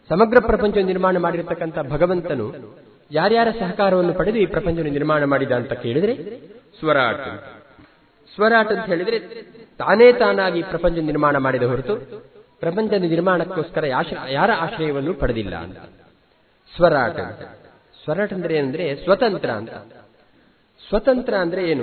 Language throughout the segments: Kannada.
ಸಮಗ್ರ ಪ್ರಪಂಚ ನಿರ್ಮಾಣ ಮಾಡಿರತಕ್ಕಂಥ ಭಗವಂತನು ಯಾರ್ಯಾರ ಸಹಕಾರವನ್ನು ಪಡೆದು ಈ ಪ್ರಪಂಚವನ್ನು ನಿರ್ಮಾಣ ಮಾಡಿದ ಅಂತ ಕೇಳಿದ್ರೆ ಸ್ವರಾಟ್. ಸ್ವರಾಟ್ ಅಂತ ಹೇಳಿದ್ರೆ ತಾನೇ ತಾನಾಗಿ ಪ್ರಪಂಚ ನಿರ್ಮಾಣ ಮಾಡಿದ ಹೊರತು ಪ್ರಪಂಚದ ನಿರ್ಮಾಣಕ್ಕೋಸ್ಕರ ಯಾರ ಆಶ್ರಯವನ್ನು ಪಡೆದಿಲ್ಲ ಅಂತ ಸ್ವರಾಟ್. ಸ್ವರಾಟ್ ಅಂದ್ರೆ ಏನಂದ್ರೆ ಸ್ವತಂತ್ರ ಅಂತ. ಸ್ವತಂತ್ರ ಅಂದ್ರೆ ಏನು?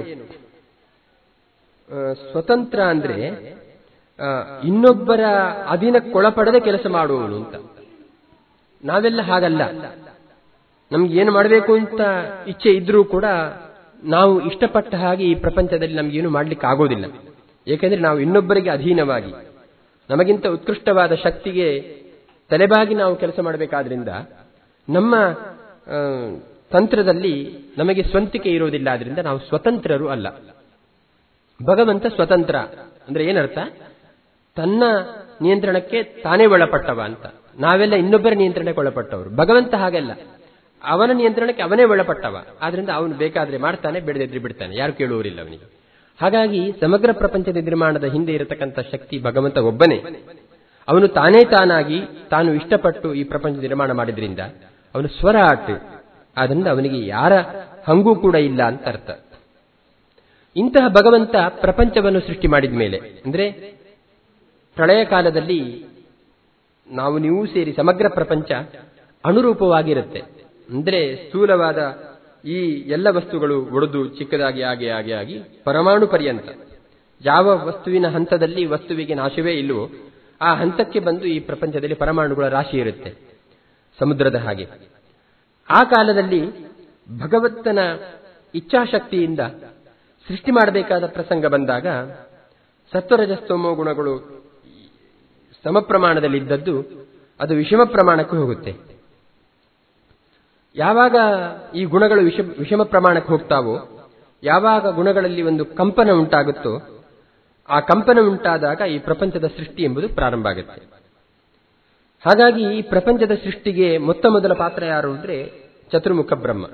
ಸ್ವತಂತ್ರ ಅಂದ್ರೆ ಇನ್ನೊಬ್ಬರ ಅಧೀನಕ್ಕೊಳಪಡದೆ ಕೆಲಸ ಮಾಡುವವನು ಅಂತ. ನಾವೆಲ್ಲ ಹಾಗಲ್ಲ. ನಮ್ಗೆ ಏನು ಮಾಡಬೇಕು ಅಂತ ಇಚ್ಛೆ ಇದ್ರೂ ಕೂಡ ನಾವು ಇಷ್ಟಪಟ್ಟ ಹಾಗೆ ಈ ಪ್ರಪಂಚದಲ್ಲಿ ನಮಗೇನು ಮಾಡ್ಲಿಕ್ಕೆ ಆಗೋದಿಲ್ಲ. ಏಕೆಂದ್ರೆ ನಾವು ಇನ್ನೊಬ್ಬರಿಗೆ ಅಧೀನವಾಗಿ ನಮಗಿಂತ ಉತ್ಕೃಷ್ಟವಾದ ಶಕ್ತಿಗೆ ತಲೆಬಾಗಿ ನಾವು ಕೆಲಸ ಮಾಡಬೇಕಾದ್ರಿಂದ ನಮ್ಮ ತಂತ್ರದಲ್ಲಿ ನಮಗೆ ಸ್ವಂತಿಕೆ ಇರೋದಿಲ್ಲ. ಆದ್ರಿಂದ ನಾವು ಸ್ವತಂತ್ರರು ಅಲ್ಲ. ಭಗವಂತ ಸ್ವತಂತ್ರ ಅಂದ್ರೆ ಏನರ್ಥ? ತನ್ನ ನಿಯಂತ್ರಣಕ್ಕೆ ತಾನೇ ಒಳಪಟ್ಟವ ಅಂತ. ನಾವೆಲ್ಲ ಇನ್ನೊಬ್ಬರ ನಿಯಂತ್ರಣಕ್ಕೆ ಒಳಪಟ್ಟವರು. ಭಗವಂತ ಹಾಗೆಲ್ಲ, ಅವನ ನಿಯಂತ್ರಣಕ್ಕೆ ಅವನೇ ಒಳಪಟ್ಟವ. ಆದ್ರಿಂದ ಅವನು ಬೇಕಾದ್ರೆ ಮಾಡ್ತಾನೆ, ಬಿಡದಿದ್ರೆ ಬಿಡ್ತಾನೆ, ಯಾರು ಕೇಳುವರಿಲ್ಲ ಅವನಿಗೆ. ಹಾಗಾಗಿ ಸಮಗ್ರ ಪ್ರಪಂಚದ ನಿರ್ಮಾಣದ ಹಿಂದೆ ಇರತಕ್ಕಂಥ ಶಕ್ತಿ ಭಗವಂತ ಒಬ್ಬನೇ. ಅವನು ತಾನೇ ತಾನಾಗಿ ತಾನು ಇಷ್ಟಪಟ್ಟು ಈ ಪ್ರಪಂಚ ನಿರ್ಮಾಣ ಮಾಡಿದ್ರಿಂದ ಅವನು ಸ್ವರಾಟ್. ಆದ್ರಿಂದ ಅವನಿಗೆ ಯಾರ ಹಂಗೂ ಕೂಡ ಇಲ್ಲ ಅಂತ ಅರ್ಥ. ಇಂತಹ ಭಗವಂತ ಪ್ರಪಂಚವನ್ನು ಸೃಷ್ಟಿ ಮಾಡಿದ ಮೇಲೆ ಅಂದ್ರೆ ಪ್ರಳಯ ಕಾಲದಲ್ಲಿ ನಾವು ನೀವು ಸೇರಿ ಸಮಗ್ರ ಪ್ರಪಂಚ ಅನುರೂಪವಾಗಿರುತ್ತೆ. ಅಂದ್ರೆ ಸ್ಥೂಲವಾದ ಈ ಎಲ್ಲ ವಸ್ತುಗಳು ಒಡೆದು ಚಿಕ್ಕದಾಗಿ ಆಗಿ ಆಗಿ ಆಗಿ ಪರಮಾಣು ಪರ್ಯಂತ ಯಾವ ವಸ್ತುವಿನ ಹಂತದಲ್ಲಿ ವಸ್ತುವಿಗೆ ನಾಶವೇ ಇಲ್ಲವೋ ಆ ಹಂತಕ್ಕೆ ಬಂದು ಈ ಪ್ರಪಂಚದಲ್ಲಿ ಪರಮಾಣುಗಳ ರಾಶಿ ಇರುತ್ತೆ, ಸಮುದ್ರದ ಹಾಗೆ. ಆ ಕಾಲದಲ್ಲಿ ಭಗವಂತನ ಇಚ್ಛಾಶಕ್ತಿಯಿಂದ ಸೃಷ್ಟಿ ಮಾಡಬೇಕಾದ ಪ್ರಸಂಗ ಬಂದಾಗ ಸತ್ವರಜಸ್ತಮೋ ಗುಣಗಳು ಸಮ ಪ್ರಮಾಣದಲ್ಲಿ ಇದ್ದದ್ದು ಅದು ವಿಷಮ ಪ್ರಮಾಣಕ್ಕೆ ಹೋಗುತ್ತೆ. ಯಾವಾಗ ಈ ಗುಣಗಳು ವಿಷಮ ಪ್ರಮಾಣಕ್ಕೆ ಹೋಗ್ತಾವೋ, ಯಾವಾಗ ಗುಣಗಳಲ್ಲಿ ಒಂದು ಕಂಪನ ಉಂಟಾಗುತ್ತೋ, ಆ ಕಂಪನ ಉಂಟಾದಾಗ ಈ ಪ್ರಪಂಚದ ಸೃಷ್ಟಿ ಎಂಬುದು ಪ್ರಾರಂಭ ಆಗುತ್ತೆ. ಹಾಗಾಗಿ ಈ ಪ್ರಪಂಚದ ಸೃಷ್ಟಿಗೆ ಮೊದಲ ಪಾತ್ರ ಯಾರು ಅಂದ್ರೆ ಚತುರ್ಮುಖ ಬ್ರಹ್ಮ.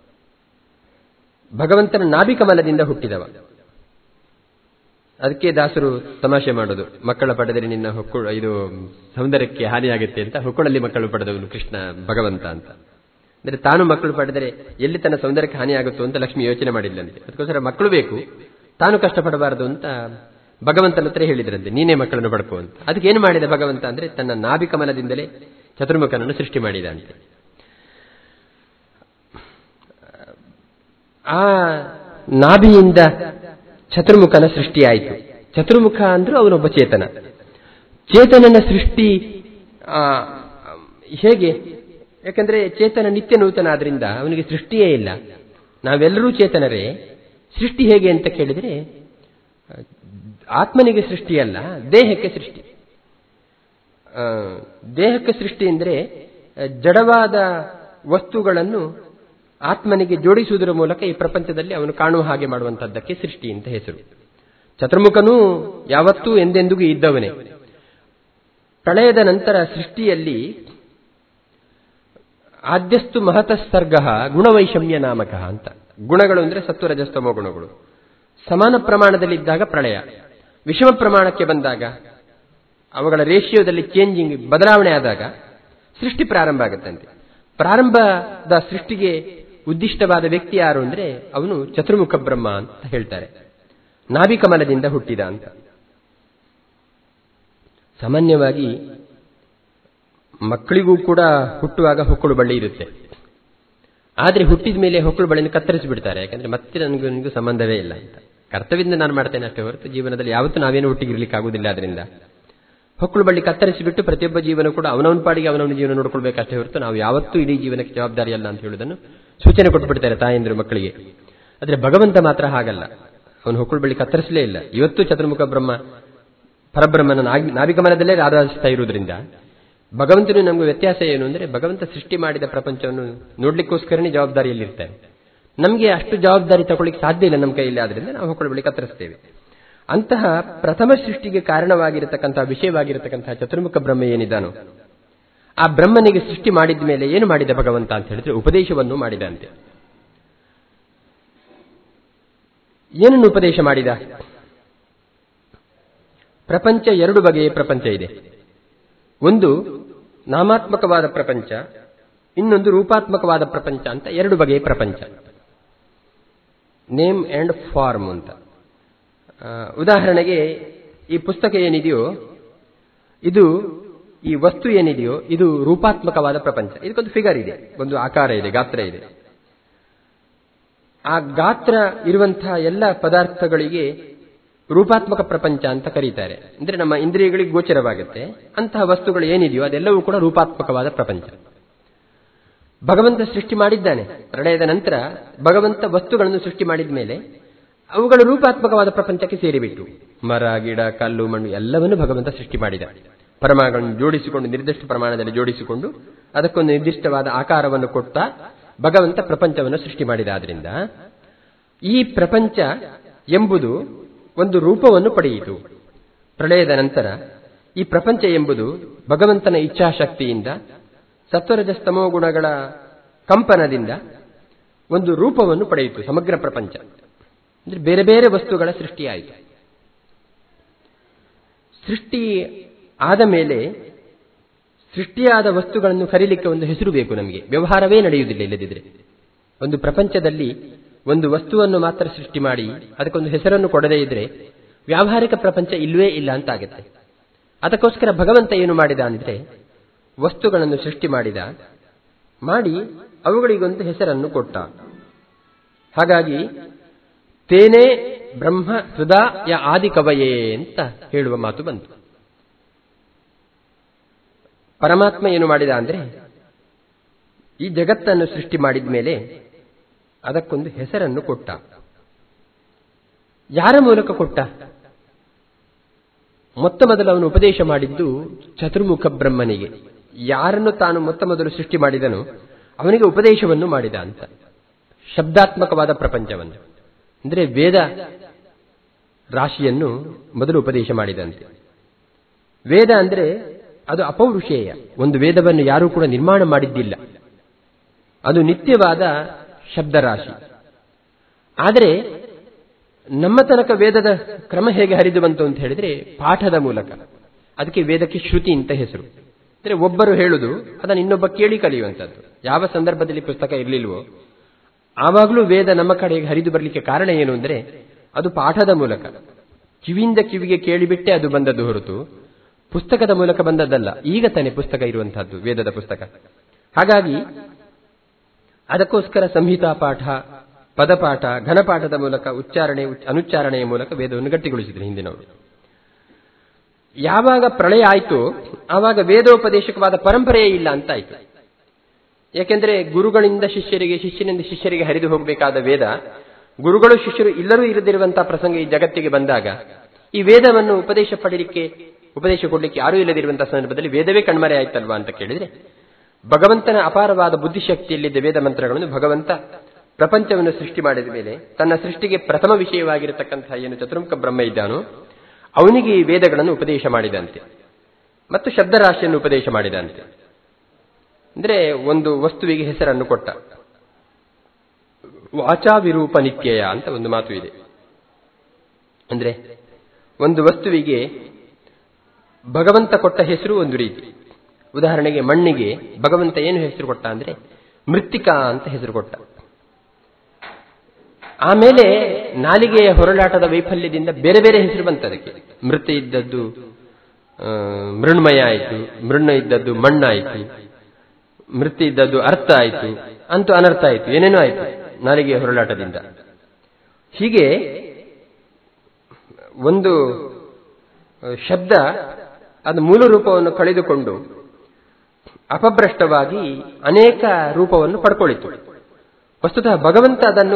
ಭಗವಂತನ ನಾಭಿಕಮಲದಿಂದ ಹುಟ್ಟಿದವ. ಅದಕ್ಕೆ ದಾಸರು ತಮಾಷೆ ಮಾಡೋದು, ಮಕ್ಕಳ ಪಡೆದರೆ ನಿನ್ನ ಇದು ಸೌಂದರ್ಯಕ್ಕೆ ಹಾನಿಯಾಗುತ್ತೆ ಅಂತ. ಹೊಕ್ಕಳಲ್ಲಿ ಮಕ್ಕಳು ಪಡೆದವನು ಕೃಷ್ಣ ಭಗವಂತ ಅಂತ. ಅಂದ್ರೆ ತಾನು ಮಕ್ಕಳು ಪಡೆದರೆ ಎಲ್ಲಿ ತನ್ನ ಸೌಂದರ್ಯಕ್ಕೆ ಹಾನಿಯಾಗುತ್ತೋ ಅಂತ ಲಕ್ಷ್ಮಿ ಯೋಚನೆ ಮಾಡಿಲ್ಲಂತೆ. ಅದಕ್ಕೋಸ್ಕರ ಮಕ್ಕಳು ಬೇಕು, ತಾನು ಕಷ್ಟಪಡಬಾರದು ಅಂತ ಭಗವಂತನ ಹತ್ರ ಹೇಳಿದ್ರಂತೆ, ನೀನೇ ಮಕ್ಕಳನ್ನು ಪಡ್ಕೋ ಅಂತ. ಅದಕ್ಕೆ ಏನು ಮಾಡಿದ ಭಗವಂತ ಅಂದ್ರೆ ತನ್ನ ನಾಭಿಕಮಲದಿಂದಲೇ ಚತುರ್ಮುಖನನ್ನು ಸೃಷ್ಟಿ ಮಾಡಿದಂತೆ. ಆ ನಾಭಿಯಿಂದ ಚತುರ್ಮುಖನ ಸೃಷ್ಟಿಯಾಯಿತು. ಚತುರ್ಮುಖ ಅಂದ್ರೂ ಅವನೊಬ್ಬ ಚೇತನ. ಚೇತನನ ಸೃಷ್ಟಿ ಹೇಗೆ? ಯಾಕಂದ್ರೆ ಚೇತನ ನಿತ್ಯ ನೂತನ ಆದ್ರಿಂದ ಅವನಿಗೆ ಸೃಷ್ಟಿಯೇ ಇಲ್ಲ. ನಾವೆಲ್ಲರೂ ಚೇತನರೇ. ಸೃಷ್ಟಿ ಹೇಗೆ ಅಂತ ಕೇಳಿದ್ರೆ ಆತ್ಮನಿಗೆ ಸೃಷ್ಟಿಯಲ್ಲ, ದೇಹಕ್ಕೆ ಸೃಷ್ಟಿ. ದೇಹಕ್ಕೆ ಸೃಷ್ಟಿ ಅಂದ್ರೆ ಜಡವಾದ ವಸ್ತುಗಳನ್ನು ಆತ್ಮನಿಗೆ ಜೋಡಿಸುವುದರ ಮೂಲಕ ಈ ಪ್ರಪಂಚದಲ್ಲಿ ಅವನು ಕಾಣುವ ಹಾಗೆ ಮಾಡುವಂತಹದ್ದಕ್ಕೆ ಸೃಷ್ಟಿ ಅಂತ ಹೆಸರು. ಚತುರ್ಮುಖನೂ ಯಾವತ್ತೂ ಎಂದೆಂದಿಗೂ ಇದ್ದವನೇ. ಪ್ರಳಯದ ನಂತರ ಸೃಷ್ಟಿಯಲ್ಲಿ ಆದ್ಯಸ್ತು ಮಹತಃಸರ್ಗ ಗುಣವೈಷಮ್ಯ ನಾಮಕ ಅಂತ. ಗುಣಗಳು ಅಂದ್ರೆ ಸತ್ವರಜಸ್ತಮೋ ಗುಣಗಳು ಸಮಾನ ಪ್ರಮಾಣದಲ್ಲಿದ್ದಾಗ ಪ್ರಳಯ, ವಿಷಮ ಪ್ರಮಾಣಕ್ಕೆ ಬಂದಾಗ ಅವುಗಳ ರೇಷಿಯೋದಲ್ಲಿ ಚೇಂಜಿಂಗ್ ಬದಲಾವಣೆ ಆದಾಗ ಸೃಷ್ಟಿ ಪ್ರಾರಂಭ ಆಗುತ್ತಂತೆ. ಪ್ರಾರಂಭದ ಸೃಷ್ಟಿಗೆ ಉದ್ದಿಷ್ಟವಾದ ವ್ಯಕ್ತಿ ಯಾರು ಅಂದ್ರೆ ಅವನು ಚತುರ್ಮುಖ ಬ್ರಹ್ಮ ಅಂತ ಹೇಳ್ತಾರೆ. ನಾಭಿಕಮಲದಿಂದ ಹುಟ್ಟಿದ ಅಂತ. ಸಾಮಾನ್ಯವಾಗಿ ಮಕ್ಕಳಿಗೂ ಕೂಡ ಹುಟ್ಟುವಾಗ ಹೊಕ್ಕಳು ಬಳ್ಳಿ ಇರುತ್ತೆ. ಆದ್ರೆ ಹುಟ್ಟಿದ ಮೇಲೆ ಹೊಕ್ಕಳು ಬಳ್ಳಿಯನ್ನು ಕತ್ತರಿಸಿ ಬಿಡ್ತಾರೆ. ಯಾಕಂದ್ರೆ ಮತ್ತೆ ನನಗೂ ಸಂಬಂಧವೇ ಇಲ್ಲ ಅಂತ. ಕರ್ತವ್ಯದಿಂದ ನಾನು ಮಾಡ್ತೇನೆ ಅಷ್ಟೇ ಹೊರತು ಜೀವನದಲ್ಲಿ ಯಾವತ್ತೂ ನಾವೇನು ಒಟ್ಟಿಗಿರ್ಲಿಕ್ಕೆ ಆಗುದಿಲ್ಲ. ಅದರಿಂದ ಹೊಕ್ಕಳು ಬಳ್ಳಿ ಕತ್ತರಿಸಿಬಿಟ್ಟು ಪ್ರತಿಯೊಬ್ಬ ಜೀವನ ಕೂಡ ಅವನವನ ಪಾಡಿಗೆ ಅವನವನ ಜೀವನ ನೋಡ್ಕೊಳ್ಬೇಕಷ್ಟೇ ಹೊರತು ನಾವು ಯಾವತ್ತೂ ಇಡೀ ಜೀವನಕ್ಕೆ ಜವಾಬ್ದಾರಿ ಅಲ್ಲ ಅಂತ ಹೇಳುವುದನ್ನು ಸೂಚನೆ ಕೊಟ್ಟುಬಿಡ್ತಾರೆ ತಾಯಂದ್ರು ಮಕ್ಕಳಿಗೆ. ಆದ್ರೆ ಭಗವಂತ ಮಾತ್ರ ಹಾಗಲ್ಲ. ಅವನು ಹೊಕ್ಕಳು ಬಳ್ಳಿ ಕತ್ತರಿಸಲೇ ಇಲ್ಲ. ಇವತ್ತು ಚತುರ್ಮುಖ ಬ್ರಹ್ಮ ಪರಬ್ರಹ್ಮನ ನಾಭಿಕಮಲದಲ್ಲೇ ಆರಾಧಿಸ್ತಾ ಇರುವುದರಿಂದ ಭಗವಂತನು ನಮಗೂ ವ್ಯತ್ಯಾಸ ಏನು ಅಂದ್ರೆ ಭಗವಂತ ಸೃಷ್ಟಿ ಮಾಡಿದ ಪ್ರಪಂಚವನ್ನು ನೋಡ್ಲಿಕ್ಕೋಸ್ಕರನೇ ಜವಾಬ್ದಾರಿಯಲ್ಲಿರ್ತಾರೆ. ನಮಗೆ ಅಷ್ಟು ಜವಾಬ್ದಾರಿ ತಗೊಳ್ಳಿಕ್ಕೆ ಸಾಧ್ಯ ಇಲ್ಲ ನಮ್ಮ ಕೈಯಲ್ಲಿ. ಆದ್ರಿಂದ ನಾವು ಹೊಕ್ಕಳು ಬಳ್ಳಿ ಕತ್ತರಿಸ್ತೇವೆ. ಅಂತಹ ಪ್ರಥಮ ಸೃಷ್ಟಿಗೆ ಕಾರಣವಾಗಿರತಕ್ಕಂತಹ ವಿಷಯವಾಗಿರತಕ್ಕಂತಹ ಚತುರ್ಮುಖ ಬ್ರಹ್ಮ ಏನಿದ್ದಾನೋ ಆ ಬ್ರಹ್ಮನಿಗೆ ಸೃಷ್ಟಿ ಮಾಡಿದ ಮೇಲೆ ಏನು ಮಾಡಿದ ಭಗವಂತ ಅಂತ ಹೇಳಿದ್ರೆ ಉಪದೇಶವನ್ನು ಮಾಡಿದಂತೆ. ಏನನ್ನು ಉಪದೇಶ ಮಾಡಿದ? ಪ್ರಪಂಚ ಎರಡು ಬಗೆಯ ಪ್ರಪಂಚ ಇದೆ. ಒಂದು ನಾಮಾತ್ಮಕವಾದ ಪ್ರಪಂಚ, ಇನ್ನೊಂದು ರೂಪಾತ್ಮಕವಾದ ಪ್ರಪಂಚ ಅಂತ ಎರಡು ಬಗೆಯ ಪ್ರಪಂಚ, ನೇಮ್ ಅಂಡ್ ಫಾರ್ಮ್ ಅಂತ. ಉದಾಹರಣೆಗೆ ಈ ಪುಸ್ತಕ ಏನಿದೆಯೋ ಇದು, ಈ ವಸ್ತು ಏನಿದೆಯೋ ಇದು ರೂಪಾತ್ಮಕವಾದ ಪ್ರಪಂಚ. ಇದಕ್ಕೊಂದು ಫಿಗರ್ ಇದೆ, ಒಂದು ಆಕಾರ ಇದೆ, ಗಾತ್ರ ಇದೆ. ಆ ಗಾತ್ರ ಇರುವಂತಹ ಎಲ್ಲ ಪದಾರ್ಥಗಳಿಗೆ ರೂಪಾತ್ಮಕ ಪ್ರಪಂಚ ಅಂತ ಕರೀತಾರೆ. ಅಂದ್ರೆ ನಮ್ಮ ಇಂದ್ರಿಯಗಳಿಗೆ ಗೋಚರವಾಗುತ್ತೆ ಅಂತಹ ವಸ್ತುಗಳು ಏನಿದೆಯೋ ಅದೆಲ್ಲವೂ ಕೂಡ ರೂಪಾತ್ಮಕವಾದ ಪ್ರಪಂಚ. ಭಗವಂತ ಸೃಷ್ಟಿ ಮಾಡಿದ್ದಾನೆ. ಪ್ರಳಯದ ನಂತರ ಭಗವಂತ ವಸ್ತುಗಳನ್ನು ಸೃಷ್ಟಿ ಮಾಡಿದ ಮೇಲೆ ಅವುಗಳು ರೂಪಾತ್ಮಕವಾದ ಪ್ರಪಂಚಕ್ಕೆ ಸೇರಿಬಿಟ್ಟು, ಮರ, ಗಿಡ, ಕಲ್ಲು, ಮಣ್ಣು ಎಲ್ಲವನ್ನೂ ಭಗವಂತ ಸೃಷ್ಟಿ ಮಾಡಿದ. ಪರಮಾಣುಗಳನ್ನು ಜೋಡಿಸಿಕೊಂಡು, ನಿರ್ದಿಷ್ಟ ಪ್ರಮಾಣದಲ್ಲಿ ಜೋಡಿಸಿಕೊಂಡು ಅದಕ್ಕೊಂದು ನಿರ್ದಿಷ್ಟವಾದ ಆಕಾರವನ್ನು ಕೊಟ್ಟ ಭಗವಂತ ಪ್ರಪಂಚವನ್ನು ಸೃಷ್ಟಿ ಮಾಡಿದಾದ್ರಿಂದ ಈ ಪ್ರಪಂಚ ಎಂಬುದು ಒಂದು ರೂಪವನ್ನು ಪಡೆಯಿತು. ಪ್ರಳಯದ ನಂತರ ಈ ಪ್ರಪಂಚ ಎಂಬುದು ಭಗವಂತನ ಇಚ್ಛಾಶಕ್ತಿಯಿಂದ, ಸತ್ವರಜಸ್ತಮೋ ಗುಣಗಳ ಕಂಪನದಿಂದ ಒಂದು ರೂಪವನ್ನು ಪಡೆಯಿತು. ಸಮಗ್ರ ಪ್ರಪಂಚ ಅಂದ್ರೆ ಬೇರೆ ಬೇರೆ ವಸ್ತುಗಳ ಸೃಷ್ಟಿಯಾಯಿತು. ಸೃಷ್ಟಿ ಆದ ಮೇಲೆ ಸೃಷ್ಟಿಯಾದ ವಸ್ತುಗಳನ್ನು ಕರೀಲಿಕ್ಕೆ ಒಂದು ಹೆಸರು ಬೇಕು. ನಮಗೆ ವ್ಯವಹಾರವೇ ನಡೆಯುವುದಿಲ್ಲ ಇಲ್ಲದಿದ್ರೆ. ಒಂದು ಪ್ರಪಂಚದಲ್ಲಿ ಒಂದು ವಸ್ತುವನ್ನು ಮಾತ್ರ ಸೃಷ್ಟಿ ಮಾಡಿ ಅದಕ್ಕೊಂದು ಹೆಸರನ್ನು ಕೊಡದೇ ಇದ್ರೆ ವ್ಯಾವಹಾರಿಕ ಪ್ರಪಂಚ ಇಲ್ಲವೇ ಇಲ್ಲ ಅಂತ ಆಗುತ್ತೆ. ಅದಕ್ಕೋಸ್ಕರ ಭಗವಂತ ಏನು ಮಾಡಿದ ಅಂದ್ರೆ ವಸ್ತುಗಳನ್ನು ಸೃಷ್ಟಿ ಮಾಡಿ ಅವುಗಳಿಗೊಂದು ಹೆಸರನ್ನು ಕೊಟ್ಟ. ಹಾಗಾಗಿ ತೇನೇ ಬ್ರಹ್ಮ ಹೃದಯ ಆದಿ ಕವಯೇ ಅಂತ ಹೇಳುವ ಮಾತು ಬಂತು. ಪರಮಾತ್ಮ ಏನು ಮಾಡಿದ ಅಂದ್ರೆ ಈ ಜಗತ್ತನ್ನು ಸೃಷ್ಟಿ ಮಾಡಿದ ಮೇಲೆ ಅದಕ್ಕೊಂದು ಹೆಸರನ್ನು ಕೊಟ್ಟ. ಯಾರ ಮೂಲಕ ಕೊಟ್ಟ? ಮೊತ್ತ ಮೊದಲು ಅವನು ಉಪದೇಶ ಮಾಡಿದ್ದು ಚತುರ್ಮುಖ ಬ್ರಹ್ಮನಿಗೆ. ಯಾರನ್ನು ತಾನು ಮೊತ್ತ ಮೊದಲು ಸೃಷ್ಟಿ ಮಾಡಿದನು ಅವನಿಗೆ ಉಪದೇಶವನ್ನು ಮಾಡಿದ ಅಂತ. ಶಬ್ದಾತ್ಮಕವಾದ ಪ್ರಪಂಚವನ್ನು ಅಂದ್ರೆ ವೇದ ರಾಶಿಯನ್ನು ಮೊದಲು ಉಪದೇಶ ಮಾಡಿದಂತೆ. ವೇದ ಅಂದ್ರೆ ಅದು ಅಪೌರುಷೇಯ. ಒಂದು ವೇದವನ್ನು ಯಾರೂ ಕೂಡ ನಿರ್ಮಾಣ ಮಾಡಿದ್ದಿಲ್ಲ. ಅದು ನಿತ್ಯವಾದ ಶಬ್ದರಾಶಿ. ಆದರೆ ನಮ್ಮ ತನಕ ವೇದದ ಕ್ರಮ ಹೇಗೆ ಹರಿದು ಬಂತು ಅಂತ ಹೇಳಿದ್ರೆ ಪಾಠದ ಮೂಲಕ. ಅದಕ್ಕೆ ವೇದಕ್ಕೆ ಶ್ರುತಿ ಅಂತ ಹೆಸರು. ಅಂದ್ರೆ ಒಬ್ಬರು ಹೇಳುದು ಅದನ್ನು ಇನ್ನೊಬ್ಬ ಕೇಳಿ ಕಲಿಯುವಂಥದ್ದು. ಯಾವ ಸಂದರ್ಭದಲ್ಲಿ ಪುಸ್ತಕ ಇರಲಿಲ್ವೋ ಆವಾಗಲೂ ವೇದ ನಮ್ಮ ಕಡೆಗೆ ಹರಿದು ಬರಲಿಕ್ಕೆ ಕಾರಣ ಏನು ಅಂದ್ರೆ ಅದು ಪಾಠದ ಮೂಲಕ, ಕಿವಿಯಿಂದ ಕಿವಿಗೆ ಕೇಳಿಬಿಟ್ಟೆ ಅದು ಬಂದದ್ದು ಹೊರತು ಪುಸ್ತಕದ ಮೂಲಕ ಬಂದದ್ದಲ್ಲ. ಈಗ ತಾನೇ ಪುಸ್ತಕ ಇರುವಂತಹದ್ದು, ವೇದದ ಪುಸ್ತಕ. ಹಾಗಾಗಿ ಅದಕ್ಕೋಸ್ಕರ ಸಂಹಿತಾ ಪಾಠ, ಪದಪಾಠ, ಘನಪಾಠದ ಮೂಲಕ ಉಚ್ಚಾರಣೆ, ಅನುಚ್ಚಾರಣೆಯ ಮೂಲಕ ವೇದವನ್ನು ಗಟ್ಟಿಗೊಳಿಸಿದ್ರು ಹಿಂದಿನವರು. ಯಾವಾಗ ಪ್ರಳಯ ಆಯಿತು ಆವಾಗ ವೇದೋಪದೇಶಕವಾದ ಪರಂಪರೆಯೇ ಇಲ್ಲ ಅಂತಾಯಿತು. ಯಾಕೆಂದ್ರೆ ಗುರುಗಳಿಂದ ಶಿಷ್ಯರಿಗೆ, ಶಿಷ್ಯನಿಂದ ಶಿಷ್ಯರಿಗೆ ಹರಿದು ಹೋಗಬೇಕಾದ ವೇದ, ಗುರುಗಳು ಶಿಷ್ಯರು ಎಲ್ಲರೂ ಇರದಿರುವಂತಹ ಪ್ರಸಂಗ ಈ ಜಗತ್ತಿಗೆ ಬಂದಾಗ ಈ ವೇದವನ್ನು ಉಪದೇಶ ಕೊಡಲಿಕ್ಕೆ ಯಾರೂ ಇಲ್ಲದಿರುವಂತಹ ಸಂದರ್ಭದಲ್ಲಿ ವೇದವೇ ಕಣ್ಮರೆ ಆಯ್ತಲ್ವಾ ಅಂತ ಕೇಳಿದ್ರೆ, ಭಗವಂತನ ಅಪಾರವಾದ ಬುದ್ಧಿಶಕ್ತಿಯಲ್ಲಿದ್ದ ವೇದ ಮಂತ್ರಗಳನ್ನು ಭಗವಂತ ಪ್ರಪಂಚವನ್ನು ಸೃಷ್ಟಿ ಮಾಡಿದ ಮೇಲೆ ತನ್ನ ಸೃಷ್ಟಿಗೆ ಪ್ರಥಮ ವಿಷಯವಾಗಿರತಕ್ಕಂತಹ ಏನು ಚತುರ್ಮುಖ ಬ್ರಹ್ಮ ಇದ್ದಾನೋ ಅವನಿಗೆ ಈ ವೇದಗಳನ್ನು ಉಪದೇಶ ಮಾಡಿದಂತೆ ಮತ್ತು ಶಬ್ದರಾಶಿಯನ್ನು ಉಪದೇಶ ಮಾಡಿದಂತೆ. ಅಂದ್ರೆ ಒಂದು ವಸ್ತುವಿಗೆ ಹೆಸರನ್ನು ಕೊಟ್ಟ. ವಾಚಾ ವಿರೂಪ ನಿತ್ಯಯ ಅಂತ ಒಂದು ಮಾತು ಇದೆ. ಅಂದ್ರೆ ಒಂದು ವಸ್ತುವಿಗೆ ಭಗವಂತ ಕೊಟ್ಟ ಹೆಸರು ಒಂದು ರೀತಿ. ಉದಾಹರಣೆಗೆ ಮಣ್ಣಿಗೆ ಭಗವಂತ ಏನು ಹೆಸರು ಕೊಟ್ಟ ಅಂದ್ರೆ ಮೃತ್ತಿಕಾ ಅಂತ ಹೆಸರು ಕೊಟ್ಟ. ಆಮೇಲೆ ನಾಲಿಗೆಯ ಹೊರಳಾಟದ ವೈಫಲ್ಯದಿಂದ ಬೇರೆ ಬೇರೆ ಹೆಸರು ಬಂತದಕ್ಕೆ. ಮೃತ ಇದ್ದದ್ದು ಮೃಣ್ಮಯ ಆಯಿತು, ಮೃಣ್ಣ ಇದ್ದದ್ದು ಮಣ್ಣಾಯಿತು, ಮೃತಿ ಇದ್ದದ್ದು ಅರ್ಥ ಆಯಿತು, ಅಂತೂ ಅನರ್ಥ ಆಯಿತು, ಏನೇನೋ ಆಯಿತು ನಾಲಿಗೆಯ ಹೊರಳಾಟದಿಂದ. ಹೀಗೆ ಒಂದು ಶಬ್ದ ಅದು ಮೂಲ ರೂಪವನ್ನು ಕಳೆದುಕೊಂಡು ಅಪಭ್ರಷ್ಟವಾಗಿ ಅನೇಕ ರೂಪವನ್ನು ಪಡ್ಕೊಳ್ಳಿತು. ವಸ್ತುತಃ ಭಗವಂತ ಅದನ್ನು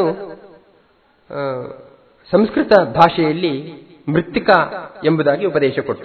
ಸಂಸ್ಕೃತ ಭಾಷೆಯಲ್ಲಿ ಮೃತ್ತಿಕಾ ಎಂಬುದಾಗಿ ಉಪದೇಶ ಕೊಟ್ಟ.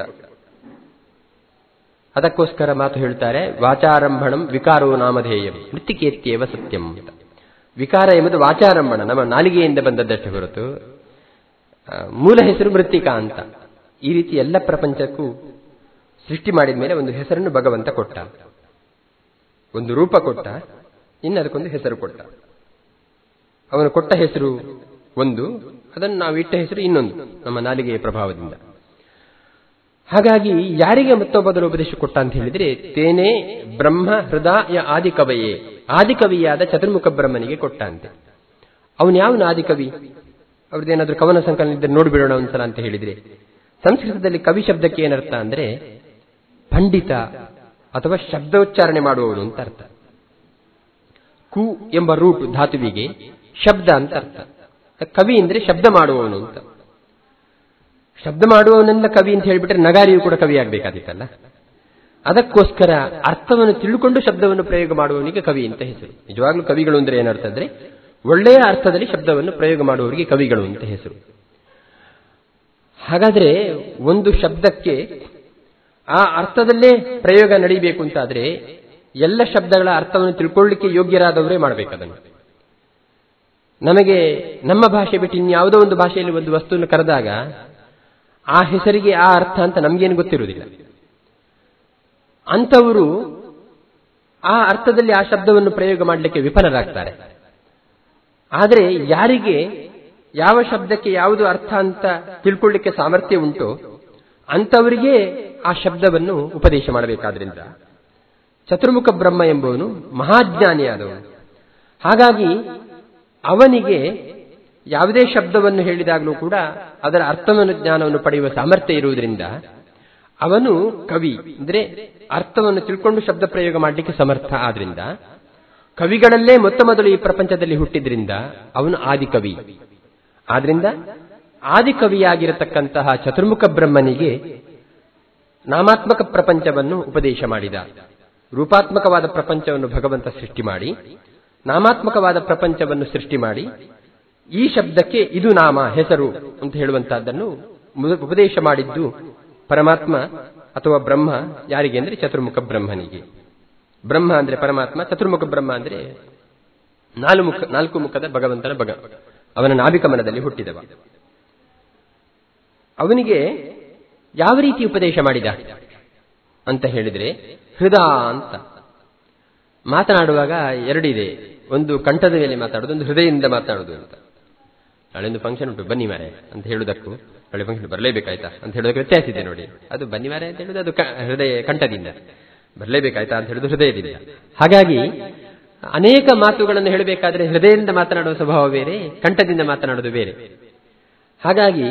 ಅದಕ್ಕೋಸ್ಕರ ಮಾತು ಹೇಳ್ತಾರೆ, ವಾಚಾರಂಭಣಂ ವಿಕಾರೋ ನಾಮಧೇಯಂ ಮೃತ್ತಿಕೇತ್ಯೇವ ಸತ್ಯಂ ಅಂತ. ವಿಕಾರ ಎಂಬುದು ವಾಚಾರಂಭಣ, ನಮ್ಮ ನಾಲಿಗೆಯಿಂದ ಬಂದದ್ದಷ್ಟೇ ಹೊರತು ಮೂಲ ಹೆಸರು ಮೃತ್ತಿಕಾ ಅಂತ. ಈ ರೀತಿ ಎಲ್ಲ ಪ್ರಪಂಚಕ್ಕೂ ಸೃಷ್ಟಿ ಮಾಡಿದ ಮೇಲೆ ಒಂದು ಹೆಸರನ್ನು ಭಗವಂತ ಕೊಟ್ಟ, ಒಂದು ರೂಪ ಕೊಟ್ಟ, ಇನ್ನು ಅದಕ್ಕೊಂದು ಹೆಸರು ಕೊಟ್ಟ. ಅವನು ಕೊಟ್ಟ ಹೆಸರು ಒಂದು, ಅದನ್ನು ನಾವು ಇಟ್ಟ ಹೆಸರು ಇನ್ನೊಂದು, ನಮ್ಮ ನಾಲಿಗೆಯ ಪ್ರಭಾವದಿಂದ. ಹಾಗಾಗಿ ಯಾರಿಗೆ ಮತ್ತೊಬ್ಬದರ ಉಪದೇಶ ಕೊಟ್ಟ ಅಂತ ಹೇಳಿದ್ರೆ, ತೇನೇ ಬ್ರಹ್ಮ ಹೃದಯ ಆದಿಕವಯೇ, ಆದಿಕವಿಯಾದ ಚತುರ್ಮುಖ ಬ್ರಹ್ಮನಿಗೆ ಕೊಟ್ಟ ಅಂತೆ. ಅವನು ಯಾವನು ಆದಿಕವಿ? ಅವ್ರದ್ದೇನಾದ್ರೂ ಕವನ ಸಂಕಲನ ಇದ್ದರೆ ನೋಡಿಬಿಡೋಣ ಒಂದ್ಸಲ ಅಂತ ಹೇಳಿದ್ರೆ, ಸಂಸ್ಕೃತದಲ್ಲಿ ಕವಿ ಶಬ್ದಕ್ಕೆ ಏನರ್ಥ ಅಂದ್ರೆ ಪಂಡಿತ ಅಥವಾ ಶಬ್ದೋಚ್ಚಾರಣೆ ಮಾಡುವವನು ಅಂತ ಅರ್ಥ. ಕು ಎಂಬ ರೂಟ್ ಧಾತುವಿಗೆ ಶಬ್ದ ಅಂತ ಅರ್ಥ. ಕವಿ ಅಂದ್ರೆ ಶಬ್ದ ಮಾಡುವವನು ಅಂತ. ಶಬ್ದ ಮಾಡುವವನೆಲ್ಲ ಕವಿ ಅಂತ ಹೇಳಿಬಿಟ್ರೆ ನಗಾರಿಯೂ ಕೂಡ ಕವಿ ಆಗ್ಬೇಕಾದಿತ್ತಲ್ಲ. ಅದಕ್ಕೋಸ್ಕರ ಅರ್ಥವನ್ನು ತಿಳ್ಕೊಂಡು ಶಬ್ದವನ್ನು ಪ್ರಯೋಗ ಮಾಡುವವನಿಗೆ ಕವಿ ಅಂತ ಹೆಸರು. ನಿಜವಾಗ್ಲೂ ಕವಿಗಳು ಅಂದ್ರೆ ಏನರ್ಥ ಅಂದ್ರೆ ಒಳ್ಳೆಯ ಅರ್ಥದಲ್ಲಿ ಶಬ್ದವನ್ನು ಪ್ರಯೋಗ ಮಾಡುವವರಿಗೆ ಕವಿಗಳು ಅಂತ ಹೆಸರು. ಹಾಗಾದ್ರೆ ಒಂದು ಶಬ್ದಕ್ಕೆ ಆ ಅರ್ಥದಲ್ಲೇ ಪ್ರಯೋಗ ನಡೀಬೇಕು ಅಂತಾದ್ರೆ ಎಲ್ಲ ಶಬ್ದಗಳ ಅರ್ಥವನ್ನು ತಿಳ್ಕೊಳ್ಳಿಕ್ಕೆ ಯೋಗ್ಯರಾದವರೇ ಮಾಡಬೇಕದನ್ನು. ನಮಗೆ ನಮ್ಮ ಭಾಷೆ ಬಿಟ್ಟು ಇನ್ಯಾವುದೋ ಒಂದು ಭಾಷೆಯಲ್ಲಿ ಒಂದು ವಸ್ತುವನ್ನು ಕರೆದಾಗ ಆ ಹೆಸರಿಗೆ ಆ ಅರ್ಥ ಅಂತ ನಮಗೇನು ಗೊತ್ತಿರುವುದಿಲ್ಲ. ಅಂಥವರು ಆ ಅರ್ಥದಲ್ಲಿ ಆ ಶಬ್ದವನ್ನು ಪ್ರಯೋಗ ಮಾಡಲಿಕ್ಕೆ ವಿಫಲರಾಗ್ತಾರೆ. ಆದರೆ ಯಾರಿಗೆ ಯಾವ ಶಬ್ದಕ್ಕೆ ಯಾವುದು ಅರ್ಥ ಅಂತ ತಿಳ್ಕೊಳ್ಳಿಕ್ಕೆ ಸಾಮರ್ಥ್ಯ ಉಂಟು ಅಂಥವರಿಗೆ ಆ ಶಬ್ದವನ್ನು ಉಪದೇಶ ಮಾಡಬೇಕಾದ್ರಿಂದ ಚತುರ್ಮುಖ ಬ್ರಹ್ಮ ಎಂಬುವನು ಮಹಾಜ್ಞಾನಿಯಾದವನು. ಹಾಗಾಗಿ ಅವನಿಗೆ ಯಾವುದೇ ಶಬ್ದವನ್ನು ಹೇಳಿದಾಗಲೂ ಕೂಡ ಅದರ ಅರ್ಥವನ್ನು ಜ್ಞಾನವನ್ನು ಪಡೆಯುವ ಸಾಮರ್ಥ್ಯ ಇರುವುದರಿಂದ ಅವನು ಕವಿ ಅಂದ್ರೆ ಅರ್ಥವನ್ನು ತಿಳ್ಕೊಂಡು ಶಬ್ದ ಪ್ರಯೋಗ ಮಾಡಲಿಕ್ಕೆ ಸಮರ್ಥ. ಆದ್ರಿಂದ ಕವಿಗಳಲ್ಲೇ ಮೊತ್ತ ಮೊದಲು ಈ ಪ್ರಪಂಚದಲ್ಲಿ ಹುಟ್ಟಿದ್ರಿಂದ ಅವನು ಆದಿಕವಿ. ಆದ್ರಿಂದ ಆದಿಕವಿಯಾಗಿರತಕ್ಕಂತಹ ಚತುರ್ಮುಖ ಬ್ರಹ್ಮನಿಗೆ ನಾಮಾತ್ಮಕ ಪ್ರಪಂಚವನ್ನು ಉಪದೇಶ ಮಾಡಿದ. ರೂಪಾತ್ಮಕವಾದ ಪ್ರಪಂಚವನ್ನು ಭಗವಂತ ಸೃಷ್ಟಿ ಮಾಡಿ ನಾಮಾತ್ಮಕವಾದ ಪ್ರಪಂಚವನ್ನು ಸೃಷ್ಟಿ ಮಾಡಿ ಈ ಶಬ್ದಕ್ಕೆ ಇದು ನಾಮ ಹೆಸರು ಅಂತ ಹೇಳುವಂತಹದ್ದನ್ನು ಉಪದೇಶ ಮಾಡಿದ್ದು ಪರಮಾತ್ಮ ಅಥವಾ ಬ್ರಹ್ಮ. ಯಾರಿಗೆ ಅಂದ್ರೆ ಚತುರ್ಮುಖ ಬ್ರಹ್ಮನಿಗೆ. ಬ್ರಹ್ಮ ಅಂದ್ರೆ ಪರಮಾತ್ಮ, ಚತುರ್ಮುಖ ಬ್ರಹ್ಮ ಅಂದ್ರೆ ನಾಲ್ಕು ಮುಖದ ಭಗವಂತನ ಅವನ ನಾಭಿಕಮನದಲ್ಲಿ ಹುಟ್ಟಿದವ. ಅವನಿಗೆ ಯಾವ ರೀತಿ ಉಪದೇಶ ಮಾಡಿದ ಅಂತ ಹೇಳಿದ್ರೆ ಹೃದಯ ಅಂತ. ಮಾತನಾಡುವಾಗ ಎರಡಿದೆ, ಒಂದು ಕಂಠದ ಮೇಲೆ ಮಾತಾಡೋದು, ಒಂದು ಹೃದಯದಿಂದ ಮಾತನಾಡೋದು ಅಂತ. ನಾಳೆಂದು ಫಂಕ್ಷನ್ ಉಂಟು ಬನ್ನಿ ಮಾರೆ ಅಂತ ಹೇಳುವುದಕ್ಕೂ ನಾಳೆ ಫಂಕ್ಷನ್ ಬರಲೇಬೇಕಾಯ್ತಾ ಅಂತ ಹೇಳೋದಕ್ಕೆ ವ್ಯತ್ಯಾಸ ಇದೆ ನೋಡಿ. ಅದು ಬನ್ನಿ ಮಾರೆ ಅಂತ ಹೇಳುದು ಅದು ಹೃದಯ ಕಂಠದಿಂದ, ಬರಲೇಬೇಕಾಯ್ತಾ ಅಂತ ಹೇಳುದು ಹೃದಯದಿಂದ. ಹಾಗಾಗಿ ಅನೇಕ ಮಾತುಗಳನ್ನು ಹೇಳಬೇಕಾದ್ರೆ ಹೃದಯದಿಂದ ಮಾತನಾಡುವ ಸ್ವಭಾವ ಬೇರೆ, ಕಂಠದಿಂದ ಮಾತನಾಡೋದು ಬೇರೆ. ಹಾಗಾಗಿ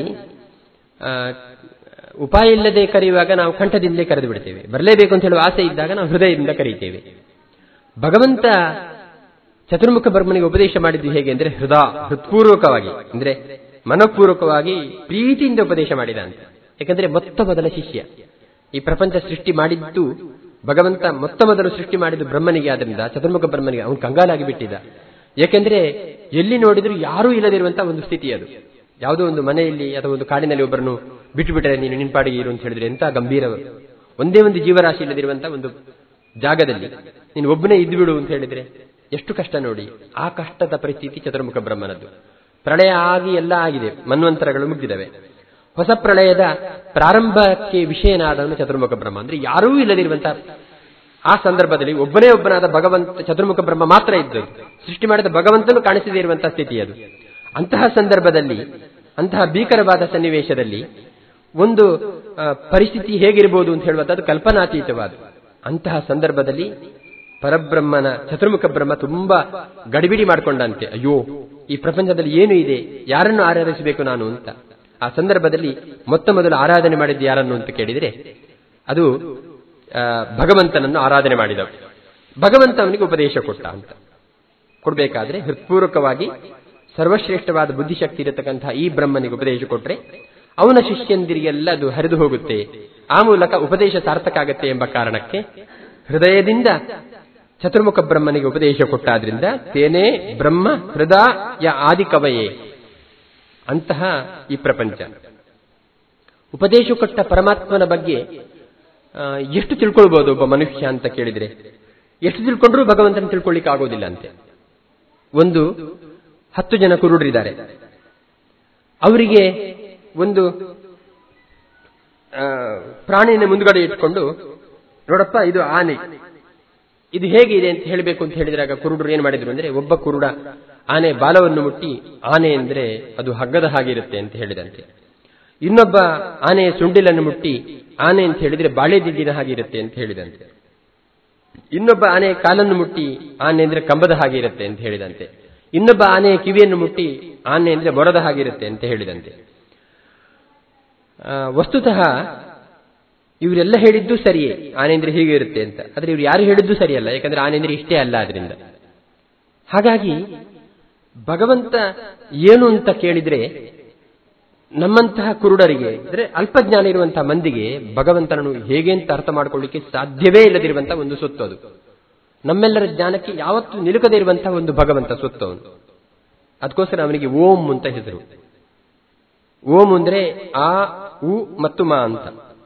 ಉಪಾಯ ಇಲ್ಲದೆ ಕರೆಯುವಾಗ ನಾವು ಕಂಠದಿಂದಲೇ ಕರೆದು ಬಿಡ್ತೇವೆ. ಬರಲೇಬೇಕು ಅಂತ ಹೇಳುವ ಆಸೆ ಇದ್ದಾಗ ನಾವು ಹೃದಯದಿಂದ ಕರೀತೇವೆ. ಭಗವಂತ ಚತುರ್ಮುಖ ಬ್ರಹ್ಮನಿಗೆ ಉಪದೇಶ ಮಾಡಿದ್ದು ಹೇಗೆ ಅಂದ್ರೆ ಹೃತ್ಪೂರ್ವಕವಾಗಿ ಅಂದ್ರೆ ಮನಪೂರ್ವಕವಾಗಿ ಪ್ರೀತಿಯಿಂದ ಉಪದೇಶ ಮಾಡಿದ ಅಂತ. ಯಾಕಂದ್ರೆ ಮೊತ್ತ ಮೊದಲ ಶಿಷ್ಯ. ಈ ಪ್ರಪಂಚ ಸೃಷ್ಟಿ ಮಾಡಿದ್ದು ಭಗವಂತ ಮೊತ್ತ ಮೊದಲು ಸೃಷ್ಟಿ ಮಾಡಿದ್ದು ಬ್ರಹ್ಮನಿಗೆ. ಆದ್ರಿಂದ ಚತುರ್ಮುಖ ಬ್ರಹ್ಮನಿಗೆ ಅವನು ಕಂಗಾಲಾಗಿ ಬಿಟ್ಟಿದ್ದ. ಯಾಕೆಂದ್ರೆ ಎಲ್ಲಿ ನೋಡಿದ್ರು ಯಾರೂ ಇಲ್ಲದಿರುವಂತಹ ಒಂದು ಸ್ಥಿತಿ ಅದು. ಯಾವುದೋ ಒಂದು ಮನೆಯಲ್ಲಿ ಅಥವಾ ಒಂದು ಕಾಡಿನಲ್ಲಿ ಒಬ್ಬರನ್ನು ಬಿಟ್ಟು ಬಿಟ್ಟರೆ ನೀನು ನಿನ್ಪಾಡಿಗೆ ಇರು ಅಂತ ಹೇಳಿದ್ರೆ ಎಂತ ಗಂಭೀರವರು. ಒಂದೇ ಒಂದು ಜೀವರಾಶಿ ಇಲ್ಲದಿರುವಂತಹ ಒಂದು ಜಾಗದಲ್ಲಿ ನೀನು ಒಬ್ಬನೇ ಇದ್ದು ಬಿಡು ಅಂತ ಹೇಳಿದ್ರೆ ಎಷ್ಟು ಕಷ್ಟ ನೋಡಿ. ಆ ಕಷ್ಟದ ಪರಿಸ್ಥಿತಿ ಚತುರ್ಮುಖ ಬ್ರಹ್ಮನದ್ದು. ಪ್ರಳಯ ಆಗಿ ಎಲ್ಲ ಆಗಿದೆ, ಮನ್ವಂತರಗಳು ಮುಗಿದಿವೆ. ಹೊಸ ಪ್ರಳಯದ ಪ್ರಾರಂಭಕ್ಕೆ ವಿಷಯನಾದವನು ಚತುರ್ಮುಖ ಬ್ರಹ್ಮ. ಅಂದ್ರೆ ಯಾರೂ ಇಲ್ಲದಿರುವಂತಹ ಆ ಸಂದರ್ಭದಲ್ಲಿ ಒಬ್ಬನಾದ ಭಗವಂತ ಚತುರ್ಮುಖ ಬ್ರಹ್ಮ ಮಾತ್ರ ಇದ್ದದ್ದು. ಸೃಷ್ಟಿ ಮಾಡಿದ ಭಗವಂತನು ಕಾಣಿಸದೇ ಇರುವಂತಹ ಸ್ಥಿತಿ ಅದು. ಅಂತಹ ಸಂದರ್ಭದಲ್ಲಿ, ಅಂತಹ ಭೀಕರವಾದ ಸನ್ನಿವೇಶದಲ್ಲಿ ಒಂದು ಪರಿಸ್ಥಿತಿ ಹೇಗಿರಬಹುದು ಅಂತ ಹೇಳುವಂತದ್ದು ಕಲ್ಪನಾತೀತವಾದ. ಅಂತಹ ಸಂದರ್ಭದಲ್ಲಿ ಪರಬ್ರಹ್ಮನ ಚತುರ್ಮುಖ ಬ್ರಹ್ಮ ತುಂಬಾ ಗಡಿಬಿಡಿ ಮಾಡಿಕೊಂಡಂತೆ, ಅಯ್ಯೋ ಈ ಪ್ರಪಂಚದಲ್ಲಿ ಏನು ಇದೆ, ಯಾರನ್ನು ಆರಾಧಿಸಬೇಕು ನಾನು ಅಂತ. ಆ ಸಂದರ್ಭದಲ್ಲಿ ಮೊತ್ತ ಮೊದಲು ಆರಾಧನೆ ಮಾಡಿದ್ದು ಯಾರನ್ನು ಅಂತ ಕೇಳಿದರೆ ಅದು ಭಗವಂತನನ್ನು ಆರಾಧನೆ ಮಾಡಿದವ. ಭಗವಂತ ಅವನಿಗೆ ಉಪದೇಶ ಕೊಟ್ಟ ಅಂತ. ಕೊಡಬೇಕಾದ್ರೆ ಹೃತ್ಪೂರ್ವಕವಾಗಿ ಸರ್ವಶ್ರೇಷ್ಠವಾದ ಬುದ್ಧಿಶಕ್ತಿ ಇರತಕ್ಕಂತಹ ಈ ಬ್ರಹ್ಮನಿಗೆ ಉಪದೇಶ ಕೊಟ್ರೆ ಅವನ ಶಿಷ್ಯಂದಿರಿಗೆಲ್ಲ ಅದು ಹರಿದು ಹೋಗುತ್ತೆ, ಆ ಮೂಲಕ ಉಪದೇಶ ಸಾರ್ಥಕ ಆಗುತ್ತೆ ಎಂಬ ಕಾರಣಕ್ಕೆ ಹೃದಯದಿಂದ ಚತುರ್ಮುಖ ಬ್ರಹ್ಮನಿಗೆ ಉಪದೇಶ ಕೊಟ್ಟಾದ್ರಿಂದ ತೇನೇ ಬ್ರಹ್ಮ ಹೃದಯ ಆದಿಕವಯೇ ಅಂತಹ ಈ ಪ್ರಪಂಚ. ಉಪದೇಶ ಕೊಟ್ಟ ಪರಮಾತ್ಮನ ಬಗ್ಗೆ ಎಷ್ಟು ತಿಳ್ಕೊಳ್ಬಹುದು ಒಬ್ಬ ಮನುಷ್ಯ ಅಂತ ಕೇಳಿದ್ರೆ, ಎಷ್ಟು ತಿಳ್ಕೊಂಡ್ರೂ ಭಗವಂತನ ತಿಳ್ಕೊಳ್ಳಿಕ್ಕೆ ಆಗೋದಿಲ್ಲ ಅಂತೆ. ಒಂದು 10 ಜನ ಕುರುಡರಿದ್ದಾರೆ. ಅವರಿಗೆ ಒಂದು ಪ್ರಾಣಿಯನ್ನು ಮುಂದುಗಡೆ ಇಟ್ಕೊಂಡು, ನೋಡಪ್ಪ ಇದು ಆನೆ, ಇದು ಹೇಗಿದೆ ಅಂತ ಹೇಳಬೇಕು ಅಂತ ಹೇಳಿದಾಗ ಕುರುಡರು ಏನ್ ಮಾಡಿದ್ರು ಅಂದ್ರೆ, ಒಬ್ಬ ಕುರುಡ ಆನೆ ಬಾಲವನ್ನು ಮುಟ್ಟಿ ಆನೆ ಅಂದ್ರೆ ಅದು ಹಗ್ಗದ ಹಾಗೆ ಇರುತ್ತೆ ಅಂತ ಹೇಳಿದಂತೆ. ಇನ್ನೊಬ್ಬ ಆನೆಯ ಸುಂಡಿಲನ್ನು ಮುಟ್ಟಿ ಆನೆ ಅಂತ ಹೇಳಿದ್ರೆ ಬಾಳೆದಿದ್ದಿನ ಹಾಗಿರುತ್ತೆ ಅಂತ ಹೇಳಿದಂತೆ. ಇನ್ನೊಬ್ಬ ಆನೆಯ ಕಾಲನ್ನು ಮುಟ್ಟಿ ಆನೆ ಅಂದ್ರೆ ಕಂಬದ ಹಾಗೆ ಇರುತ್ತೆ ಅಂತ ಹೇಳಿದಂತೆ. ಇನ್ನೊಬ್ಬ ಆನೆಯ ಕಿವಿಯನ್ನು ಮುಟ್ಟಿ ಆನೆ ಅಂದ್ರೆ ಮೊರದ ಹಾಗಿರುತ್ತೆ ಅಂತ ಹೇಳಿದಂತೆ. ವಸ್ತುತಃ ಇವರೆಲ್ಲ ಹೇಳಿದ್ದು ಸರಿಯೇ, ಆನೆ ಅಂದ್ರೆ ಹೀಗೆ ಇರುತ್ತೆ ಅಂತ. ಆದ್ರೆ ಇವ್ರು ಯಾರು ಹೇಳಿದ್ದು ಸರಿಯಲ್ಲ, ಯಾಕಂದ್ರೆ ಆನೆ ಅಂದ್ರೆ ಇಷ್ಟೇ ಅಲ್ಲ ಅದರಿಂದ. ಹಾಗಾಗಿ ಭಗವಂತ ಏನು ಅಂತ ಕೇಳಿದ್ರೆ ನಮ್ಮಂತಹ ಕುರುಡರಿಗೆ, ಅಂದ್ರೆ ಅಲ್ಪಜ್ಞಾನ ಇರುವಂತಹ ಮಂದಿಗೆ ಭಗವಂತನನ್ನು ಹೇಗೆ ಅಂತ ಅರ್ಥ ಮಾಡ್ಕೊಳ್ಳಿಕ್ಕೆ ಸಾಧ್ಯವೇ ಇಲ್ಲದಿರುವಂತಹ ಒಂದು ಸೊತ್ತು ಅದು. ನಮ್ಮೆಲ್ಲರ ಜ್ಞಾನಕ್ಕೆ ಯಾವತ್ತೂ ನಿಲುಕದೇ ಇರುವಂತಹ ಒಂದು ಭಗವಂತ ಸೊತ್ತು ಅವನು. ಅದಕ್ಕೋಸ್ಕರ ಅವನಿಗೆ ಓಂ ಅಂತ ಹೆಸರು. ಓಂ ಅಂದ್ರೆ ಆ, ಉ ಮತ್ತು ಮಾ ಅಂತ.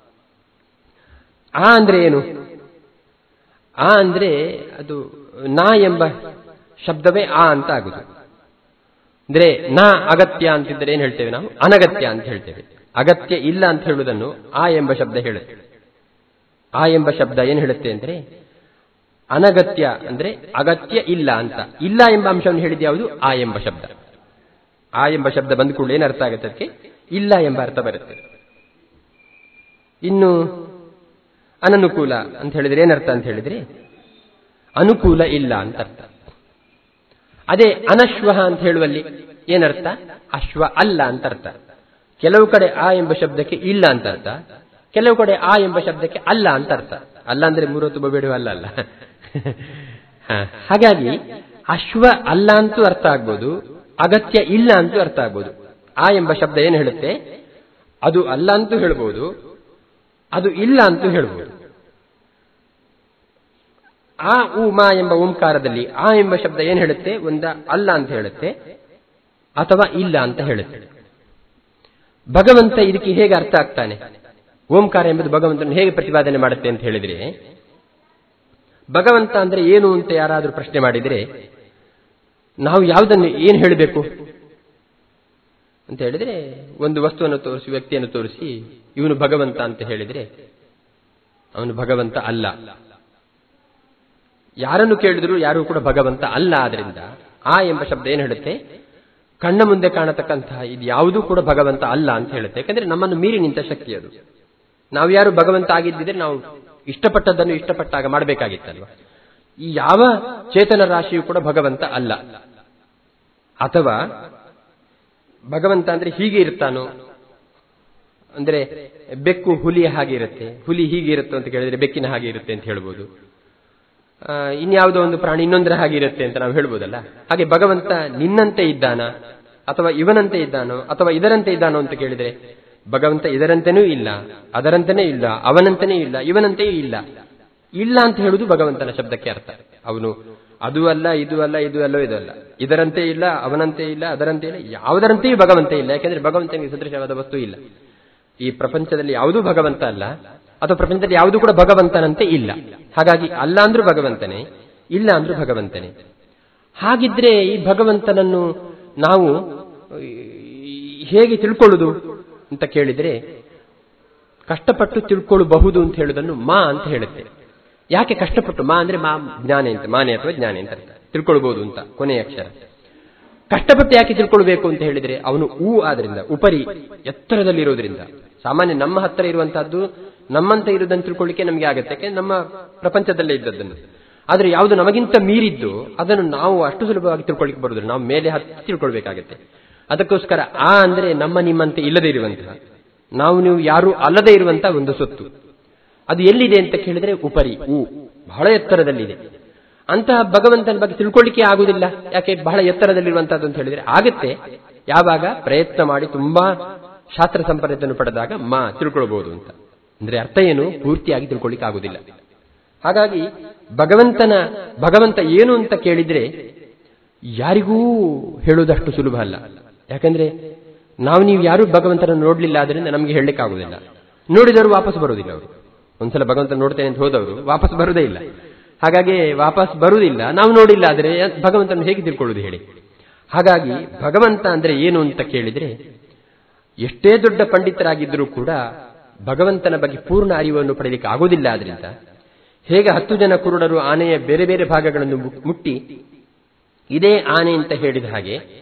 ಆ ಅಂದ್ರೆ ಏನು? ಆ ಅಂದ್ರೆ ಅದು ನಾ ಎಂಬ ಶಬ್ದವೇ ಆ ಅಂತ ಆಗುದು. ಅಂದ್ರೆ ನಾ ಅಗತ್ಯ ಅಂತಿದ್ದರೆ ಏನ್ ಹೇಳ್ತೇವೆ ನಾವು? ಅನಗತ್ಯ ಅಂತ ಹೇಳ್ತೇವೆ. ಅಗತ್ಯ ಇಲ್ಲ ಅಂತ ಹೇಳುವುದನ್ನು ಆ ಎಂಬ ಶಬ್ದ ಹೇಳುತ್ತೆ. ಆ ಎಂಬ ಶಬ್ದ ಏನ್ ಹೇಳುತ್ತೆ ಅಂದ್ರೆ ಅನಗತ್ಯ ಅಂದ್ರೆ ಅಗತ್ಯ ಇಲ್ಲ ಅಂತ. ಇಲ್ಲ ಎಂಬ ಅಂಶವನ್ನು ಹೇಳಿದ ಯಾವುದು? ಆ ಎಂಬ ಶಬ್ದ. ಆ ಎಂಬ ಶಬ್ದ ಬಂದ ಕೂಡಲೇ ಏನು ಅರ್ಥ ಆಗುತ್ತೆ? ಅದಕ್ಕೆ ಇಲ್ಲ ಎಂಬ ಅರ್ಥ ಬರುತ್ತೆ. ಇನ್ನು ಅನನುಕೂಲ ಅಂತ ಹೇಳಿದ್ರೆ ಏನರ್ಥ ಅಂತ ಹೇಳಿದ್ರೆ ಅನುಕೂಲ ಇಲ್ಲ ಅಂತ ಅರ್ಥ. ಅದೇ ಅನಶ್ವ ಅಂತ ಹೇಳುವಲ್ಲಿ ಏನರ್ಥ? ಅಶ್ವ ಅಲ್ಲ ಅಂತ ಅರ್ಥ. ಕೆಲವು ಕಡೆ ಆ ಎಂಬ ಶಬ್ದಕ್ಕೆ ಇಲ್ಲ ಅಂತ ಅರ್ಥ, ಕೆಲವು ಕಡೆ ಆ ಎಂಬ ಶಬ್ದಕ್ಕೆ ಅಲ್ಲ ಅಂತ ಅರ್ಥ. ಅಲ್ಲ ಅಂದ್ರೆ ಮೂರೊತ್ತು ಬಬೇಡುವ ಅಲ್ಲ ಅಲ್ಲ. ಹಾಗಾಗಿ ಅಶ್ವ ಅಲ್ಲ ಅಂತೂ ಅರ್ಥ ಆಗ್ಬೋದು, ಅಗತ್ಯ ಇಲ್ಲ ಅಂತೂ ಅರ್ಥ ಆಗ್ಬೋದು. ಆ ಎಂಬ ಶಬ್ದ ಏನು ಹೇಳುತ್ತೆ? ಅದು ಅಲ್ಲ ಅಂತೂ ಹೇಳ್ಬೋದು, ಅದು ಇಲ್ಲ ಅಂತೂ ಹೇಳ್ಬೋದು. ಆ ಉ ಮಾ ಎಂಬ ಓಂಕಾರದಲ್ಲಿ ಆ ಎಂಬ ಶಬ್ದ ಏನು ಹೇಳುತ್ತೆ? ಒಂದ ಅಲ್ಲ ಅಂತ ಹೇಳುತ್ತೆ ಅಥವಾ ಇಲ್ಲ ಅಂತ ಹೇಳುತ್ತೆ. ಭಗವಂತ ಇದಕ್ಕೆ ಹೇಗೆ ಅರ್ಥ ಆಗ್ತಾನೆ? ಓಂಕಾರ ಎಂಬುದು ಭಗವಂತನ ಹೇಗೆ ಪ್ರತಿಪಾದನೆ ಮಾಡುತ್ತೆ ಅಂತ ಹೇಳಿದ್ರೆ, ಭಗವಂತ ಅಂದ್ರೆ ಏನು ಅಂತ ಯಾರಾದರೂ ಪ್ರಶ್ನೆ ಮಾಡಿದರೆ ನಾವು ಯಾವುದನ್ನು ಏನು ಹೇಳಬೇಕು ಅಂತ ಹೇಳಿದ್ರೆ, ಒಂದು ವಸ್ತುವನ್ನು ತೋರಿಸಿ, ವ್ಯಕ್ತಿಯನ್ನು ತೋರಿಸಿ ಇವನು ಭಗವಂತ ಅಂತ ಹೇಳಿದ್ರೆ ಅವನು ಭಗವಂತ ಅಲ್ಲ. ಯಾರನ್ನು ಕೇಳಿದ್ರು ಯಾರು ಕೂಡ ಭಗವಂತ ಅಲ್ಲ. ಆದ್ರಿಂದ ಆ ಎಂಬ ಶಬ್ದ ಏನು ಹೇಳುತ್ತೆ? ಕಣ್ಣ ಮುಂದೆ ಕಾಣತಕ್ಕಂತಹ ಇದು ಯಾವುದೂ ಕೂಡ ಭಗವಂತ ಅಲ್ಲ ಅಂತ ಹೇಳುತ್ತೆ. ಯಾಕಂದ್ರೆ ನಮ್ಮನ್ನು ಮೀರಿ ನಿಂತ ಶಕ್ತಿ ಅದು. ನಾವು ಯಾರು ಭಗವಂತ ಆಗಿದ್ದಿದ್ರೆ ನಾವು ಇಷ್ಟಪಟ್ಟದ್ದನ್ನು ಇಷ್ಟಪಟ್ಟಾಗ ಮಾಡಬೇಕಾಗಿತ್ತಲ್ವ. ಈ ಯಾವ ಚೇತನ ರಾಶಿಯೂ ಕೂಡ ಭಗವಂತ ಅಲ್ಲ. ಅಥವಾ ಭಗವಂತ ಅಂದ್ರೆ ಹೀಗೆ ಇರ್ತಾನೋ ಅಂದ್ರೆ ಬೆಕ್ಕು ಹುಲಿಯ ಹಾಗೆ ಇರುತ್ತೆ, ಹುಲಿ ಹೀಗೆ ಇರುತ್ತೆ ಅಂತ ಕೇಳಿದ್ರೆ ಬೆಕ್ಕಿನ ಹಾಗೆ ಇರುತ್ತೆ ಅಂತ ಹೇಳ್ಬೋದು. ಇನ್ಯಾವುದೋ ಒಂದು ಪ್ರಾಣಿ ಇನ್ನೊಂದರ ಹಾಗೆ ಇರುತ್ತೆ ಅಂತ ನಾವು ಹೇಳ್ಬೋದಲ್ಲ. ಹಾಗೆ ಭಗವಂತ ನಿನ್ನಂತೆ ಇದ್ದಾನ ಅಥವಾ ಇವನಂತೆ ಇದ್ದಾನೋ ಅಥವಾ ಇದರಂತೆ ಇದ್ದಾನೋ ಅಂತ ಕೇಳಿದ್ರೆ ಭಗವಂತ ಇದರಂತೆನೂ ಇಲ್ಲ, ಅದರಂತೆನೇ ಇಲ್ಲ, ಅವನಂತೆನೇ ಇಲ್ಲ, ಇವನಂತೆಯೂ ಇಲ್ಲ. ಇಲ್ಲ ಅಂತ ಹೇಳುವುದು ಭಗವಂತನ ಶಬ್ದಕ್ಕೆ ಅರ್ಥ. ಅವನು ಅದು ಅಲ್ಲ, ಇದು ಅಲ್ಲ, ಇದು ಅಲ್ಲೋ ಇದಲ್ಲ, ಇದರಂತೆ ಇಲ್ಲ, ಅವನಂತೆ ಇಲ್ಲ, ಅದರಂತೆ ಇಲ್ಲ, ಯಾವುದರಂತೆಯೂ ಭಗವಂತ ಇಲ್ಲ. ಯಾಕೆಂದ್ರೆ ಭಗವಂತನಿಗೆ ಸದೃಶವಾದ ವಸ್ತು ಇಲ್ಲ. ಈ ಪ್ರಪಂಚದಲ್ಲಿ ಯಾವುದೂ ಭಗವಂತ ಅಲ್ಲ, ಅಥವಾ ಪ್ರಪಂಚದಲ್ಲಿ ಯಾವುದೂ ಕೂಡ ಭಗವಂತನಂತೆ ಇಲ್ಲ. ಹಾಗಾಗಿ ಅಲ್ಲ ಅಂದ್ರೂ ಭಗವಂತನೇ, ಇಲ್ಲ ಅಂದ್ರೂ ಭಗವಂತನೇ. ಹಾಗಿದ್ರೆ ಈ ಭಗವಂತನನ್ನು ನಾವು ಹೇಗೆ ತಿಳ್ಕೊಳ್ಳುವುದು ಅಂತ ಕೇಳಿದ್ರೆ, ಕಷ್ಟಪಟ್ಟು ತಿಳ್ಕೊಳ್ಳಬಹುದು ಅಂತ ಹೇಳುವುದನ್ನು ಮಾ ಅಂತ ಹೇಳುತ್ತೆ. ಯಾಕೆ ಕಷ್ಟಪಟ್ಟು? ಮಾ ಅಂದ್ರೆ ಮಾ ಜ್ಞಾನ ಅಂತ, ಮಾನೆ ಅಥವಾ ಜ್ಞಾನ ಅಂತ ಅರ್ಥ. ತಿಳ್ಕೊಳ್ಬಹುದು ಅಂತ ಕೊನೆಯ ಅಕ್ಷರ. ಕಷ್ಟಪಟ್ಟು ಯಾಕೆ ತಿಳ್ಕೊಳ್ಬೇಕು ಅಂತ ಹೇಳಿದ್ರೆ ಅವನು ಊ ಆದ್ರಿಂದ, ಉಪರಿ ಎತ್ತರದಲ್ಲಿರೋದ್ರಿಂದ. ಸಾಮಾನ್ಯ ನಮ್ಮ ಹತ್ತಿರ ಇರುವಂತಹದ್ದು ನಮ್ಮಂತ ಇರುವುದನ್ನು ತಿಳ್ಕೊಳ್ಳಿಕ್ಕೆ ನಮಗೆ ಆಗುತ್ತೆ, ಯಾಕೆಂದ್ರೆ ನಮ್ಮ ಪ್ರಪಂಚದಲ್ಲೇ ಇದ್ದದ್ದನ್ನು. ಆದ್ರೆ ಯಾವುದು ನಮಗಿಂತ ಮೀರಿದ್ದು ಅದನ್ನು ನಾವು ಅಷ್ಟು ಸುಲಭವಾಗಿ ತಿಳ್ಕೊಳ್ಳಿಕ್ಕೆ ಬರುವುದಿಲ್ಲ, ನಾವು ಮೇಲೆ ಹತ್ತಿ ತಿಳ್ಕೊಳ್ಬೇಕಾಗತ್ತೆ. ಅದಕ್ಕೋಸ್ಕರ ಆ ಅಂದ್ರೆ ನಮ್ಮ ನಿಮ್ಮಂತೆ ಇಲ್ಲದೆ ಇರುವಂತಹ, ನಾವು ನೀವು ಯಾರು ಅಲ್ಲದೆ ಇರುವಂತಹ ಒಂದು ಸೊತ್ತು. ಅದು ಎಲ್ಲಿದೆ ಅಂತ ಕೇಳಿದ್ರೆ ಉಪರಿ, ಊ ಬಹಳ ಎತ್ತರದಲ್ಲಿದೆ. ಅಂತಹ ಭಗವಂತನ ಬಗ್ಗೆ ತಿಳ್ಕೊಳ್ಳಿಕ್ಕೆ ಆಗುವುದಿಲ್ಲ. ಯಾಕೆ? ಬಹಳ ಎತ್ತರದಲ್ಲಿರುವಂತಹದ್ದು ಅಂತ ಹೇಳಿದ್ರೆ ಆಗತ್ತೆ ಯಾವಾಗ ಪ್ರಯತ್ನ ಮಾಡಿ ತುಂಬಾ ಶಾಸ್ತ್ರ ಸಂಪನ್ನತೆಯನ್ನು ಪಡೆದಾಗ ಮಾ ತಿಳ್ಕೊಳ್ಬಹುದು ಅಂತ. ಅಂದ್ರೆ ಅರ್ಥ ಏನು? ಪೂರ್ತಿಯಾಗಿ ತಿಳ್ಕೊಳ್ಳಿಕ್ಕೆ ಆಗುದಿಲ್ಲ. ಹಾಗಾಗಿ ಭಗವಂತ ಏನು ಅಂತ ಕೇಳಿದ್ರೆ ಯಾರಿಗೂ ಹೇಳುವುದಷ್ಟು ಸುಲಭ ಅಲ್ಲ. ಯಾಕಂದ್ರೆ ನೀವು ಯಾರು ಭಗವಂತನನ್ನು ನೋಡ್ಲಿಲ್ಲ, ಆದ್ರಿಂದ ನಮಗೆ ಹೇಳಲಿಕ್ಕೆ ಆಗುದಿಲ್ಲ. ನೋಡಿದವರು ವಾಪಸ್ ಬರುವುದಿಲ್ಲ. ಅವರು ಒಂದ್ಸಲ ಭಗವಂತ ನೋಡ್ತೇನೆ ಅಂತ ಹೋದವರು ವಾಪಸ್ ಬರುವುದೇ ಇಲ್ಲ. ಹಾಗಾಗಿ ವಾಪಸ್ ಬರುವುದಿಲ್ಲ. ನಾವು ನೋಡಿಲ್ಲ ಆದ್ರೆ ಭಗವಂತನ ಹೇಗೆ ತಿಳ್ಕೊಳ್ಳುವುದು ಹೇಳಿ? ಹಾಗಾಗಿ ಭಗವಂತ ಅಂದ್ರೆ ಏನು ಅಂತ ಕೇಳಿದ್ರೆ, ಎಷ್ಟೇ ದೊಡ್ಡ ಪಂಡಿತರಾಗಿದ್ದರೂ ಕೂಡ ಭಗವಂತನ ಬಗ್ಗೆ ಪೂರ್ಣ ಅರಿವನ್ನು ಪಡೆಯಲಿಕ್ಕೆ ಆಗುವುದಿಲ್ಲ. ಆದ್ರಿಂದ ಹೇಗೆ 10 ಜನ ಕುರುಡರು ಆನೆಯ ಬೇರೆ ಬೇರೆ ಭಾಗಗಳನ್ನು ಮುಟ್ಟಿ ಇದೇ ಆನೆ ಅಂತ ಹೇಳಿದ ಹಾಗೆ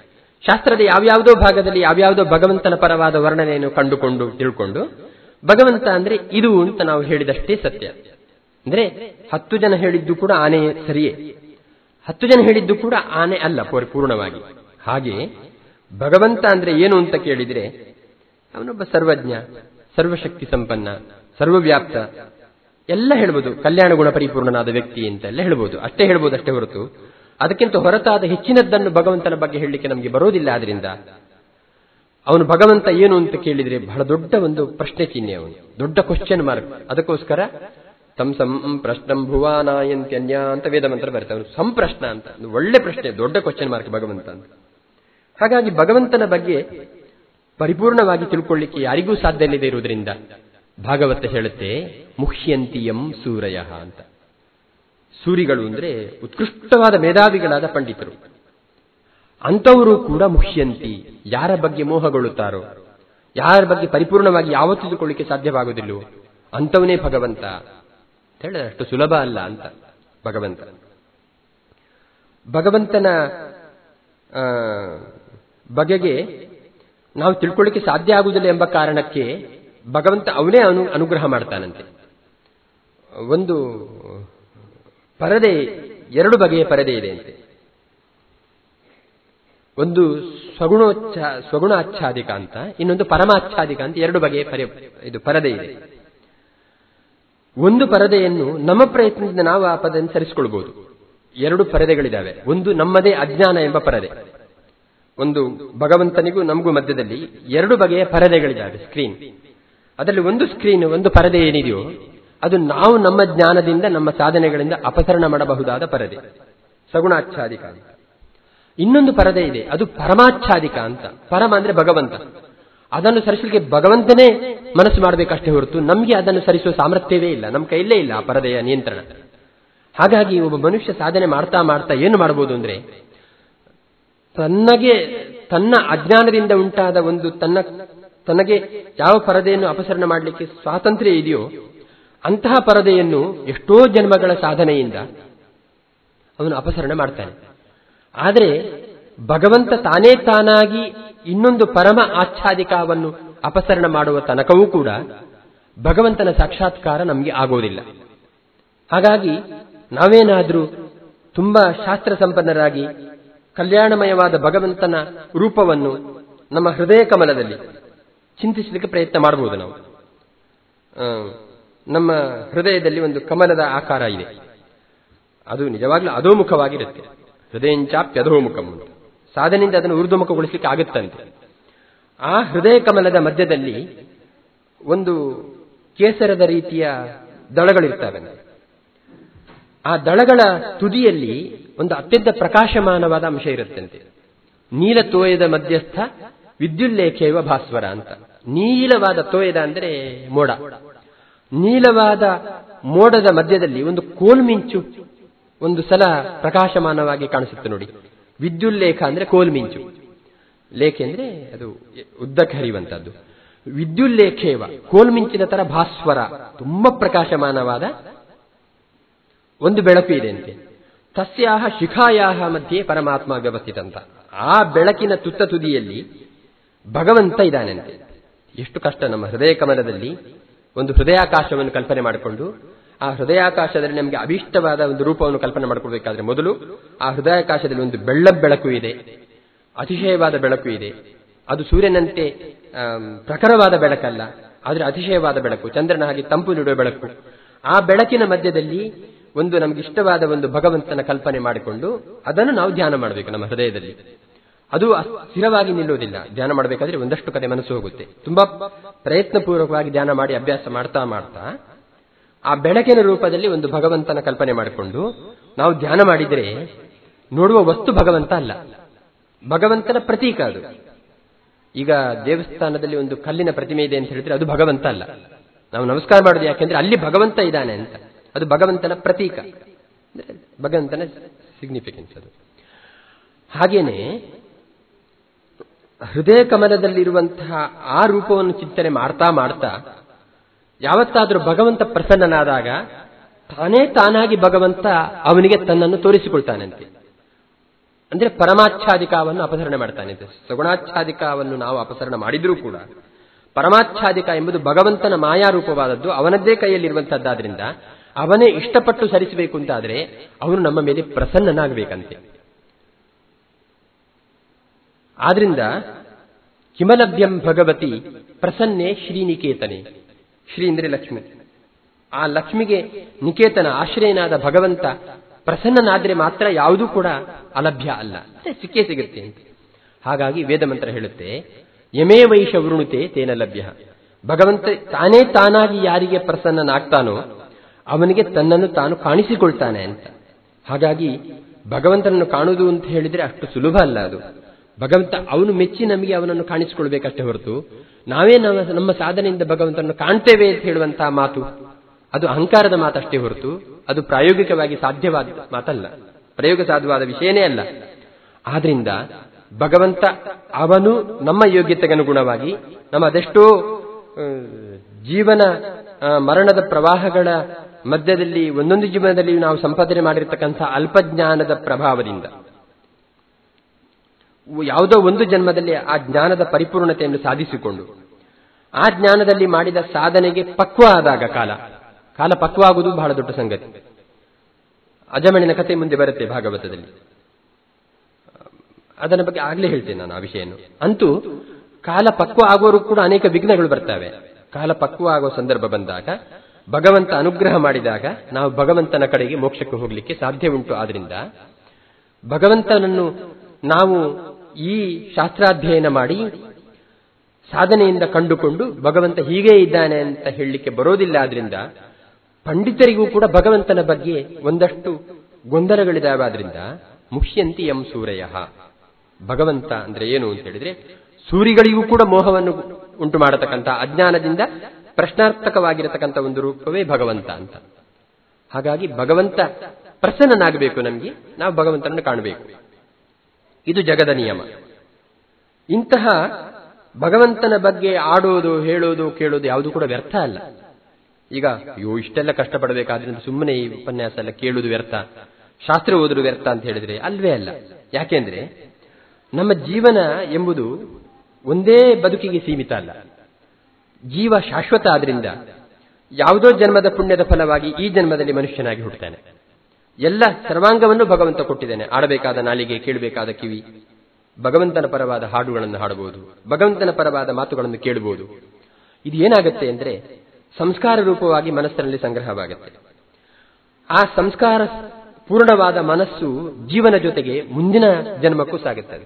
ಶಾಸ್ತ್ರದ ಯಾವ್ಯಾವುದೋ ಭಾಗದಲ್ಲಿ ಯಾವ್ಯಾವುದೋ ಭಗವಂತನ ಪರವಾದ ವರ್ಣನೆಯನ್ನು ಕಂಡುಕೊಂಡು ತಿಳ್ಕೊಂಡು ಭಗವಂತ ಅಂದ್ರೆ ಇದು ಅಂತ ನಾವು ಹೇಳಿದಷ್ಟೇ ಸತ್ಯ. ಅಂದ್ರೆ 10 ಜನ ಹೇಳಿದ್ದು ಕೂಡ ಆನೆ ಸರಿಯೇ, 10 ಜನ ಹೇಳಿದ್ದು ಕೂಡ ಆನೆ ಅಲ್ಲ ಪೂರ್ಣವಾಗಿ. ಹಾಗೆ ಭಗವಂತ ಅಂದ್ರೆ ಏನು ಅಂತ ಕೇಳಿದ್ರೆ ಅವನೊಬ್ಬ ಸರ್ವಜ್ಞ, ಸರ್ವಶಕ್ತಿ ಸಂಪನ್ನ, ಸರ್ವವ್ಯಾಪ್ತ ಎಲ್ಲ ಹೇಳ್ಬೋದು. ಕಲ್ಯಾಣ ಗುಣ ಪರಿಪೂರ್ಣನಾದ ವ್ಯಕ್ತಿ ಅಂತ ಎಲ್ಲ ಹೇಳ್ಬೋದು, ಅಷ್ಟೇ ಹೇಳ್ಬೋದು ಅಷ್ಟೇ ಹೊರತು ಅದಕ್ಕಿಂತ ಹೊರತಾದ ಹೆಚ್ಚಿನದ್ದನ್ನು ಭಗವಂತನ ಬಗ್ಗೆ ಹೇಳಲಿಕ್ಕೆ ನಮಗೆ ಬರೋದಿಲ್ಲ. ಆದ್ರಿಂದ ಅವನು ಭಗವಂತ ಏನು ಅಂತ ಕೇಳಿದ್ರೆ ಬಹಳ ದೊಡ್ಡ ಒಂದು ಪ್ರಶ್ನೆ ಚಿಹ್ನೆ, ಅವನು ದೊಡ್ಡ ಕ್ವಶ್ಚನ್ ಮಾರ್ಕ್. ಅದಕ್ಕೋಸ್ಕರ ತಂ ಪ್ರಶ್ನಂ ಭುವಾನಾಯಂತ್ಯನ್ಯ ಅಂತ ವೇದ ಮಂತ್ರ ಬರುತ್ತೆ. ಅವನು ಸಂಪ್ರಶ್ನ ಅಂತ ಒಂದು ಒಳ್ಳೆ ಪ್ರಶ್ನೆ, ದೊಡ್ಡ ಕ್ವಶ್ಚನ್ ಮಾರ್ಕ್ ಭಗವಂತ ಅಂತ. ಹಾಗಾಗಿ ಭಗವಂತನ ಬಗ್ಗೆ ಪರಿಪೂರ್ಣವಾಗಿ ತಿಳ್ಕೊಳ್ಳಿಕ್ಕೆ ಯಾರಿಗೂ ಸಾಧ್ಯ ಇಲ್ಲದೆ ಇರುವುದರಿಂದ ಭಾಗವತ ಹೇಳುತ್ತೆ ಮುಹ್ಯಂತಿಯಂ ಸೂರಯ ಅಂತ. ಸೂರಿಗಳು ಅಂದ್ರೆ ಉತ್ಕೃಷ್ಟವಾದ ಮೇಧಾವಿಗಳಾದ ಪಂಡಿತರು, ಅಂಥವರು ಕೂಡ ಮುಹ್ಯಂತಿ, ಯಾರ ಬಗ್ಗೆ ಮೋಹಗೊಳ್ಳುತ್ತಾರೋ, ಯಾರ ಬಗ್ಗೆ ಪರಿಪೂರ್ಣವಾಗಿ ಯಾವತ್ತೂ ತಿಳ್ಕೊಳ್ಳಿಕ್ಕೆ ಸಾಧ್ಯವಾಗುವುದಿಲ್ಲವೋ ಅಂಥವನೇ ಭಗವಂತ ಅಂತ ಹೇಳಿದ್ರೆ ಅಷ್ಟು ಸುಲಭ ಅಲ್ಲ ಅಂತ. ಭಗವಂತನ ಬಗೆಗೆ ನಾವು ತಿಳ್ಕೊಳ್ಳಿಕ್ಕೆ ಸಾಧ್ಯ ಆಗುವುದಿಲ್ಲ ಎಂಬ ಕಾರಣಕ್ಕೆ ಭಗವಂತ ಅವನೇ ಅನುಗ್ರಹ ಮಾಡ್ತಾನಂತೆ. ಒಂದು ಪರದೆ, 2 ಬಗೆಯ ಪರದೆ ಇದೆ ಅಂತೆ. ಒಂದು ಸ್ವಗುಣ ಆಚ್ಛಾದಿಕ ಅಂತ, ಇನ್ನೊಂದು ಪರಮಾಚ್ಛಾದಿಕ ಅಂತ 2 ಬಗೆಯ ಪರದೆ ಇದೆ. ಒಂದು ಪರದೆಯನ್ನು ನಮ್ಮ ಪ್ರಯತ್ನದಿಂದ ನಾವು ಆ ಪದವನ್ನು ಸರಿಸಿಕೊಳ್ಬಹುದು. 2 ಪರದೆಗಳಿದ್ದಾವೆ. ಒಂದು ನಮ್ಮದೇ ಅಜ್ಞಾನ ಎಂಬ ಪರದೆ, ಒಂದು ಭಗವಂತನಿಗೂ ನಮಗೂ ಮಧ್ಯದಲ್ಲಿ 2 ಬಗೆಯ ಪರದೆಗಳಿದ್ದಾವೆ, ಸ್ಕ್ರೀನ್. ಅದರಲ್ಲಿ ಒಂದು ಸ್ಕ್ರೀನ್, ಒಂದು ಪರದೆ ಏನಿದೆಯೋ ಅದು ನಾವು ನಮ್ಮ ಜ್ಞಾನದಿಂದ ನಮ್ಮ ಸಾಧನೆಗಳಿಂದ ಅಪಸರಣ ಮಾಡಬಹುದಾದ ಪರದೆ, ಸಗುಣಾಚ್ಛಾದಿಕ ಅಂತ. ಇನ್ನೊಂದು ಪರದೆ ಇದೆ, ಅದು ಪರಮಾಚ್ಛಾದಿಕ ಅಂತ. ಪರಮ ಅಂದ್ರೆ ಭಗವಂತ. ಅದನ್ನು ಸರಿಸಲಿಕ್ಕೆ ಭಗವಂತನೇ ಮನಸ್ಸು ಮಾಡಬೇಕಷ್ಟೇ ಹೊರತು ನಮಗೆ ಅದನ್ನು ಸರಿಸುವ ಸಾಮರ್ಥ್ಯವೇ ಇಲ್ಲ, ನಮ್ಮ ಕೈಯಲ್ಲೇ ಇಲ್ಲ ಆ ಪರದೆಯ ನಿಯಂತ್ರಣ. ಹಾಗಾಗಿ ಒಬ್ಬ ಮನುಷ್ಯ ಸಾಧನೆ ಮಾಡ್ತಾ ಮಾಡ್ತಾ ಏನು ಮಾಡಬಹುದು ಅಂದ್ರೆ ತನ್ನ ಅಜ್ಞಾನದಿಂದ ಉಂಟಾದ ಒಂದು ತನಗೆ ಯಾವ ಪರದೆಯನ್ನು ಅಪಸರಣ ಮಾಡಲಿಕ್ಕೆ ಸ್ವಾತಂತ್ರ್ಯ ಇದೆಯೋ ಅಂತಹ ಪರದೆಯನ್ನು ಎಷ್ಟೋ ಜನ್ಮಗಳ ಸಾಧನೆಯಿಂದ ಅವನು ಅಪಸರಣ ಮಾಡ್ತಾನೆ. ಆದರೆ ಭಗವಂತ ತಾನೇ ತಾನಾಗಿ ಇನ್ನೊಂದು ಪರಮ ಆಚ್ಛಾದಿಕವನ್ನು ಅಪಸರಣ ಮಾಡುವ ತನಕವೂ ಕೂಡ ಭಗವಂತನ ಸಾಕ್ಷಾತ್ಕಾರ ನಮಗೆ ಆಗೋದಿಲ್ಲ. ಹಾಗಾಗಿ ನಾವೇನಾದರೂ ತುಂಬಾ ಶಾಸ್ತ್ರ ಸಂಪನ್ನರಾಗಿ ಕಲ್ಯಾಣಮಯವಾದ ಭಗವಂತನ ರೂಪವನ್ನು ನಮ್ಮ ಹೃದಯ ಕಮಲದಲ್ಲಿ ಚಿಂತಿಸಲಿಕ್ಕೆ ಪ್ರಯತ್ನ ಮಾಡಬಹುದು. ನಾವು ನಮ್ಮ ಹೃದಯದಲ್ಲಿ ಒಂದು ಕಮಲದ ಆಕಾರ ಇದೆ, ಅದು ನಿಜವಾಗ್ಲೂ ಅಧೋಮುಖವಾಗಿರುತ್ತೆ. ಹೃದಯಂಚಾಪ್ಯಧೋಮುಖಂ, ಸಾಧನೆಯಿಂದ ಅದನ್ನು ಊರ್ಧ್ವಮುಖಗೊಳಿಸಲಿಕ್ಕೆ ಆಗುತ್ತಂತೆ. ಆ ಹೃದಯ ಕಮಲದ ಮಧ್ಯದಲ್ಲಿ ಒಂದು ಕೇಸರದ ರೀತಿಯ ದಳಗಳಿರ್ತವೆ. ಆ ದಳಗಳ ತುದಿಯಲ್ಲಿ ಒಂದು ಅತ್ಯಂತ ಪ್ರಕಾಶಮಾನವಾದ ಅಂಶ ಇರುತ್ತಂತೆ. ನೀಲ ತೋಯದ ಮಧ್ಯಸ್ಥ ವಿದ್ಯುಲ್ಲೇಖೇವ ಭಾಸ್ವರ ಅಂತ. ನೀಲವಾದ ತೋಯದ ಅಂದರೆ ಮೋಡ, ನೀಲವಾದ ಮೋಡದ ಮಧ್ಯದಲ್ಲಿ ಒಂದು ಕೋಲ್ಮಿಂಚು ಒಂದು ಸಲ ಪ್ರಕಾಶಮಾನವಾಗಿ ಕಾಣಿಸುತ್ತೆ ನೋಡಿ. ವಿದ್ಯುಲ್ಲೇಖ ಅಂದ್ರೆ ಕೋಲ್ಮಿಂಚು, ಲೇಖೆ ಅಂದ್ರೆ ಅದು ಉದ್ದಕ್ಕೆ ಹರಿಯುವಂತದ್ದು. ವಿದ್ಯುಲ್ಲೇಖೇವ ಕೋಲ್ಮಿಂಚಿನ ತರ ಭಾಸ್ವರ, ತುಂಬಾ ಪ್ರಕಾಶಮಾನವಾದ ಒಂದು ಬೆಳಕು ಇದೆ ಅಂತೆ. ತಸ್ಯಾಹ ಶಿಖಾಯಾಹ ಮಧ್ಯೆ ಪರಮಾತ್ಮ ವ್ಯವಸ್ಥಿತ ಅಂತ. ಆ ಬೆಳಕಿನ ತುತ್ತ ತುದಿಯಲ್ಲಿ ಭಗವಂತ ಇದ್ದಾನಂತೆ. ಎಷ್ಟು ಕಷ್ಟ ನಮ್ಮ ಹೃದಯ ಕಮಲದಲ್ಲಿ ಒಂದು ಹೃದಯಾಕಾಶವನ್ನು ಕಲ್ಪನೆ ಮಾಡಿಕೊಂಡು ಆ ಹೃದಯಾಕಾಶದಲ್ಲಿ ನಮಗೆ ಅಭೀಷ್ಟವಾದ ಒಂದು ರೂಪವನ್ನು ಕಲ್ಪನೆ ಮಾಡಿಕೊಳ್ಬೇಕಾದ್ರೆ ಮೊದಲು ಆ ಹೃದಯಾಕಾಶದಲ್ಲಿ ಒಂದು ಬೆಳಕು ಇದೆ, ಅತಿಶಯವಾದ ಬೆಳಕು ಇದೆ. ಅದು ಸೂರ್ಯನಂತೆ ಪ್ರಖರವಾದ ಬೆಳಕಲ್ಲ, ಆದರೆ ಅತಿಶಯವಾದ ಬೆಳಕು, ಚಂದ್ರನ ಹಾಗೆ ತಂಪು ನೀಡುವ ಬೆಳಕು. ಆ ಬೆಳಕಿನ ಮಧ್ಯದಲ್ಲಿ ಒಂದು ನಮ್ಗೆ ಇಷ್ಟವಾದ ಒಂದು ಭಗವಂತನ ಕಲ್ಪನೆ ಮಾಡಿಕೊಂಡು ಅದನ್ನು ನಾವು ಧ್ಯಾನ ಮಾಡಬೇಕು ನಮ್ಮ ಹೃದಯದಲ್ಲಿ. ಅದು ಸ್ಥಿರವಾಗಿ ನಿಲ್ಲೋದಿಲ್ಲ. ಧ್ಯಾನ ಮಾಡಬೇಕಾದ್ರೆ ಒಂದಷ್ಟು ಕಡೆ ಮನಸ್ಸು ಹೋಗುತ್ತೆ. ತುಂಬಾ ಪ್ರಯತ್ನಪೂರ್ವಕವಾಗಿ ಧ್ಯಾನ ಮಾಡಿ ಅಭ್ಯಾಸ ಮಾಡ್ತಾ ಮಾಡ್ತಾ ಆ ಬೆಳಕಿನ ರೂಪದಲ್ಲಿ ಒಂದು ಭಗವಂತನ ಕಲ್ಪನೆ ಮಾಡಿಕೊಂಡು ನಾವು ಧ್ಯಾನ ಮಾಡಿದರೆ ನೋಡುವ ವಸ್ತು ಭಗವಂತ ಅಲ್ಲ, ಭಗವಂತನ ಪ್ರತೀಕ ಅದು. ಈಗ ದೇವಸ್ಥಾನದಲ್ಲಿ ಒಂದು ಕಲ್ಲಿನ ಪ್ರತಿಮೆ ಇದೆ ಅಂತ ಹೇಳಿದ್ರೆ ಅದು ಭಗವಂತ ಅಲ್ಲ. ನಾವು ನಮಸ್ಕಾರ ಮಾಡೋದು ಯಾಕೆಂದ್ರೆ ಅಲ್ಲಿ ಭಗವಂತ ಇದ್ದಾನೆ ಅಂತ, ಅದು ಭಗವಂತನ ಪ್ರತೀಕ, ಭಗವಂತನ ಸಿಗ್ನಿಫಿಕೆನ್ಸ್ ಅದು. ಹಾಗೇನೆ ಹೃದಯ ಕಮಲದಲ್ಲಿರುವಂತಹ ಆ ರೂಪವನ್ನು ಚಿಂತನೆ ಮಾಡ್ತಾ ಮಾಡ್ತಾ ಯಾವತ್ತಾದರೂ ಭಗವಂತ ಪ್ರಸನ್ನನಾದಾಗ ತಾನೇ ತಾನಾಗಿ ಭಗವಂತ ಅವನಿಗೆ ತನ್ನನ್ನು ತೋರಿಸಿಕೊಳ್ತಾನಂತೆ. ಅಂದ್ರೆ ಪರಮಾಚ್ಛಾದಿಕಾವನ್ನು ಅಪಸರಣೆ ಮಾಡ್ತಾನೆ. ಸಗುಣಾಚ್ಛಾದಿಕಾವನ್ನು ನಾವು ಅಪಸರಣ ಮಾಡಿದ್ರೂ ಕೂಡ ಪರಮಾಚ್ಛಾದಿಕ ಎಂಬುದು ಭಗವಂತನ ಮಾಯಾರೂಪವಾದದ್ದು, ಅವನದ್ದೇ ಕೈಯಲ್ಲಿರುವಂತಹದ್ದಾದ್ರಿಂದ ಅವನೇ ಇಷ್ಟಪಟ್ಟು ಸರಿಸಬೇಕು ಅಂತಾದರೆ ಅವನು ನಮ್ಮ ಮೇಲೆ ಪ್ರಸನ್ನನಾಗಬೇಕಂತೆ. ಆದ್ರಿಂದ ಕಿಮಲಭ್ಯಂ ಭಗವತಿ ಪ್ರಸನ್ನೆ ಶ್ರೀನಿಕೇತನೆ. ಶ್ರೀ ಅಂದ್ರೆ ಲಕ್ಷ್ಮಿ. ಆ ಲಕ್ಷ್ಮಿಗೆ ನಿಕೇತನ ಆಶ್ರಯನಾದ ಭಗವಂತ ಪ್ರಸನ್ನನಾದ್ರೆ ಮಾತ್ರ ಯಾವುದೂ ಕೂಡ ಅಲಭ್ಯ ಅಲ್ಲ, ಸಿಕ್ಕೇ ಸಿಗುತ್ತೆ ಅಂತ. ಹಾಗಾಗಿ ವೇದ ಮಂತ್ರ ಹೇಳುತ್ತೆ, ಯಮೇ ವೈಷ ವೃಣುತೆ ತೇನ ಲಭ್ಯ. ಭಗವಂತ ತಾನೇ ತಾನಾಗಿ ಯಾರಿಗೆ ಪ್ರಸನ್ನನಾಗ್ತಾನೋ ಅವನಿಗೆ ತನ್ನನ್ನು ತಾನು ಕಾಣಿಸಿಕೊಳ್ತಾನೆ ಅಂತ. ಹಾಗಾಗಿ ಭಗವಂತನನ್ನು ಕಾಣುವುದು ಅಂತ ಹೇಳಿದ್ರೆ ಅಷ್ಟು ಸುಲಭ ಅಲ್ಲ. ಅದು ಭಗವಂತ ಅವನು ಮೆಚ್ಚಿ ನಮಗೆ ಅವನನ್ನು ಕಾಣಿಸಿಕೊಳ್ಬೇಕಷ್ಟೇ ಹೊರತು ನಾವೇ ನಮ್ಮ ಸಾಧನೆಯಿಂದ ಭಗವಂತನನ್ನು ಕಾಣ್ತೇವೆ ಅಂತ ಹೇಳುವಂತಹ ಮಾತು ಅದು ಅಹಂಕಾರದ ಮಾತಷ್ಟೇ ಹೊರತು ಅದು ಪ್ರಾಯೋಗಿಕವಾಗಿ ಸಾಧ್ಯವಾದ ಮಾತಲ್ಲ, ಪ್ರಯೋಗ ಸಾಧ್ಯವಾದ ವಿಷಯನೇ ಅಲ್ಲ. ಆದ್ರಿಂದ ಭಗವಂತ ಅವನು ನಮ್ಮ ಯೋಗ್ಯತೆಗನುಗುಣವಾಗಿ ನಮ್ಮ ಅದೆಷ್ಟೋ ಜೀವನ ಮರಣದ ಪ್ರವಾಹಗಳ ಮಧ್ಯದಲ್ಲಿ ಒಂದೊಂದು ಜೀವನದಲ್ಲಿ ನಾವು ಸಂಪಾದನೆ ಮಾಡಿರ್ತಕ್ಕಂಥ ಅಲ್ಪಜ್ಞಾನದ ಪ್ರಭಾವದಿಂದ ಯಾವುದೋ ಒಂದು ಜನ್ಮದಲ್ಲಿ ಆ ಜ್ಞಾನದ ಪರಿಪೂರ್ಣತೆಯನ್ನು ಸಾಧಿಸಿಕೊಂಡು ಆ ಜ್ಞಾನದಲ್ಲಿ ಮಾಡಿದ ಸಾಧನೆಗೆ ಪಕ್ವ ಆದಾಗ ಕಾಲ ಪಕ್ವ ಆಗುವುದು ಬಹಳ ದೊಡ್ಡ ಸಂಗತಿ. ಅಜಮಣಿನ ಕಥೆ ಮುಂದೆ ಬರುತ್ತೆ ಭಾಗವತದಲ್ಲಿ, ಅದರ ಬಗ್ಗೆ ಆಗ್ಲೇ ಹೇಳ್ತೇನೆ ನಾನು ಆ ವಿಷಯವನ್ನು. ಅಂತೂ ಕಾಲ ಪಕ್ವ ಆಗುವವರು ಕೂಡ ಅನೇಕ ವಿಘ್ನಗಳು ಬರ್ತವೆ. ಕಾಲ ಪಕ್ವ ಆಗುವ ಸಂದರ್ಭ ಬಂದಾಗ ಭಗವಂತ ಅನುಗ್ರಹ ಮಾಡಿದಾಗ ನಾವು ಭಗವಂತನ ಕಡೆಗೆ ಮೋಕ್ಷಕ್ಕೆ ಹೋಗಲಿಕ್ಕೆ ಸಾಧ್ಯ ಉಂಟು. ಆದ್ರಿಂದ ಭಗವಂತನನ್ನು ನಾವು ಈ ಶಾಸ್ತ್ರಾಧ್ಯಯನ ಮಾಡಿ ಸಾಧನೆಯಿಂದ ಕಂಡುಕೊಂಡು ಭಗವಂತ ಹೀಗೇ ಇದ್ದಾನೆ ಅಂತ ಹೇಳಲಿಕ್ಕೆ ಬರೋದಿಲ್ಲ. ಆದ್ರಿಂದ ಪಂಡಿತರಿಗೂ ಕೂಡ ಭಗವಂತನ ಬಗ್ಗೆ ಒಂದಷ್ಟು ಗೊಂದಲಗಳಿದಾವೆ. ಆದ್ರಿಂದ ಮುಖ್ಯಂತಿ ಎಂ ಸೂರ್ಯ. ಭಗವಂತ ಅಂದ್ರೆ ಏನು ಅಂತ ಹೇಳಿದ್ರೆ ಸೂರಿಗಳಿಗೂ ಕೂಡ ಮೋಹವನ್ನು ಉಂಟು ಮಾಡತಕ್ಕಂಥ ಅಜ್ಞಾನದಿಂದ ಪ್ರಶ್ನಾರ್ಥಕವಾಗಿರತಕ್ಕಂಥ ಒಂದು ರೂಪವೇ ಭಗವಂತ ಅಂತ. ಹಾಗಾಗಿ ಭಗವಂತ ಪ್ರಸನ್ನನಾಗಬೇಕು, ನಮಗೆ ನಾವು ಭಗವಂತನನ್ನು ಕಾಣಬೇಕು. ಇದು ಜಗದ ನಿಯಮ. ಇಂತಹ ಭಗವಂತನ ಬಗ್ಗೆ ಆಡೋದು, ಹೇಳೋದು, ಕೇಳೋದು ಯಾವುದು ಕೂಡ ವ್ಯರ್ಥ ಅಲ್ಲ. ಈಗ ಇಷ್ಟೆಲ್ಲ ಕಷ್ಟಪಡಬೇಕಾದ್ರಿಂದ ಸುಮ್ಮನೆ ಈ ಉಪನ್ಯಾಸ ಎಲ್ಲ ಕೇಳುವುದು ವ್ಯರ್ಥ, ಶಾಸ್ತ್ರ ಓದುವುದು ವ್ಯರ್ಥ ಅಂತ ಹೇಳಿದ್ರೆ ಅಲ್ವೇ ಅಲ್ಲ. ಯಾಕೆಂದ್ರೆ ನಮ್ಮ ಜೀವನ ಎಂಬುದು ಒಂದೇ ಬದುಕಿಗೆ ಸೀಮಿತ ಅಲ್ಲ. ಜೀವ ಶಾಶ್ವತ. ಆದ್ರಿಂದ ಯಾವುದೋ ಜನ್ಮದ ಪುಣ್ಯದ ಫಲವಾಗಿ ಈ ಜನ್ಮದಲ್ಲಿ ಮನುಷ್ಯನಾಗಿ ಹುಟ್ಟುತ್ತಾನೆ. ಎಲ್ಲ ಸರ್ವಾಂಗವನ್ನು ಭಗವಂತ ಕೊಟ್ಟಿದ್ದಾನೆ. ಆಡಬೇಕಾದ ನಾಲಿಗೆ, ಕೇಳಬೇಕಾದ ಕಿವಿ, ಭಗವಂತನ ಪರವಾದ ಹಾಡುಗಳನ್ನು ಹಾಡಬಹುದು, ಭಗವಂತನ ಪರವಾದ ಮಾತುಗಳನ್ನು ಕೇಳಬಹುದು. ಇದು ಏನಾಗುತ್ತೆ ಅಂದ್ರೆ ಸಂಸ್ಕಾರ ರೂಪವಾಗಿ ಮನಸ್ಸಿನಲ್ಲಿ ಸಂಗ್ರಹವಾಗುತ್ತೆ. ಆ ಸಂಸ್ಕಾರ ಪೂರ್ಣವಾದ ಮನಸ್ಸು ಜೀವನ ಜೊತೆಗೆ ಮುಂದಿನ ಜನ್ಮಕ್ಕೂ ಸಾಗುತ್ತದೆ.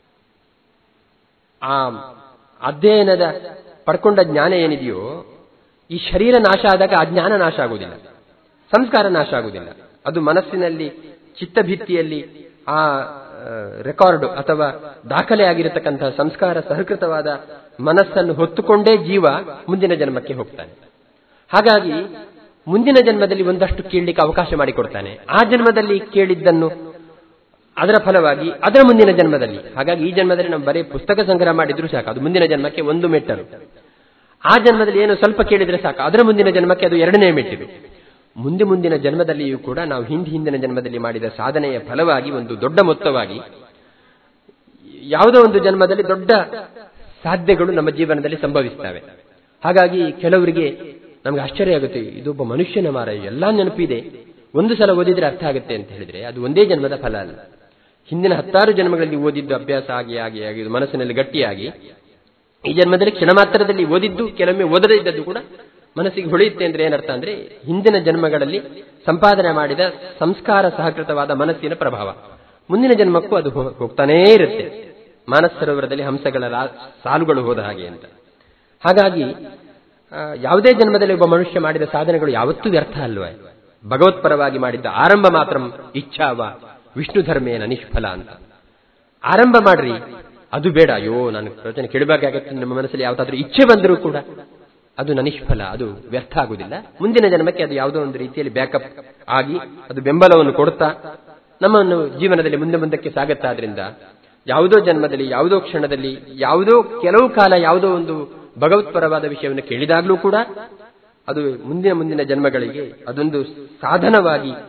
ಆ ಅಧ್ಯಯನದ ಪಡ್ಕೊಂಡ ಜ್ಞಾನ ಏನಿದೆಯೋ, ಈ ಶರೀರ ನಾಶ ಆದಾಗ ಆ ಜ್ಞಾನ ನಾಶ ಆಗುವುದಿಲ್ಲ, ಸಂಸ್ಕಾರ ನಾಶ ಆಗುವುದಿಲ್ಲ. ಅದು ಮನಸ್ಸಿನಲ್ಲಿ ಚಿತ್ತಭಿತ್ತಿಯಲ್ಲಿ ಆ ರೆಕಾರ್ಡ್ ಅಥವಾ ದಾಖಲೆ ಆಗಿರತಕ್ಕಂತಹ ಸಂಸ್ಕಾರ ಸಹಕೃತವಾದ ಮನಸ್ಸನ್ನು ಹೊತ್ತುಕೊಂಡೇ ಜೀವ ಮುಂದಿನ ಜನ್ಮಕ್ಕೆ ಹೋಗ್ತಾನೆ. ಹಾಗಾಗಿ ಮುಂದಿನ ಜನ್ಮದಲ್ಲಿ ಒಂದಷ್ಟು ಕೇಳಲಿಕ್ಕೆ ಅವಕಾಶ ಮಾಡಿಕೊಡ್ತಾನೆ. ಆ ಜನ್ಮದಲ್ಲಿ ಕೇಳಿದ್ದನ್ನು ಅದರ ಫಲವಾಗಿ ಅದರ ಮುಂದಿನ ಜನ್ಮದಲ್ಲಿ, ಹಾಗಾಗಿ ಈ ಜನ್ಮದಲ್ಲಿ ನಾವು ಬರೀ ಪುಸ್ತಕ ಸಂಗ್ರಹ ಮಾಡಿದ್ರು ಸಾಕು, ಅದು ಮುಂದಿನ ಜನ್ಮಕ್ಕೆ ಒಂದು ಮೆಟ್ಟಲು. ಆ ಜನ್ಮದಲ್ಲಿ ಏನು ಸ್ವಲ್ಪ ಕೇಳಿದ್ರೆ ಸಾಕು, ಅದರ ಮುಂದಿನ ಜನ್ಮಕ್ಕೆ ಅದು ಎರಡನೇ ಮೆಟ್ಟಿಲು. ಮುಂದಿನ ಜನ್ಮದಲ್ಲಿಯೂ ಕೂಡ ನಾವು ಹಿಂದಿನ ಜನ್ಮದಲ್ಲಿ ಮಾಡಿದ ಸಾಧನೆಯ ಫಲವಾಗಿ ಒಂದು ದೊಡ್ಡ ಮೊತ್ತವಾಗಿ ಯಾವುದೋ ಒಂದು ಜನ್ಮದಲ್ಲಿ ದೊಡ್ಡ ಸಾಧ್ಯಗಳು ನಮ್ಮ ಜೀವನದಲ್ಲಿ ಸಂಭವಿಸ್ತವೆ. ಹಾಗಾಗಿ ಕೆಲವರಿಗೆ ನಮ್ಗೆ ಆಶ್ಚರ್ಯ ಆಗುತ್ತೆ, ಇದೊಬ್ಬ ಮನುಷ್ಯನ ಮಾರ, ಎಲ್ಲಾ ನೆನಪಿದೆ, ಒಂದು ಸಲ ಓದಿದ್ರೆ ಅರ್ಥ ಆಗುತ್ತೆ ಅಂತ ಹೇಳಿದ್ರೆ ಅದು ಒಂದೇ ಜನ್ಮದ ಫಲ ಅಲ್ಲ. ಹಿಂದಿನ 10 ಜನ್ಮಗಳಲ್ಲಿ ಓದಿದ್ದು ಅಭ್ಯಾಸ ಆಗಿ ಮನಸ್ಸಿನಲ್ಲಿ ಗಟ್ಟಿಯಾಗಿ ಈ ಜನ್ಮದಲ್ಲಿ ಕ್ಷಣ ಮಾತ್ರದಲ್ಲಿ ಓದಿದ್ದು, ಕೆಲವೊಮ್ಮೆ ಓದದೇ ಇದ್ದದ್ದು ಕೂಡ ಮನಸ್ಸಿಗೆ ಹೊಳೆಯುತ್ತೆ. ಅಂದ್ರೆ ಏನರ್ಥ ಅಂದ್ರೆ ಹಿಂದಿನ ಜನ್ಮಗಳಲ್ಲಿ ಸಂಪಾದನೆ ಮಾಡಿದ ಸಂಸ್ಕಾರ ಸಹಕೃತವಾದ ಮನಸ್ಸಿನ ಪ್ರಭಾವ ಮುಂದಿನ ಜನ್ಮಕ್ಕೂ ಅದು ಹೋಗ್ತಾನೇ ಇರುತ್ತೆ. ಮಾನಸ ಸರೋವರದಲ್ಲಿ ಹಂಸಗಳ ಸಾಲುಗಳು ಹೋದ ಹಾಗೆ ಅಂತ. ಹಾಗಾಗಿ ಯಾವುದೇ ಜನ್ಮದಲ್ಲಿ ಒಬ್ಬ ಮನುಷ್ಯ ಮಾಡಿದ ಸಾಧನೆಗಳು ಯಾವತ್ತೂ ವ್ಯರ್ಥ ಅಲ್ವ. ಭಗವತ್ಪರವಾಗಿ ಮಾಡಿದ್ದ ಆರಂಭ ಮಾತ್ರ ಇಚ್ಛಾವ ವಿಷ್ಣು ಧರ್ಮೇನ ನಿಷ್ಫಲ ಅಂತ. ಆರಂಭ ಮಾಡ್ರಿ, ಅದು ಬೇಡ, ಅಯ್ಯೋ ನಾನು ಪ್ರವಚನ ಕೇಳಬೇಕಾಗತ್ತೆ ನಮ್ಮ ಮನಸ್ಸಲ್ಲಿ ಯಾವತ್ತಾದ್ರೂ ಇಚ್ಛೆ ಬಂದರೂ ಕೂಡ ಅದು ನಿಷ್ಫಲ, ಅದು ವ್ಯರ್ಥ ಆಗುವುದಿಲ್ಲ. ಮುಂದಿನ ಜನ್ಮಕ್ಕೆ ಅದು ಯಾವುದೋ ಒಂದು ರೀತಿಯಲ್ಲಿ ಬ್ಯಾಕಪ್ ಆಗಿ ಅದು ಬೆಂಬಲವನ್ನು ಕೊಡುತ್ತಾ ನಮ್ಮನ್ನು ಜೀವನದಲ್ಲಿ ಮುಂದಕ್ಕೆ ಸಾಗುತ್ತಾದ್ರಿಂದ ಯಾವುದೋ ಜನ್ಮದಲ್ಲಿ, ಯಾವುದೋ ಕ್ಷಣದಲ್ಲಿ, ಯಾವುದೋ ಕೆಲವು ಕಾಲ ಯಾವುದೋ ಒಂದು ಭಗವತ್ಪರವಾದ ವಿಷಯವನ್ನು ಕೇಳಿದಾಗಲೂ ಕೂಡ ಅದು ಮುಂದಿನ ಜನ್ಮಗಳಿಗೆ ಅದೊಂದು ಸಾಧನವಾಗಿ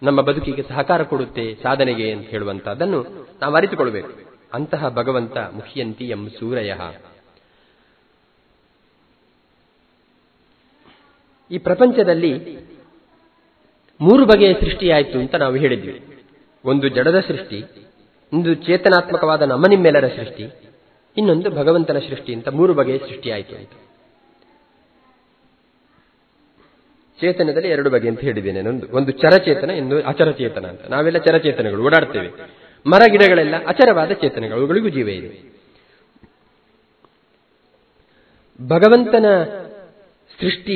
ನಮ್ಮ ಬದುಕಿಗೆ ಸಹಕಾರ ಕೊಡುತ್ತೆ ಸಾಧನೆಗೆ ಅಂತ ಹೇಳುವಂತಹದ್ದನ್ನು ನಾವು ಅರಿತುಕೊಳ್ಬೇಕು. ಅಂತಹ ಭಗವಂತ ಮುಹ್ಯಂತಿ ಎಂ ಸೂರಯ. ಈ ಪ್ರಪಂಚದಲ್ಲಿ 3 ಬಗೆಯ ಸೃಷ್ಟಿಯಾಯಿತು ಅಂತ ನಾವು ಹೇಳಿದ್ವಿ. ಒಂದು ಜಡದ ಸೃಷ್ಟಿ, ಒಂದು ಚೇತನಾತ್ಮಕವಾದ ನಮ್ಮ ನಿಮ್ಮೆಲ್ಲರ ಸೃಷ್ಟಿ, ಇನ್ನೊಂದು ಭಗವಂತನ ಸೃಷ್ಟಿ ಅಂತ 3 ಬಗೆಯ ಸೃಷ್ಟಿಯಾಯಿತು ಅಂತ. ಚೇತನದಲ್ಲಿ 2 ಬಗೆ ಅಂತ ಹೇಳಿದ್ದೇನೆ. ಒಂದು ಚರಚೇತನ, ಇನ್ನು ಅಚರಚೇತನ ಅಂತ. ನಾವೆಲ್ಲ ಚರಚೇತನಗಳು, ಓಡಾಡ್ತೇವೆ. ಮರ ಗಿಡಗಳೆಲ್ಲ ಅಚರವಾದ ಚೇತನಗಳು, ಅವುಗಳಿಗೂ ಜೀವ ಇದೆ. ಭಗವಂತನ ಸೃಷ್ಟಿ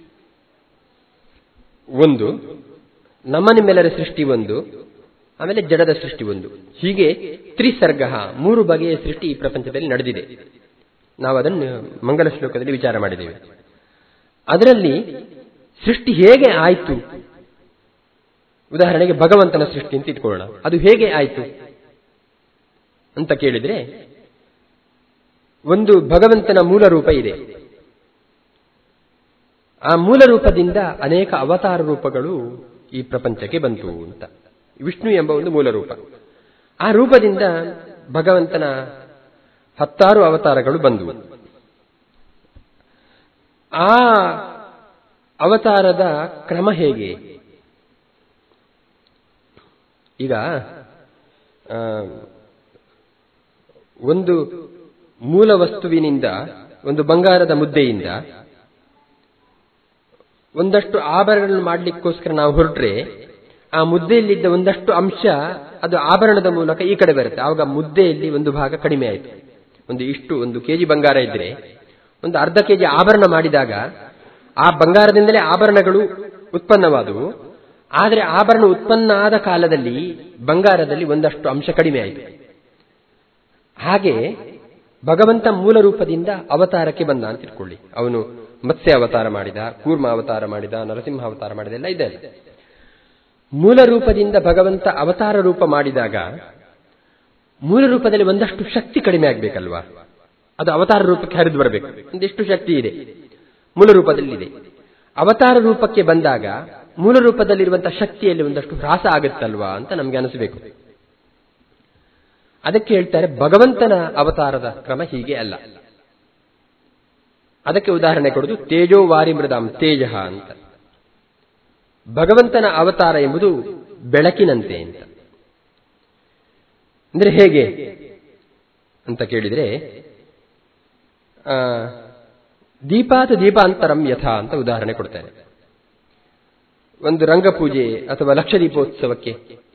ಒಂದು, ನಮ್ಮ ನಿಮ್ಮೆಲ್ಲರ ಸೃಷ್ಟಿ ಒಂದು, ಆಮೇಲೆ ಜಡದ ಸೃಷ್ಟಿ ಒಂದು. ಹೀಗೆ ತ್ರಿಸರ್ಗ 3 ಬಗೆಯ ಸೃಷ್ಟಿ ಈ ಪ್ರಪಂಚದಲ್ಲಿ ನಡೆದಿದೆ. ನಾವು ಅದನ್ನು ಮಂಗಲ ಶ್ಲೋಕದಲ್ಲಿ ವಿಚಾರ ಮಾಡಿದ್ದೇವೆ. ಅದರಲ್ಲಿ ಸೃಷ್ಟಿ ಹೇಗೆ ಆಯಿತು, ಉದಾಹರಣೆಗೆ ಭಗವಂತನ ಸೃಷ್ಟಿ ಅಂತ ಇಟ್ಕೊಳ್ಳೋಣ. ಅದು ಹೇಗೆ ಆಯಿತು ಅಂತ ಕೇಳಿದ್ರೆ, ಒಂದು ಭಗವಂತನ ಮೂಲ ರೂಪ ಇದೆ. ಆ ಮೂಲ ರೂಪದಿಂದ ಅನೇಕ ಅವತಾರ ರೂಪಗಳು ಈ ಪ್ರಪಂಚಕ್ಕೆ ಬಂತು ಅಂತ. ವಿಷ್ಣು ಎಂಬ ಒಂದು ಮೂಲ ರೂಪ. ಆ ರೂಪದಿಂದ ಭಗವಂತನ 10 ಅವತಾರಗಳು ಬಂದವು. ಆ ಅವತಾರದ ಕ್ರಮ ಹೇಗೆ? ಈಗ ಒಂದು ಮೂಲ ವಸ್ತುವಿನಿಂದ, ಒಂದು ಬಂಗಾರದ ಮುದ್ದೆಯಿಂದ ಒಂದಷ್ಟು ಆಭರಣಗಳನ್ನು ಮಾಡಲಿಕ್ಕೋಸ್ಕರ ನಾವು ಹೊರಟ್ರೆ, ಆ ಮುದ್ದೆಯಲ್ಲಿದ್ದ ಒಂದಷ್ಟು ಅಂಶ ಅದು ಆಭರಣದ ಮೂಲಕ ಈ ಕಡೆ ಬರುತ್ತೆ. ಆವಾಗ ಮುದ್ದೆಯಲ್ಲಿ ಒಂದು ಭಾಗ ಕಡಿಮೆ ಆಯಿತು. ಒಂದು ಕೆಜಿ ಬಂಗಾರ ಇದ್ರೆ ಒಂದು ಅರ್ಧ ಕೆಜಿ ಆಭರಣ ಮಾಡಿದಾಗ ಆ ಬಂಗಾರದಿಂದಲೇ ಆಭರಣಗಳು ಉತ್ಪನ್ನವಾದವು. ಆದರೆ ಆಭರಣ ಉತ್ಪನ್ನ ಆದ ಕಾಲದಲ್ಲಿ ಬಂಗಾರದಲ್ಲಿ ಒಂದಷ್ಟು ಅಂಶ ಕಡಿಮೆ ಆಯಿತು. ಹಾಗೆ ಭಗವಂತ ಮೂಲ ರೂಪದಿಂದ ಅವತಾರಕ್ಕೆ ಬಂದ ಅಂತ ಇಟ್ಕೊಳ್ಳಿ. ಅವನು ಮತ್ಸ್ಯ ಅವತಾರ ಮಾಡಿದ, ಕೂರ್ಮ ಅವತಾರ ಮಾಡಿದ, ನರಸಿಂಹ ಅವತಾರ ಮಾಡಿದ, ಎಲ್ಲ ಇದೆ. ಮೂಲ ರೂಪದಿಂದ ಭಗವಂತ ಅವತಾರ ರೂಪ ಮಾಡಿದಾಗ ಮೂಲ ರೂಪದಲ್ಲಿ ಒಂದಷ್ಟು ಶಕ್ತಿ ಕಡಿಮೆ ಆಗಬೇಕಲ್ವಾ? ಅದು ಅವತಾರ ರೂಪಕ್ಕೆ ಹರಿದು ಬರಬೇಕು. ಒಂದಿಷ್ಟು ಶಕ್ತಿ ಇದೆ, ಮೂಲ ರೂಪದಲ್ಲಿದೆ. ಅವತಾರ ರೂಪಕ್ಕೆ ಬಂದಾಗ ಮೂಲ ರೂಪದಲ್ಲಿರುವಂತಹ ಶಕ್ತಿಯಲ್ಲಿ ಒಂದಷ್ಟು ಹ್ರಾಸ ಆಗುತ್ತಲ್ವಾ ಅಂತ ನಮ್ಗೆ ಅನಿಸಬೇಕು. ಅದಕ್ಕೆ ಹೇಳ್ತಾರೆ ಭಗವಂತನ ಅವತಾರದ ಕ್ರಮ ಹೀಗೆ ಅಲ್ಲ. ಅದಕ್ಕೆ ಉದಾಹರಣೆ ಕೊಡುವುದು ತೇಜೋ ವಾರಿ ಮೃದಾಂ ತೇಜ ಅಂತ. ಭಗವಂತನ ಅವತಾರ ಎಂಬುದು ಬೆಳಕಿನಂತೆ ಅಂತ. ಅಂದ್ರೆ ಹೇಗೆ ಅಂತ ಕೇಳಿದ್ರೆ, ದೀಪಾತ್ ದೀಪಾಂತರಂ ಯಥಾ ಅಂತ ಉದಾಹರಣೆ ಕೊಡ್ತಾರೆ. ಒಂದು ರಂಗಪೂಜೆ ಅಥವಾ ಲಕ್ಷ ದೀಪೋತ್ಸವಕ್ಕೆ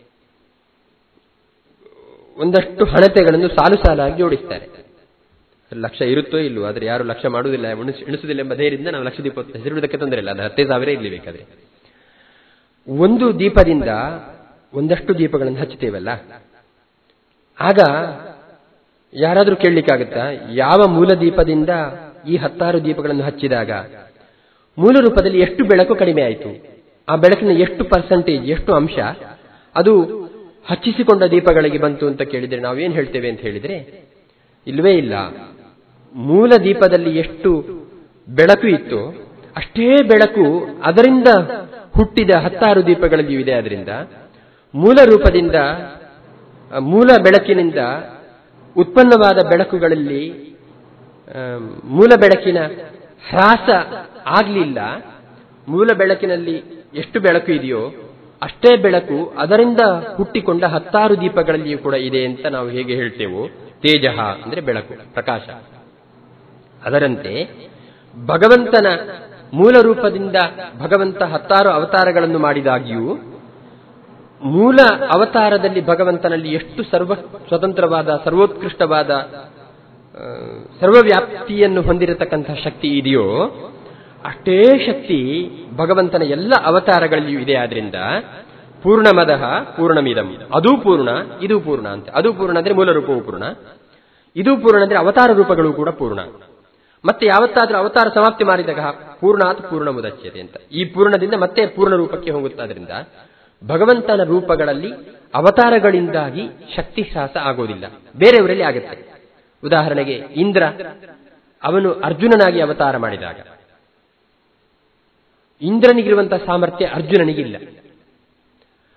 ಒಂದಷ್ಟು ಹಣತೆಗಳನ್ನು ಸಾಲು ಸಾಲಾಗಿ ಜೋಡಿಸ್ತಾರೆ. ಲಕ್ಷ ಇರುತ್ತೋ ಇಲ್ಲವೋ, ಆದರೆ ಯಾರು ಲಕ್ಷ ಮಾಡುವುದಿಲ್ಲ, ಎಣಿಸುವುದಿಲ್ಲ ಎಂಬ ಧೈರ್ಯದಿಂದ ನಾವು ಲಕ್ಷ ದೀಪೋತ್ಸವ ಹೆಸರುವುದಕ್ಕೆ ತೊಂದರೆ ಇಲ್ಲ. ಅದು 10,000 ಇರಲಿ ಬೇಕಾದ್ರೆ. ಒಂದು ದೀಪದಿಂದ ಒಂದಷ್ಟು ದೀಪಗಳನ್ನು ಹಚ್ಚುತ್ತೇವಲ್ಲ, ಆಗ ಯಾರಾದರೂ ಕೇಳಲಿಕ್ಕಾಗತ್ತಾ, ಯಾವ ಮೂಲ ದೀಪದಿಂದ ಈ 10 ದೀಪಗಳನ್ನು ಹಚ್ಚಿದಾಗ ಮೂಲ ರೂಪದಲ್ಲಿ ಎಷ್ಟು ಬೆಳಕು ಕಡಿಮೆ ಆಯಿತು, ಆ ಬೆಳಕಿನ ಎಷ್ಟು ಪರ್ಸೆಂಟೇಜ್, ಎಷ್ಟು ಅಂಶ ಅದು ಹಚ್ಚಿಸಿಕೊಂಡ ದೀಪಗಳಿಗೆ ಬಂತು ಅಂತ ಕೇಳಿದರೆ ನಾವೇನು ಹೇಳ್ತೇವೆ ಅಂತ ಹೇಳಿದರೆ, ಇಲ್ಲವೇ ಇಲ್ಲ. ಮೂಲ ದೀಪದಲ್ಲಿ ಎಷ್ಟು ಬೆಳಕು ಇತ್ತು ಅಷ್ಟೇ ಬೆಳಕು ಅದರಿಂದ ಹುಟ್ಟಿದ 10 ದೀಪಗಳಲ್ಲಿಯೂ ಇದೆ. ಅದರಿಂದ ಮೂಲ ರೂಪದಿಂದ, ಮೂಲ ಬೆಳಕಿನಿಂದ ಉತ್ಪನ್ನವಾದ ಬೆಳಕುಗಳಲ್ಲಿ ಮೂಲ ಬೆಳಕಿನ ಹ್ರಾಸ ಆಗಲಿಲ್ಲ. ಮೂಲ ಬೆಳಕಿನಲ್ಲಿ ಎಷ್ಟು ಬೆಳಕು ಇದೆಯೋ ಅಷ್ಟೇ ಬೆಳಕು ಅದರಿಂದ ಹುಟ್ಟಿಕೊಂಡ 10 ದೀಪಗಳಲ್ಲಿಯೂ ಕೂಡ ಇದೆ ಅಂತ ನಾವು ಹೇಗೆ ಹೇಳ್ತೇವೋ, ತೇಜ ಅಂದ್ರೆ ಬೆಳಕು, ಪ್ರಕಾಶ. ಅದರಂತೆ ಭಗವಂತನ ಮೂಲ ರೂಪದಿಂದ ಭಗವಂತ 10 ಅವತಾರಗಳನ್ನು ಮಾಡಿದಾಗ್ಯೂ ಮೂಲ ಅವತಾರದಲ್ಲಿ ಭಗವಂತನಲ್ಲಿ ಎಷ್ಟು ಸ್ವತಂತ್ರವಾದ, ಸರ್ವೋತ್ಕೃಷ್ಟವಾದ, ಸರ್ವವ್ಯಾಪ್ತಿಯನ್ನು ಹೊಂದಿರತಕ್ಕಂತಹ ಶಕ್ತಿ ಇದೆಯೋ ಅಷ್ಟೇ ಶಕ್ತಿ ಭಗವಂತನ ಎಲ್ಲ ಅವತಾರಗಳಲ್ಲಿಯೂ ಇದೆ. ಆದ್ರಿಂದ ಪೂರ್ಣಮದಃ ಪೂರ್ಣಮಿದಂ, ಅದೂ ಪೂರ್ಣ ಇದು ಪೂರ್ಣ ಅಂತ. ಅದು ಪೂರ್ಣ ಅಂದ್ರೆ ಮೂಲ ರೂಪವೂ ಪೂರ್ಣ, ಇದು ಪೂರ್ಣ ಅಂದ್ರೆ ಅವತಾರ ರೂಪಗಳು ಕೂಡ ಪೂರ್ಣ. ಮತ್ತೆ ಯಾವತ್ತಾದ್ರೂ ಅವತಾರ ಸಮಾಪ್ತಿ ಮಾಡಿದಾಗ ಪೂರ್ಣಾತ್ ಪೂರ್ಣ ಮುದಚ್ಯತೆ ಅಂತ, ಈ ಪೂರ್ಣದಿಂದ ಮತ್ತೆ ಪೂರ್ಣ ರೂಪಕ್ಕೆ ಹೋಗುತ್ತಾದ್ರಿಂದ ಭಗವಂತನ ರೂಪಗಳಲ್ಲಿ ಅವತಾರಗಳಿಂದಾಗಿ ಶಕ್ತಿ ಹ್ರಾಸ ಆಗೋದಿಲ್ಲ, ಬೇರೆಯವರಲ್ಲಿ ಆಗುತ್ತೆ. ಉದಾಹರಣೆಗೆ ಇಂದ್ರ, ಅವನು ಅರ್ಜುನನಾಗಿ ಅವತಾರ ಮಾಡಿದಾಗ ಇಂದ್ರನಿಗಿರುವಂತಹ ಸಾಮರ್ಥ್ಯ ಅರ್ಜುನನಿಗಿಲ್ಲ.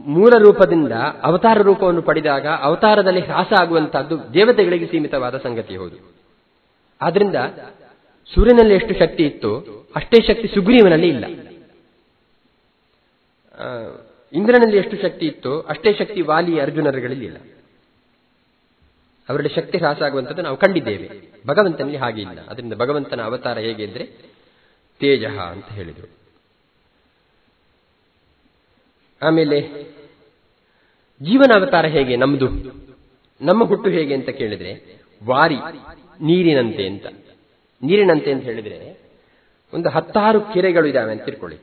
ಮೂಲ ರೂಪದಿಂದ ಅವತಾರ ರೂಪವನ್ನು ಪಡೆದಾಗ ಅವತಾರದಲ್ಲಿ ಹ್ರಾಸ ಆಗುವಂತಹದ್ದು ದೇವತೆಗಳಿಗೆ ಸೀಮಿತವಾದ ಸಂಗತಿ ಹೌದು. ಆದ್ರಿಂದ ಸೂರ್ಯನಲ್ಲಿ ಎಷ್ಟು ಶಕ್ತಿ ಇತ್ತು ಅಷ್ಟೇ ಶಕ್ತಿ ಸುಗ್ರೀವನಲ್ಲಿ ಇಲ್ಲ. ಇಂದ್ರನಲ್ಲಿ ಎಷ್ಟು ಶಕ್ತಿ ಇತ್ತು ಅಷ್ಟೇ ಶಕ್ತಿ ವಾಲಿ ಅರ್ಜುನರುಗಳಲ್ಲಿ ಇಲ್ಲ. ಅವರಲ್ಲಿ ಶಕ್ತಿ ಹ್ರಾಸ ಆಗುವಂಥದ್ದು ನಾವು ಕಂಡಿದ್ದೇವೆ. ಭಗವಂತನಲ್ಲಿ ಹಾಗೆ ಇಲ್ಲ. ಅದರಿಂದ ಭಗವಂತನ ಅವತಾರ ಹೇಗೆ ಅಂದ್ರೆ ತೇಜ ಅಂತ ಹೇಳಿದರು. ಆಮೇಲೆ ಜೀವನಾವತಾರ ಹೇಗೆ ನಮ್ದು, ನಮ್ಮ ಹುಟ್ಟು ಹೇಗೆ ಅಂತ ಕೇಳಿದ್ರೆ ವಾರಿ ನೀರಿನಂತೆ ಅಂತ. ನೀರಿನಂತೆ ಅಂತ ಹೇಳಿದ್ರೆ ಒಂದು 10 ಕೆರೆಗಳು ಇದಾವೆ ಅಂತ ತಿಳ್ಕೊಳ್ಳಿ.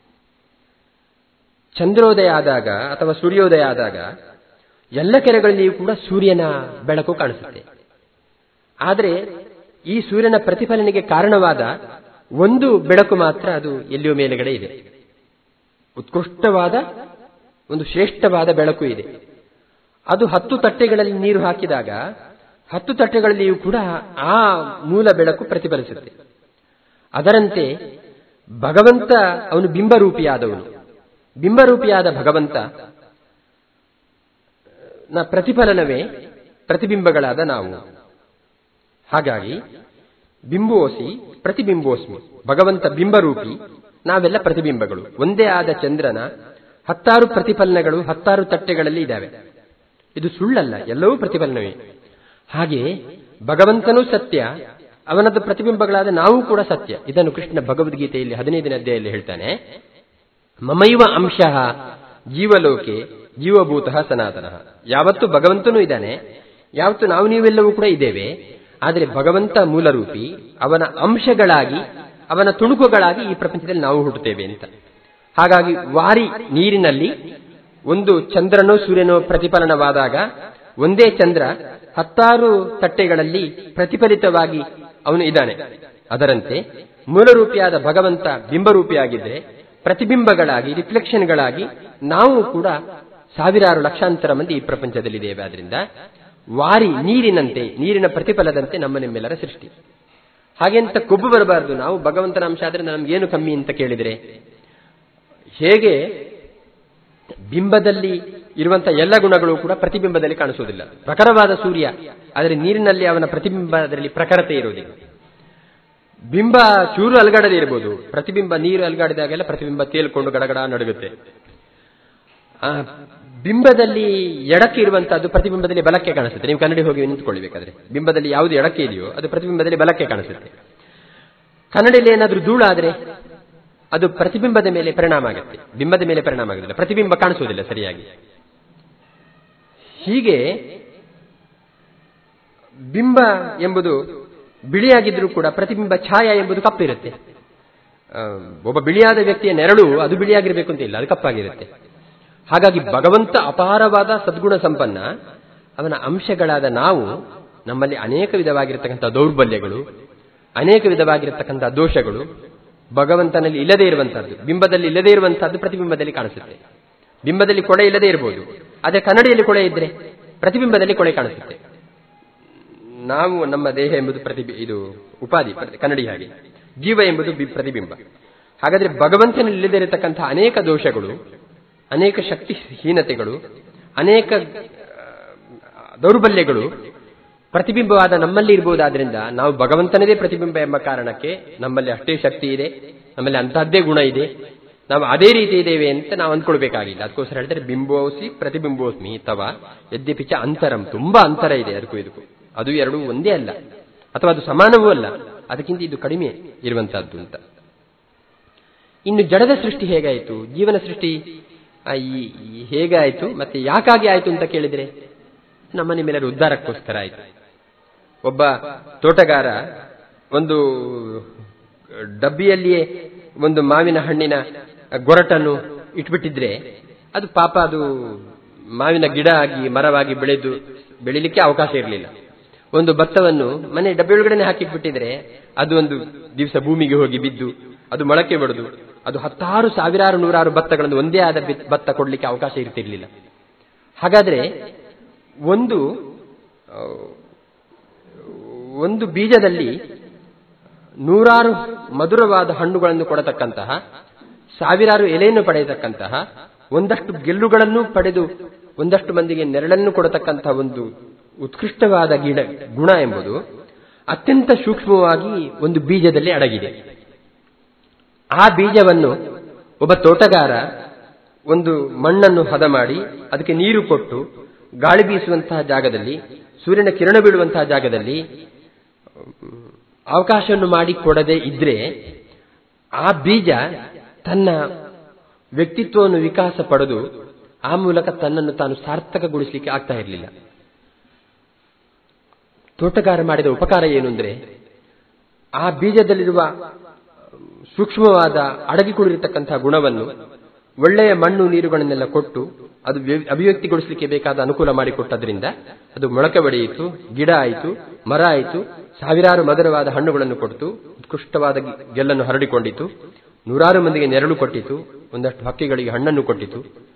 ಚಂದ್ರೋದಯ ಆದಾಗ ಅಥವಾ ಸೂರ್ಯೋದಯ ಆದಾಗ ಎಲ್ಲ ಕೆರೆಗಳಲ್ಲಿಯೂ ಕೂಡ ಸೂರ್ಯನ ಬೆಳಕು ಕಾಣಿಸುತ್ತೆ. ಆದರೆ ಈ ಸೂರ್ಯನ ಪ್ರತಿಫಲನೆಗೆ ಕಾರಣವಾದ ಒಂದು ಬೆಳಕು ಮಾತ್ರ ಅದು ಎಲ್ಲಿಯೋ ಮೇಲುಗಡೆ ಇದೆ. ಉತ್ಕೃಷ್ಟವಾದ ಒಂದು ಶ್ರೇಷ್ಠವಾದ ಬೆಳಕು ಇದೆ. ಅದು 10 ತಟ್ಟೆಗಳಲ್ಲಿ ನೀರು ಹಾಕಿದಾಗ 10 ತಟ್ಟೆಗಳಲ್ಲಿಯೂ ಕೂಡ ಆ ಮೂಲ ಬೆಳಕು ಪ್ರತಿಫಲಿಸುತ್ತೆ. ಅದರಂತೆ ಭಗವಂತ ಅವನು ಬಿಂಬರೂಪಿಯಾದವನು. ಬಿಂಬರೂಪಿಯಾದ ಭಗವಂತ ಪ್ರತಿಫಲನವೇ ಪ್ರತಿಬಿಂಬಗಳಾದ ನಾವು. ಹಾಗಾಗಿ ಬಿಂಬೋಸಿ ಪ್ರತಿಬಿಂಬೋಸ್ಮಿ. ಭಗವಂತ ಬಿಂಬರೂಪಿ, ನಾವೆಲ್ಲ ಪ್ರತಿಬಿಂಬಗಳು. ಒಂದೇ ಆದ ಚಂದ್ರನ 10 ಪ್ರತಿಫಲನಗಳು 10 ತಟ್ಟೆಗಳಲ್ಲಿ ಇದ್ದಾವೆ. ಇದು ಸುಳ್ಳಲ್ಲ, ಎಲ್ಲವೂ ಪ್ರತಿಫಲನವೇ. ಹಾಗೆ ಭಗವಂತನೂ ಸತ್ಯ, ಅವನದ್ದು ಪ್ರತಿಬಿಂಬಗಳಾದ ನಾವು ಕೂಡ ಸತ್ಯ. ಇದನ್ನು ಕೃಷ್ಣ ಭಗವದ್ಗೀತೆಯಲ್ಲಿ 15ನೇ ಅಧ್ಯಾಯದಲ್ಲಿ ಹೇಳ್ತಾನೆ. ಮಮೈವ ಅಂಶಃ ಜೀವಲೋಕೆ ಜೀವಭೂತಃ ಸನಾತನಃ. ಯಾವತ್ತು ಭಗವಂತನೂ ಇದ್ದಾನೆ, ಯಾವತ್ತು ನಾವು ನೀವೆಲ್ಲವೂ ಕೂಡ ಇದ್ದೇವೆ. ಆದರೆ ಭಗವಂತ ಮೂಲರೂಪಿ, ಅವನ ಅಂಶಗಳಾಗಿ ಅವನ ತುಣುಕುಗಳಾಗಿ ಈ ಪ್ರಪಂಚದಲ್ಲಿ ನಾವು ಹುಟ್ಟುತ್ತೇವೆ ಅಂತ. ಹಾಗಾಗಿ ವಾರಿ ನೀರಿನಲ್ಲಿ ಒಂದು ಚಂದ್ರನೋ ಸೂರ್ಯನೋ ಪ್ರತಿಫಲನವಾದಾಗ ಒಂದೇ ಚಂದ್ರ 10 ತಟ್ಟೆಗಳಲ್ಲಿ ಪ್ರತಿಫಲಿತವಾಗಿ ಅವನು ಇದ್ದಾನೆ. ಅದರಂತೆ ಮೂಲರೂಪಿಯಾದ ಭಗವಂತ ಬಿಂಬರೂಪಿಯಾಗಿದ್ದರೆ ಪ್ರತಿಬಿಂಬಗಳಾಗಿ ರಿಫ್ಲೆಕ್ಷನ್ಗಳಾಗಿ ನಾವು ಕೂಡ ಸಾವಿರಾರು ಲಕ್ಷಾಂತರ ಮಂದಿ ಈ ಪ್ರಪಂಚದಲ್ಲಿದ್ದೇವೆ. ಆದ್ರಿಂದ ವಾರಿ ನೀರಿನಂತೆ, ನೀರಿನ ಪ್ರತಿಫಲದಂತೆ ನಮ್ಮ ನಿಮ್ಮೆಲ್ಲರ ಸೃಷ್ಟಿ. ಹಾಗೆಂತ ಕೊಬ್ಬು ಬರಬಾರದು. ನಾವು ಭಗವಂತನ ಅಂಶ ಆದ್ರೆ ನಮ್ಗೇನು ಕಮ್ಮಿ ಅಂತ ಕೇಳಿದ್ರೆ, ಹೇಗೆ ಬಿಂಬದಲ್ಲಿ ಇರುವಂತಹ ಎಲ್ಲ ಗುಣಗಳು ಕೂಡ ಪ್ರತಿಬಿಂಬದಲ್ಲಿ ಕಾಣಿಸುವುದಿಲ್ಲ. ಪ್ರಖರವಾದ ಸೂರ್ಯ, ಆದರೆ ನೀರಿನಲ್ಲಿ ಅವನ ಪ್ರತಿಬಿಂಬದಲ್ಲಿ ಪ್ರಖರತೆ ಇರುವುದಿಲ್ಲ. ಬಿಂಬ ಚೂರು ಅಲುಗಾಡದೇ ಇರಬಹುದು, ಪ್ರತಿಬಿಂಬ ನೀರು ಅಲುಗಾಡಿದಾಗೆಲ್ಲ ಪ್ರತಿಬಿಂಬ ತೇಲ್ಕೊಂಡು ಗಡಗಡ ನಡುಗುತ್ತೆ. ಬಿಂಬದಲ್ಲಿ ಎಡಕ್ಕೆ ಇರುವಂತಹದ್ದು ಪ್ರತಿಬಿಂಬದಲ್ಲಿ ಬಲಕ್ಕೆ ಕಾಣಿಸುತ್ತೆ. ನೀವು ಕನ್ನಡಿ ಹೋಗಿ ನಿಂತ್ಕೊಳ್ಬೇಕಾದ್ರೆ ಬಿಂಬದಲ್ಲಿ ಯಾವುದು ಎಡಕ್ಕೆ ಇದೆಯೋ ಅದು ಪ್ರತಿಬಿಂಬದಲ್ಲಿ ಬಲಕ್ಕೆ ಕಾಣಿಸುತ್ತೆ. ಕನ್ನಡಿಯಲ್ಲಿ ಏನಾದ್ರೂ ಧೂಳಾದ್ರೆ ಅದು ಪ್ರತಿಬಿಂಬದ ಮೇಲೆ ಪರಿಣಾಮ ಆಗುತ್ತೆ, ಬಿಂಬದ ಮೇಲೆ ಪರಿಣಾಮ ಆಗುದಿಲ್ಲ, ಪ್ರತಿಬಿಂಬ ಕಾಣಿಸುವುದಿಲ್ಲ ಸರಿಯಾಗಿ. ಹೀಗೆ ಬಿಂಬ ಎಂಬುದು ಬಿಳಿಯಾಗಿದ್ರೂ ಕೂಡ ಪ್ರತಿಬಿಂಬ ಛಾಯಾ ಎಂಬುದು ಕಪ್ಪಿರುತ್ತೆ. ಒಬ್ಬ ಬಿಳಿಯಾದ ವ್ಯಕ್ತಿಯ ನೆರಳು ಅದು ಬಿಳಿಯಾಗಿರ್ಬೇಕು ಅಂತ ಇಲ್ಲ, ಅದು ಕಪ್ಪಾಗಿರುತ್ತೆ. ಹಾಗಾಗಿ ಭಗವಂತ ಅಪಾರವಾದ ಸದ್ಗುಣ ಸಂಪನ್ನ. ಅವನ ಅಂಶಗಳಾದ ನಾವು, ನಮ್ಮಲ್ಲಿ ಅನೇಕ ವಿಧವಾಗಿರತಕ್ಕಂಥ ದೌರ್ಬಲ್ಯಗಳು, ಅನೇಕ ವಿಧವಾಗಿರತಕ್ಕಂಥ ದೋಷಗಳು ಭಗವಂತನಲ್ಲಿ ಇಲ್ಲದೇ ಇರುವಂತಹದ್ದು, ಬಿಂಬದಲ್ಲಿ ಇಲ್ಲದೇ ಇರುವಂತಹದ್ದು ಪ್ರತಿಬಿಂಬದಲ್ಲಿ ಕಾಣಿಸುತ್ತೆ. ಬಿಂಬದಲ್ಲಿ ಕೊಳೆ ಇಲ್ಲದೇ ಇರಬಹುದು, ಆದರೆ ಕನ್ನಡಿಯಲ್ಲಿ ಕೊಳೆ ಇದ್ರೆ ಪ್ರತಿಬಿಂಬದಲ್ಲಿ ಕೊಳೆ ಕಾಣಿಸುತ್ತೆ. ನಾವು, ನಮ್ಮ ದೇಹ ಎಂಬುದು ಇದು ಉಪಾಧಿ, ಕನ್ನಡಿ ಹಾಗೆ. ಜೀವ ಎಂಬುದು ಪ್ರತಿಬಿಂಬ. ಹಾಗಾದ್ರೆ ಭಗವಂತನಲ್ಲಿ ಇಲ್ಲದೇ ಇರತಕ್ಕಂಥ ಅನೇಕ ದೋಷಗಳು, ಅನೇಕ ಶಕ್ತಿಹೀನತೆಗಳು, ಅನೇಕ ದೌರ್ಬಲ್ಯಗಳು ಪ್ರತಿಬಿಂಬವಾದ ನಮ್ಮಲ್ಲಿ ಇರಬಹುದಾದ್ರಿಂದ ನಾವು ಭಗವಂತನದೇ ಪ್ರತಿಬಿಂಬ ಎಂಬ ಕಾರಣಕ್ಕೆ ನಮ್ಮಲ್ಲಿ ಅಷ್ಟೇ ಶಕ್ತಿ ಇದೆ, ನಮ್ಮಲ್ಲಿ ಅಂತಹದ್ದೇ ಗುಣ ಇದೆ, ನಾವು ಅದೇ ರೀತಿ ಇದ್ದೇವೆ ಅಂತ ನಾವು ಅಂದ್ಕೊಳ್ಬೇಕಾಗಿಲ್ಲ. ಅದಕ್ಕೋಸ್ಕರ ಹೇಳ್ತಾರೆ ಬಿಂಬೋಸಿ ಪ್ರತಿಬಿಂಬೋಸ್ಮಿ ತವ ಯದ್ಯಪಿಚ ಅಂತರಂ. ತುಂಬಾ ಅಂತರ ಇದೆ ಅದಕ್ಕೂ ಇದಕ್ಕೂ. ಅದು ಎರಡೂ ಒಂದೇ ಅಲ್ಲ, ಅಥವಾ ಅದು ಸಮಾನವೂ ಅಲ್ಲ, ಅದಕ್ಕಿಂತ ಇದು ಕಡಿಮೆ ಇರುವಂತಹದ್ದು ಅಂತ. ಇನ್ನು ಜಡದ ಸೃಷ್ಟಿ ಹೇಗಾಯಿತು, ಜೀವನ ಸೃಷ್ಟಿ ಹೇಗಾಯಿತು, ಮತ್ತೆ ಯಾಕಾಗಿ ಆಯಿತು ಅಂತ ಕೇಳಿದ್ರೆ ನಮ್ಮ ನಿಮ್ಮೆಲ್ಲರ ಉದ್ಧಾರಕ್ಕೋಸ್ಕರ ಆಯಿತು. ಒಬ್ಬ ತೋಟಗಾರ ಒಂದು ಡಬ್ಬಿಯಲ್ಲಿಯೇ ಒಂದು ಮಾವಿನ ಹಣ್ಣಿನ ಗೊರಟನ್ನು ಇಟ್ಬಿಟ್ಟಿದ್ರೆ ಅದು ಪಾಪ ಅದು ಮಾವಿನ ಗಿಡ ಆಗಿ ಮರವಾಗಿ ಬೆಳಿಲಿಕ್ಕೆ ಅವಕಾಶ ಇರಲಿಲ್ಲ. ಒಂದು ಭತ್ತವನ್ನು ಮನೆ ಡಬ್ಬಿ ಒಳಗಡೆ ಹಾಕಿಟ್ಬಿಟ್ಟಿದ್ರೆ ಅದು ಒಂದು ದಿವಸ ಭೂಮಿಗೆ ಹೋಗಿ ಬಿದ್ದು ಅದು ಮೊಳಕೆ ಬಡಿದು ಅದು 10,000 ಸಾವಿರಾರು ನೂರಾರು ಭತ್ತಗಳನ್ನು ಒಂದೇ ಆದ ಭತ್ತ ಕೊಡ್ಲಿಕ್ಕೆ ಅವಕಾಶ ಇರ್ತಿರ್ಲಿಲ್ಲ. ಹಾಗಾದ್ರೆ ಒಂದು ಬೀಜದಲ್ಲಿ 100 ಮಧುರವಾದ ಹಣ್ಣುಗಳನ್ನು ಕೊಡತಕ್ಕಂತಹ, ಸಾವಿರಾರು ಎಲೆಯನ್ನು ಪಡೆಯತಕ್ಕಂತಹ ಒಂದಷ್ಟು ಗೆಲ್ಲುಗಳನ್ನು ಪಡೆದು ಒಂದಷ್ಟು ಮಂದಿಗೆ ನೆರಳನ್ನು ಕೊಡತಕ್ಕಂತಹ ಒಂದು ಉತ್ಕೃಷ್ಟವಾದ ಗುಣ ಎಂಬುದು ಅತ್ಯಂತ ಸೂಕ್ಷ್ಮವಾಗಿ ಒಂದು ಬೀಜದಲ್ಲಿ ಅಡಗಿದೆ. ಆ ಬೀಜವನ್ನು ಒಬ್ಬ ತೋಟಗಾರ ಒಂದು ಮಣ್ಣನ್ನು ಹದ ಮಾಡಿ ಅದಕ್ಕೆ ನೀರು ಕೊಟ್ಟು ಗಾಳಿ ಬೀಸುವಂತಹ ಜಾಗದಲ್ಲಿ, ಸೂರ್ಯನ ಕಿರಣ ಬೀಳುವಂತಹ ಜಾಗದಲ್ಲಿ ಅವಕಾಶವನ್ನು ಮಾಡಿ ಕೊಡದೆ ಇದ್ರೆ ಆ ಬೀಜ ತನ್ನ ವ್ಯಕ್ತಿತ್ವವನ್ನು ವಿಕಾಸ ಪಡೆದು ಆ ಮೂಲಕ ತನ್ನನ್ನು ತಾನು ಸಾರ್ಥಕಗೊಳಿಸಲಿಕ್ಕೆ ಆಗ್ತಾ ಇರಲಿಲ್ಲ. ತೋಟಗಾರ ಮಾಡಿದ ಉಪಕಾರ ಏನು ಅಂದ್ರೆ, ಆ ಬೀಜದಲ್ಲಿರುವ ಸೂಕ್ಷ್ಮವಾದ ಅಡಗಿಕೊಂಡಿರತಕ್ಕಂತಹ ಗುಣವನ್ನು ಒಳ್ಳೆಯ ಮಣ್ಣು ನೀರುಗಳನ್ನೆಲ್ಲ ಕೊಟ್ಟು ಅದು ಅಭಿವ್ಯಕ್ತಿಗೊಳಿಸಲಿಕ್ಕೆ ಬೇಕಾದ ಅನುಕೂಲ ಮಾಡಿಕೊಟ್ಟದ್ರಿಂದ ಅದು ಮೊಳಕೆ ಒಡೆಯಿತು, ಗಿಡ ಆಯಿತು, ಮರ ಆಯಿತು, ಸಾವಿರಾರು ಮಧುರವಾದ ಹಣ್ಣುಗಳನ್ನು ಕೊಟ್ಟು ಉತ್ಕೃಷ್ಟವಾದ ಗೆಲ್ಲನ್ನು ಹರಡಿಕೊಂಡಿತು, ನೂರಾರು ಮಂದಿಗೆ ನೆರಳು ಕೊಟ್ಟಿತು, ಒಂದಷ್ಟು ಹಕ್ಕಿಗಳಿಗೆ ಹಣ್ಣನ್ನು ಕೊಟ್ಟಿತು.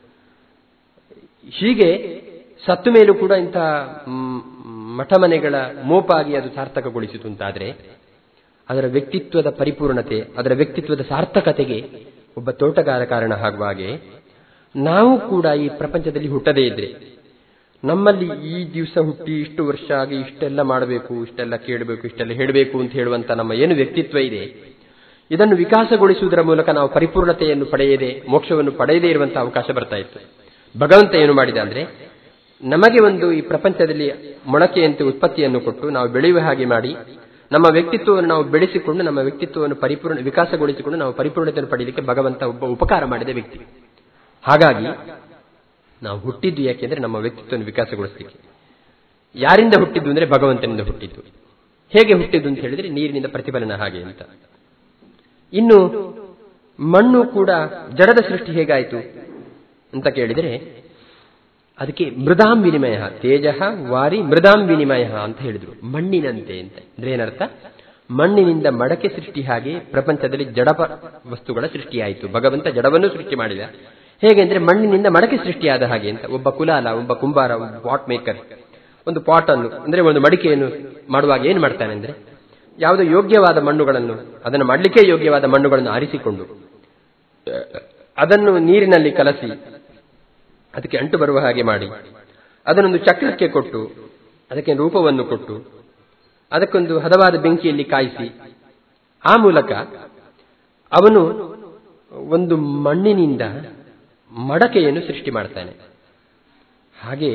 ಹೀಗೆ ಸತ್ತು ಮೇಲೂ ಕೂಡ ಇಂತಹ ಮಠಮನೆಗಳ ಮೋಪಾಗಿ ಅದು ಸಾರ್ಥಕಗೊಳಿಸಿತು ಅಂತಾದರೆ ಅದರ ವ್ಯಕ್ತಿತ್ವದ ಪರಿಪೂರ್ಣತೆ, ಅದರ ವ್ಯಕ್ತಿತ್ವದ ಸಾರ್ಥಕತೆಗೆ ಒಬ್ಬ ತೋಟಗಾರ ಕಾರಣ ಆಗುವ ಹಾಗೆ ನಾವು ಕೂಡ ಈ ಪ್ರಪಂಚದಲ್ಲಿ ಹುಟ್ಟದೇ ಇದ್ರೆ, ನಮ್ಮಲ್ಲಿ ಈ ದಿವಸ ಹುಟ್ಟಿ ಇಷ್ಟು ವರ್ಷ ಆಗಿ ಇಷ್ಟೆಲ್ಲ ಮಾಡಬೇಕು, ಇಷ್ಟೆಲ್ಲ ಕೇಳಬೇಕು, ಇಷ್ಟೆಲ್ಲ ಹೇಳಬೇಕು ಅಂತ ಹೇಳುವಂತ ನಮ್ಮ ಏನು ವ್ಯಕ್ತಿತ್ವ ಇದೆ, ಇದನ್ನು ವಿಕಾಸಗೊಳಿಸುವುದರ ಮೂಲಕ ನಾವು ಪರಿಪೂರ್ಣತೆಯನ್ನು ಪಡೆಯದೆ, ಮೋಕ್ಷವನ್ನು ಪಡೆಯದೇ ಇರುವಂತಹ ಅವಕಾಶ ಬರ್ತಾ ಇತ್ತು. ಭಗವಂತ ಏನು ಮಾಡಿದ ಅಂದ್ರೆ, ನಮಗೆ ಒಂದು ಈ ಪ್ರಪಂಚದಲ್ಲಿ ಮೊಳಕೆಯಂತೆ ಉತ್ಪತ್ತಿಯನ್ನು ಕೊಟ್ಟು ನಾವು ಬೆಳೆಯುವ ಹಾಗೆ ಮಾಡಿ ನಮ್ಮ ವ್ಯಕ್ತಿತ್ವವನ್ನು ನಾವು ಬೆಳೆಸಿಕೊಂಡು ನಮ್ಮ ವ್ಯಕ್ತಿತ್ವವನ್ನು ಪರಿಪೂರ್ಣ ವಿಕಾಸಗೊಳಿಸಿಕೊಂಡು ನಾವು ಪರಿಪೂರ್ಣತೆಯನ್ನು ಪಡೆಯಲಿಕ್ಕೆ ಭಗವಂತ ಒಬ್ಬ ಉಪಕಾರ ಮಾಡಿದ ವ್ಯಕ್ತಿ. ಹಾಗಾಗಿ ನಾವು ಹುಟ್ಟಿದ್ದು ಯಾಕೆಂದ್ರೆ ನಮ್ಮ ವ್ಯಕ್ತಿತ್ವವನ್ನು ವಿಕಾಸಗೊಳಿಸಲಿಕ್ಕೆ. ಯಾರಿಂದ ಹುಟ್ಟಿದ್ದು ಅಂದ್ರೆ ಭಗವಂತನಿಂದ ಹುಟ್ಟಿದ್ದು. ಹೇಗೆ ಹುಟ್ಟಿದ್ದು ಅಂತ ಹೇಳಿದ್ರೆ ನೀರಿನಿಂದ ಪ್ರತಿಫಲನ ಹಾಗೆ ಅಂತ. ಇನ್ನು ಮಣ್ಣು ಕೂಡ ಜಡದ ಸೃಷ್ಟಿ ಹೇಗಾಯಿತು ಅಂತ ಕೇಳಿದರೆ ಅದಕ್ಕೆ ಮೃದಾಂ ವಿನಿಮಯ, ತೇಜ ವಾರಿ ಮೃದಾಂ ವಿನಿಮಯ ಅಂತ ಹೇಳಿದ್ರು. ಮಣ್ಣಿನಂತೆ ಅಂತ ಅಂದ್ರೆ ಏನರ್ಥ, ಮಣ್ಣಿನಿಂದ ಮಡಕೆ ಸೃಷ್ಟಿ ಹಾಗೆ ಪ್ರಪಂಚದಲ್ಲಿ ಜಡ ವಸ್ತುಗಳ ಸೃಷ್ಟಿಯಾಯಿತು. ಭಗವಂತ ಜಡವನ್ನು ಸೃಷ್ಟಿ ಮಾಡಿದ. ಹೇಗೆ ಅಂದ್ರೆ ಮಣ್ಣಿನಿಂದ ಮಡಕೆ ಸೃಷ್ಟಿಯಾದ ಹಾಗೆ ಅಂತ. ಒಬ್ಬ ಕುಲಾಲ, ಒಬ್ಬ ಕುಂಬಾರ, ಒಬ್ಬ ಪಾಟ್ ಮೇಕರ್ ಒಂದು ಪಾಟ್ ಅನ್ನು ಅಂದ್ರೆ ಒಂದು ಮಡಿಕೆಯನ್ನು ಮಾಡುವಾಗ ಏನ್ ಮಾಡ್ತಾನೆ ಅಂದ್ರೆ, ಯಾವುದೋ ಯೋಗ್ಯವಾದ ಮಣ್ಣುಗಳನ್ನು, ಅದನ್ನು ಮಾಡಲಿಕ್ಕೆ ಯೋಗ್ಯವಾದ ಮಣ್ಣುಗಳನ್ನು ಆರಿಸಿಕೊಂಡು ಅದನ್ನು ನೀರಿನಲ್ಲಿ ಕಲಸಿ ಅದಕ್ಕೆ ಅಂಟು ಬರುವ ಹಾಗೆ ಮಾಡಿ ಅದನ್ನೊಂದು ಚಕ್ರಕ್ಕೆ ಕೊಟ್ಟು ಅದಕ್ಕೆ ರೂಪವನ್ನು ಕೊಟ್ಟು ಅದಕ್ಕೊಂದು ಹದವಾದ ಬೆಂಕಿಯಲ್ಲಿ ಕಾಯಿಸಿ ಆ ಮೂಲಕ ಅವನು ಒಂದು ಮಣ್ಣಿನಿಂದ ಮಡಕೆಯನ್ನು ಸೃಷ್ಟಿ ಮಾಡ್ತಾನೆ. ಹಾಗೆ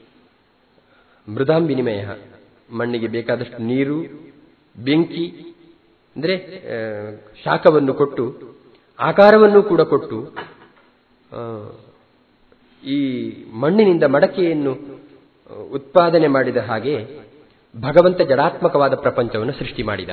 ಮೃದಾಂ ವಿನಿಮಯ, ಮಣ್ಣಿಗೆ ಬೇಕಾದಷ್ಟು ನೀರು, ಬೆಂಕಿ ಅಂದ್ರೆ ಶಾಖವನ್ನು ಕೊಟ್ಟು ಆಕಾರವನ್ನು ಕೂಡ ಕೊಟ್ಟು ಈ ಮಣ್ಣಿನಿಂದ ಮಡಕೆಯನ್ನು ಉತ್ಪಾದನೆ ಮಾಡಿದ ಹಾಗೆ ಭಗವಂತ ಜಡಾತ್ಮಕವಾದ ಪ್ರಪಂಚವನ್ನು ಸೃಷ್ಟಿ ಮಾಡಿದ.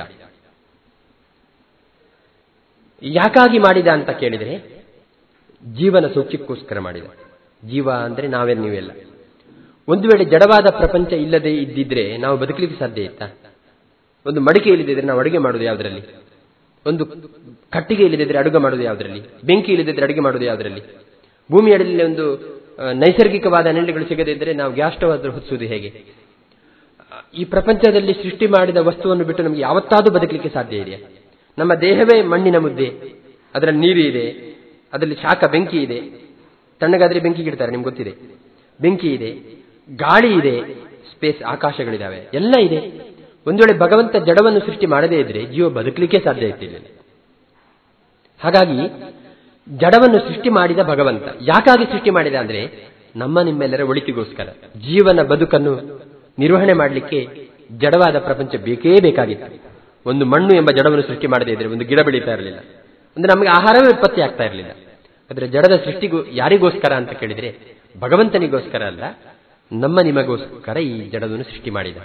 ಯಾಕಾಗಿ ಮಾಡಿದ ಅಂತ ಕೇಳಿದರೆ ಜೀವನ ಸೌಖ್ಯಕ್ಕೋಸ್ಕರ ಮಾಡಿದ. ಜೀವ ಅಂದ್ರೆ ನಾವೇ ನೀವೆಲ್ಲ. ಒಂದು ವೇಳೆ ಜಡವಾದ ಪ್ರಪಂಚ ಇಲ್ಲದೆ ಇದ್ದಿದ್ರೆ ನಾವು ಬದುಕಲಿಕ್ಕೆ ಸಾಧ್ಯ ಇತ್ತಾ? ಒಂದು ಮಡಿಕೆ ಇಲ್ಲದಿದ್ರೆ ನಾವು ಅಡುಗೆ ಮಾಡೋದು ಯಾವುದರಲ್ಲಿ? ಒಂದು ಕಟ್ಟಿಗೆ ಇಲ್ಲದಿದ್ರೆ ಅಡುಗೆ ಮಾಡೋದು ಯಾವುದರಲ್ಲಿ? ಬೆಂಕಿ ಇಲ್ಲದಿದ್ರೆ ಅಡುಗೆ ಮಾಡೋದು ಯಾವುದರಲ್ಲಿ? ಭೂಮಿ ಅಡಿಯಲ್ಲಿ ಒಂದು ನೈಸರ್ಗಿಕವಾದ ಅನಿಲಗಳು ಸಿಗದೇ ಇದ್ರೆ ನಾವು ಗ್ಯಾಸ್ ಸ್ಟವ್ ಆದ್ರೂ ಹೊತ್ತಿಸುವುದು ಹೇಗೆ? ಈ ಪ್ರಪಂಚದಲ್ಲಿ ಸೃಷ್ಟಿ ಮಾಡಿದ ವಸ್ತುವನ್ನು ಬಿಟ್ಟು ನಮಗೆ ಯಾವತ್ತಾದ್ರೂ ಬದುಕಲಿಕ್ಕೆ ಸಾಧ್ಯ ಇದೆಯಾ? ನಮ್ಮ ದೇಹವೇ ಮಣ್ಣಿನ ಮುದ್ದೆ, ಅದರಲ್ಲಿ ನೀರು ಇದೆ, ಅದರಲ್ಲಿ ಶಾಖ ಬೆಂಕಿ ಇದೆ. ತಣ್ಣಗಾದ್ರೆ ಬೆಂಕಿ ಇಡ್ತಾರೆ, ನಿಮ್ಗೆ ಗೊತ್ತಿದೆ. ಬೆಂಕಿ ಇದೆ, ಗಾಳಿ ಇದೆ, ಸ್ಪೇಸ್ ಆಕಾಶಗಳಿದಾವೆ, ಎಲ್ಲ ಇದೆ. ಒಂದು ವೇಳೆ ಭಗವಂತ ಜಡವನ್ನು ಸೃಷ್ಟಿ ಮಾಡದೇ ಇದ್ರೆ ಜೀವ ಬದುಕಲಿಕ್ಕೆ ಸಾಧ್ಯ ಇರ್ತಿಲ್ಲ. ಹಾಗಾಗಿ ಜಡವನ್ನು ಸೃಷ್ಟಿ ಮಾಡಿದ ಭಗವಂತ ಯಾಕಾಗಿ ಸೃಷ್ಟಿ ಮಾಡಿದ ಅಂದ್ರೆ ನಮ್ಮ ನಿಮ್ಮೆಲ್ಲರ ಒಳಿತಿಗೋಸ್ಕರ. ಜೀವನ ಬದುಕನ್ನು ನಿರ್ವಹಣೆ ಮಾಡಲಿಕ್ಕೆ ಜಡವಾದ ಪ್ರಪಂಚ ಬೇಕೇ ಬೇಕಾಗಿತ್ತು. ಒಂದು ಮಣ್ಣು ಎಂಬ ಜಡವನ್ನು ಸೃಷ್ಟಿ ಮಾಡದೇ ಇದ್ರೆ ಒಂದು ಗಿಡ ಬೆಳೀತಾ ಇರಲಿಲ್ಲ, ಅಂದ್ರೆ ನಮಗೆ ಆಹಾರವೇ ಉತ್ಪತ್ತಿ ಆಗ್ತಾ ಇರಲಿಲ್ಲ. ಆದ್ರೆ ಜಡದ ಸೃಷ್ಟಿಗೂ ಯಾರಿಗೋಸ್ಕರ ಅಂತ ಕೇಳಿದ್ರೆ ಭಗವಂತನಿಗೋಸ್ಕರ ಅಲ್ಲ, ನಮ್ಮ ನಿಮಗೋಸ್ಕರ ಈ ಜಡವನ್ನು ಸೃಷ್ಟಿ ಮಾಡಿದ.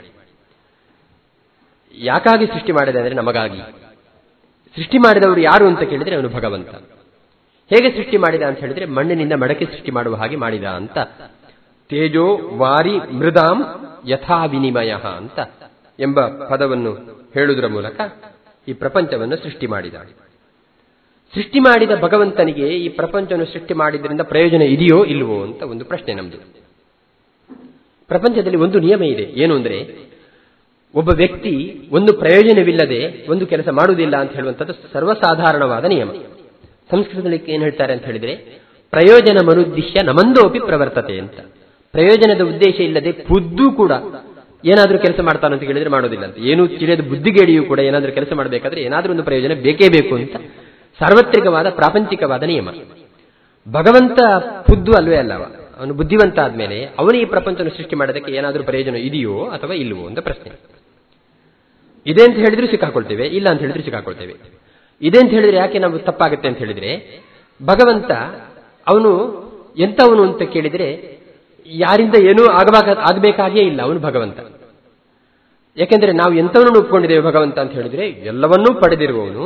ಯಾಕಾಗಿ ಸೃಷ್ಟಿ ಮಾಡಿದ ಅಂದ್ರೆ ನಮಗಾಗಿ. ಸೃಷ್ಟಿ ಮಾಡಿದವರು ಯಾರು ಅಂತ ಕೇಳಿದ್ರೆ ಅವನು ಭಗವಂತ. ಹೇಗೆ ಸೃಷ್ಟಿ ಮಾಡಿದ ಅಂತ ಹೇಳಿದ್ರೆ ಮಣ್ಣಿನಿಂದ ಮಡಕೆ ಸೃಷ್ಟಿ ಮಾಡುವ ಹಾಗೆ ಮಾಡಿದ ಅಂತ. ತೇಜೋ ವಾರಿ ಮೃದಾಂ ಯಥಾ ವಿನಿಮಯ ಅಂತ ಎಂಬ ಪದವನ್ನು ಹೇಳುವುದರ ಮೂಲಕ ಈ ಪ್ರಪಂಚವನ್ನು ಸೃಷ್ಟಿ ಮಾಡಿದ. ಸೃಷ್ಟಿ ಮಾಡಿದ ಭಗವಂತನಿಗೆ ಈ ಪ್ರಪಂಚವನ್ನು ಸೃಷ್ಟಿ ಮಾಡಿದ್ರಿಂದ ಪ್ರಯೋಜನ ಇದೆಯೋ ಇಲ್ವೋ ಅಂತ ಒಂದು ಪ್ರಶ್ನೆ ನಮ್ದು. ಪ್ರಪಂಚದಲ್ಲಿ ಒಂದು ನಿಯಮ ಇದೆ, ಏನು ಅಂದ್ರೆ ಒಬ್ಬ ವ್ಯಕ್ತಿ ಒಂದು ಪ್ರಯೋಜನವಿಲ್ಲದೆ ಒಂದು ಕೆಲಸ ಮಾಡುವುದಿಲ್ಲ ಅಂತ ಹೇಳುವಂಥದ್ದು ಸರ್ವಸಾಧಾರಣವಾದ ನಿಯಮ. ಸಂಸ್ಕೃತದಲ್ಲಿ ಏನು ಹೇಳ್ತಾರೆ ಅಂತ ಹೇಳಿದ್ರೆ ಪ್ರಯೋಜನ ಮನುದ್ದಿಶ್ಯ ನಮಂದೋಪಿ ಪ್ರವರ್ತತೆ ಅಂತ. ಪ್ರಯೋಜನದ ಉದ್ದೇಶ ಇಲ್ಲದೆ ಖುದ್ದು ಕೂಡ ಏನಾದರೂ ಕೆಲಸ ಮಾಡ್ತಾನೋ ಅಂತ ಕೇಳಿದ್ರೆ ಮಾಡೋದಿಲ್ಲ ಅಂತ. ಏನು ತಿಳಿಯದ ಬುದ್ಧಿಗೇಡಿಯೂ ಕೂಡ ಏನಾದರೂ ಕೆಲಸ ಮಾಡಬೇಕಾದ್ರೆ ಏನಾದರೂ ಒಂದು ಪ್ರಯೋಜನ ಬೇಕೇ ಬೇಕು ಅಂತ ಸಾರ್ವತ್ರಿಕವಾದ ಪ್ರಾಪಂಚಿಕವಾದ ನಿಯಮ. ಭಗವಂತ ಖುದ್ದು ಅಲ್ವೇ ಅಲ್ಲವ, ಅವನು ಬುದ್ಧಿವಂತ ಆದ್ಮೇಲೆ ಅವನು ಈ ಪ್ರಪಂಚವನ್ನು ಸೃಷ್ಟಿ ಮಾಡೋದಕ್ಕೆ ಏನಾದರೂ ಪ್ರಯೋಜನ ಇದೆಯೋ ಅಥವಾ ಇಲ್ವೋ ಅಂತ ಪ್ರಶ್ನೆ. ಇದೆ ಅಂತ ಹೇಳಿದ್ರು ಸಿಕ್ಕಾಕೊಳ್ತೇವೆ, ಇಲ್ಲ ಅಂತ ಹೇಳಿದ್ರೆ ಸಿಕ್ಕಾಕೊಳ್ತೇವೆ. ಇದೆ ಅಂತ ಹೇಳಿದ್ರೆ ಯಾಕೆ ನಾವು ತಪ್ಪಾಗುತ್ತೆ ಅಂತ ಹೇಳಿದ್ರೆ, ಭಗವಂತ ಅವನು ಎಂತವನು ಅಂತ ಕೇಳಿದ್ರೆ ಯಾರಿಂದ ಏನೂ ಆಗಬೇಕಾಗಿಯೇ ಇಲ್ಲ, ಅವನು ಭಗವಂತ. ಯಾಕೆಂದ್ರೆ ನಾವು ಎಂತವನನ್ನು ಒಪ್ಕೊಂಡಿದ್ದೇವೆ ಭಗವಂತ ಅಂತ ಹೇಳಿದ್ರೆ ಎಲ್ಲವನ್ನೂ ಪಡೆದಿರುವವನು,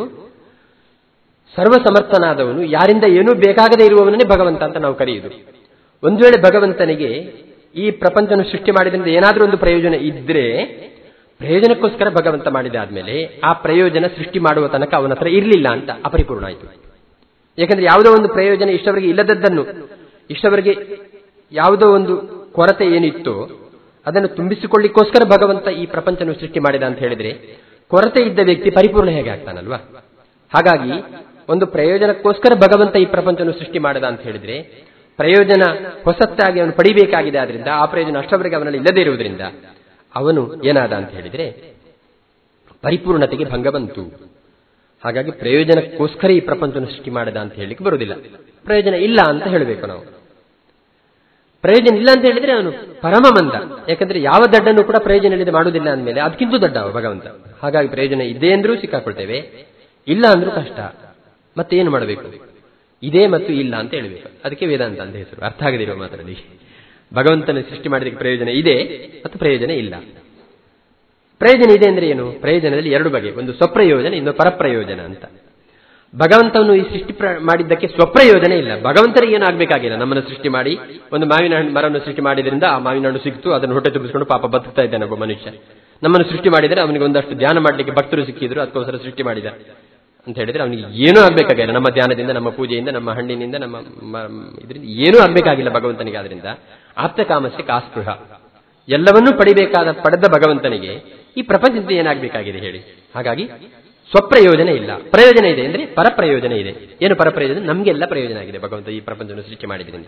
ಸರ್ವಸಮರ್ಥನಾದವನು, ಯಾರಿಂದ ಏನೂ ಬೇಕಾಗದೇ ಇರುವವನೇ ಭಗವಂತ ಅಂತ ನಾವು ಕರೆಯುವುದು. ಒಂದು ವೇಳೆ ಭಗವಂತನಿಗೆ ಈ ಪ್ರಪಂಚವನ್ನು ಸೃಷ್ಟಿ ಮಾಡಿದ್ರಿಂದ ಏನಾದರೂ ಒಂದು ಪ್ರಯೋಜನ ಇದ್ರೆ, ಪ್ರಯೋಜನಕ್ಕೋಸ್ಕರ ಭಗವಂತ ಮಾಡಿದಾದ್ಮೇಲೆ ಆ ಪ್ರಯೋಜನ ಸೃಷ್ಟಿ ಮಾಡುವ ತನಕ ಅವನ ಹತ್ರ ಇರಲಿಲ್ಲ ಅಂತ ಅಪರಿಪೂರ್ಣ ಆಯಿತು. ಯಾಕಂದ್ರೆ ಯಾವುದೋ ಒಂದು ಪ್ರಯೋಜನ ಇಷ್ಟವರೆಗೆ ಇಲ್ಲದದ್ದನ್ನು, ಇಷ್ಟವರೆಗೆ ಯಾವುದೋ ಒಂದು ಕೊರತೆ ಏನಿತ್ತೋ ಅದನ್ನು ತುಂಬಿಸಿಕೊಳ್ಳಿಕ್ಕೋಸ್ಕರ ಭಗವಂತ ಈ ಪ್ರಪಂಚವನ್ನು ಸೃಷ್ಟಿ ಮಾಡಿದ ಅಂತ ಹೇಳಿದ್ರೆ ಕೊರತೆ ಇದ್ದ ವ್ಯಕ್ತಿ ಪರಿಪೂರ್ಣ ಹೇಗೆ ಆಗ್ತಾನಲ್ವಾ? ಹಾಗಾಗಿ ಒಂದು ಪ್ರಯೋಜನಕ್ಕೋಸ್ಕರ ಭಗವಂತ ಈ ಪ್ರಪಂಚವನ್ನು ಸೃಷ್ಟಿ ಮಾಡಿದ ಅಂತ ಹೇಳಿದ್ರೆ ಪ್ರಯೋಜನ ಹೊಸತ್ತಾಗಿ ಅವನು ಪಡಿಬೇಕಾಗಿದೆ. ಆದ್ರಿಂದ ಆ ಪ್ರಯೋಜನ ಅಷ್ಟವರೆಗೆ ಅವನಲ್ಲಿ ಇಲ್ಲದೇ ಇರುವುದರಿಂದ ಅವನು ಏನಾದ ಅಂತ ಹೇಳಿದ್ರೆ ಪರಿಪೂರ್ಣತೆಗೆ ಭಂಗ ಬಂತು. ಹಾಗಾಗಿ ಪ್ರಯೋಜನಕ್ಕೋಸ್ಕರ ಈ ಪ್ರಪಂಚವನ್ನು ಸೃಷ್ಟಿ ಮಾಡಿದ ಅಂತ ಹೇಳಲಿಕ್ಕೆ ಬರುವುದಿಲ್ಲ. ಪ್ರಯೋಜನ ಇಲ್ಲ ಅಂತ ಹೇಳಬೇಕು ನಾವು. ಪ್ರಯೋಜನ ಇಲ್ಲ ಅಂತ ಹೇಳಿದ್ರೆ ಅವನು ಪರಮ ಮಂದ. ಯಾಕಂದ್ರೆ ಯಾವ ದಡ್ಡನ್ನು ಕೂಡ ಪ್ರಯೋಜನ ಇಲ್ಲದೆ ಮಾಡುವುದಿಲ್ಲ ಅಂದಮೇಲೆ ಅದಕ್ಕಿಂತ ದಡ್ಡ ಭಗವಂತ. ಹಾಗಾಗಿ ಪ್ರಯೋಜನ ಇದೆ ಅಂದ್ರೂ ಸಿಕ್ಕಾಕೊಳ್ತೇವೆ, ಇಲ್ಲ ಅಂದ್ರೂ ಕಷ್ಟ. ಮತ್ತೆ ಏನು ಮಾಡಬೇಕು? ಇದೆ ಮತ್ತು ಇಲ್ಲ ಅಂತ ಹೇಳಬೇಕು. ಅದಕ್ಕೆ ವೇದಾಂತ ಅಂತ ಹೆಸರು. ಅರ್ಥ ಆಗದಿರುವ ಮಾತ್ರದಲ್ಲಿ ಭಗವಂತನ ಸೃಷ್ಟಿ ಮಾಡಿದಕ್ಕೆ ಪ್ರಯೋಜನ ಇದೆ ಮತ್ತು ಪ್ರಯೋಜನ ಇಲ್ಲ. ಪ್ರಯೋಜನ ಇದೆ ಅಂದ್ರೆ ಏನು? ಪ್ರಯೋಜನದಲ್ಲಿ ಎರಡು ಬಗೆ, ಒಂದು ಸ್ವಪ್ರಯೋಜನ, ಇನ್ನೊಂದು ಪರಪ್ರಯೋಜನ ಅಂತ. ಭಗವಂತನು ಈ ಸೃಷ್ಟಿ ಮಾಡಿದ್ದಕ್ಕೆ ಸ್ವಪ್ರಯೋಜನ ಇಲ್ಲ. ಭಗವಂತನಿಗೆ ಏನು ಆಗ್ಬೇಕಾಗಿಲ್ಲ. ನಮ್ಮನ್ನು ಸೃಷ್ಟಿ ಮಾಡಿ ಒಂದು ಮಾವಿನ ಮರವನ್ನು ಸೃಷ್ಟಿ ಮಾಡಿದ್ರಿಂದ ಆ ಮಾವಿನ ಹಣ್ಣು ಸಿಕ್ತು, ಅದನ್ನು ಹೊಟ್ಟೆ ತುಂಬಿಸಿಕೊಂಡು ಪಾಪ ಬದುಕ್ತಾ ಇದ್ದಾನೆ ಒಬ್ಬ ಮನುಷ್ಯ. ನಮ್ಮನ್ನು ಸೃಷ್ಟಿ ಮಾಡಿದರೆ ಅವನಿಗೆ ಒಂದಷ್ಟು ಧ್ಯಾನ ಮಾಡಲಿಕ್ಕೆ ಭಕ್ತರು ಸಿಕ್ಕಿದ್ರು, ಅದಕ್ಕೋಸ್ಕರ ಸೃಷ್ಟಿ ಮಾಡಿದ ಅಂತ ಹೇಳಿದ್ರೆ ಅವನಿಗೆ ಏನೂ ಆಗ್ಬೇಕಾಗಿಲ್ಲ. ನಮ್ಮ ಧ್ಯಾನದಿಂದ, ನಮ್ಮ ಪೂಜೆಯಿಂದ, ನಮ್ಮ ಹಣ್ಣಿನಿಂದ, ನಮ್ಮ ಇದರಿಂದ ಏನೂ ಆಗ್ಬೇಕಾಗಿಲ್ಲ ಭಗವಂತನಿಗೆ. ಆದ್ರಿಂದ ಆಪ್ತಕಾಮಸ್ಯ ಕಾಸ್ಪೃಹ, ಎಲ್ಲವನ್ನೂ ಪಡೆದ ಭಗವಂತನಿಗೆ ಈ ಪ್ರಪಂಚದಿಂದ ಏನಾಗಬೇಕಾಗಿದೆ ಹೇಳಿ? ಹಾಗಾಗಿ ಸ್ವಪ್ರಯೋಜನ ಇಲ್ಲ. ಪ್ರಯೋಜನ ಇದೆ ಅಂದ್ರೆ ಪರಪ್ರಯೋಜನ ಇದೆ. ಏನು ಪರಪ್ರಯೋಜನ? ನಮಗೆಲ್ಲ ಪ್ರಯೋಜನ ಆಗಿದೆ ಭಗವಂತ ಈ ಪ್ರಪಂಚವನ್ನು ಸೃಷ್ಟಿ ಮಾಡಿದ್ರಿಂದ.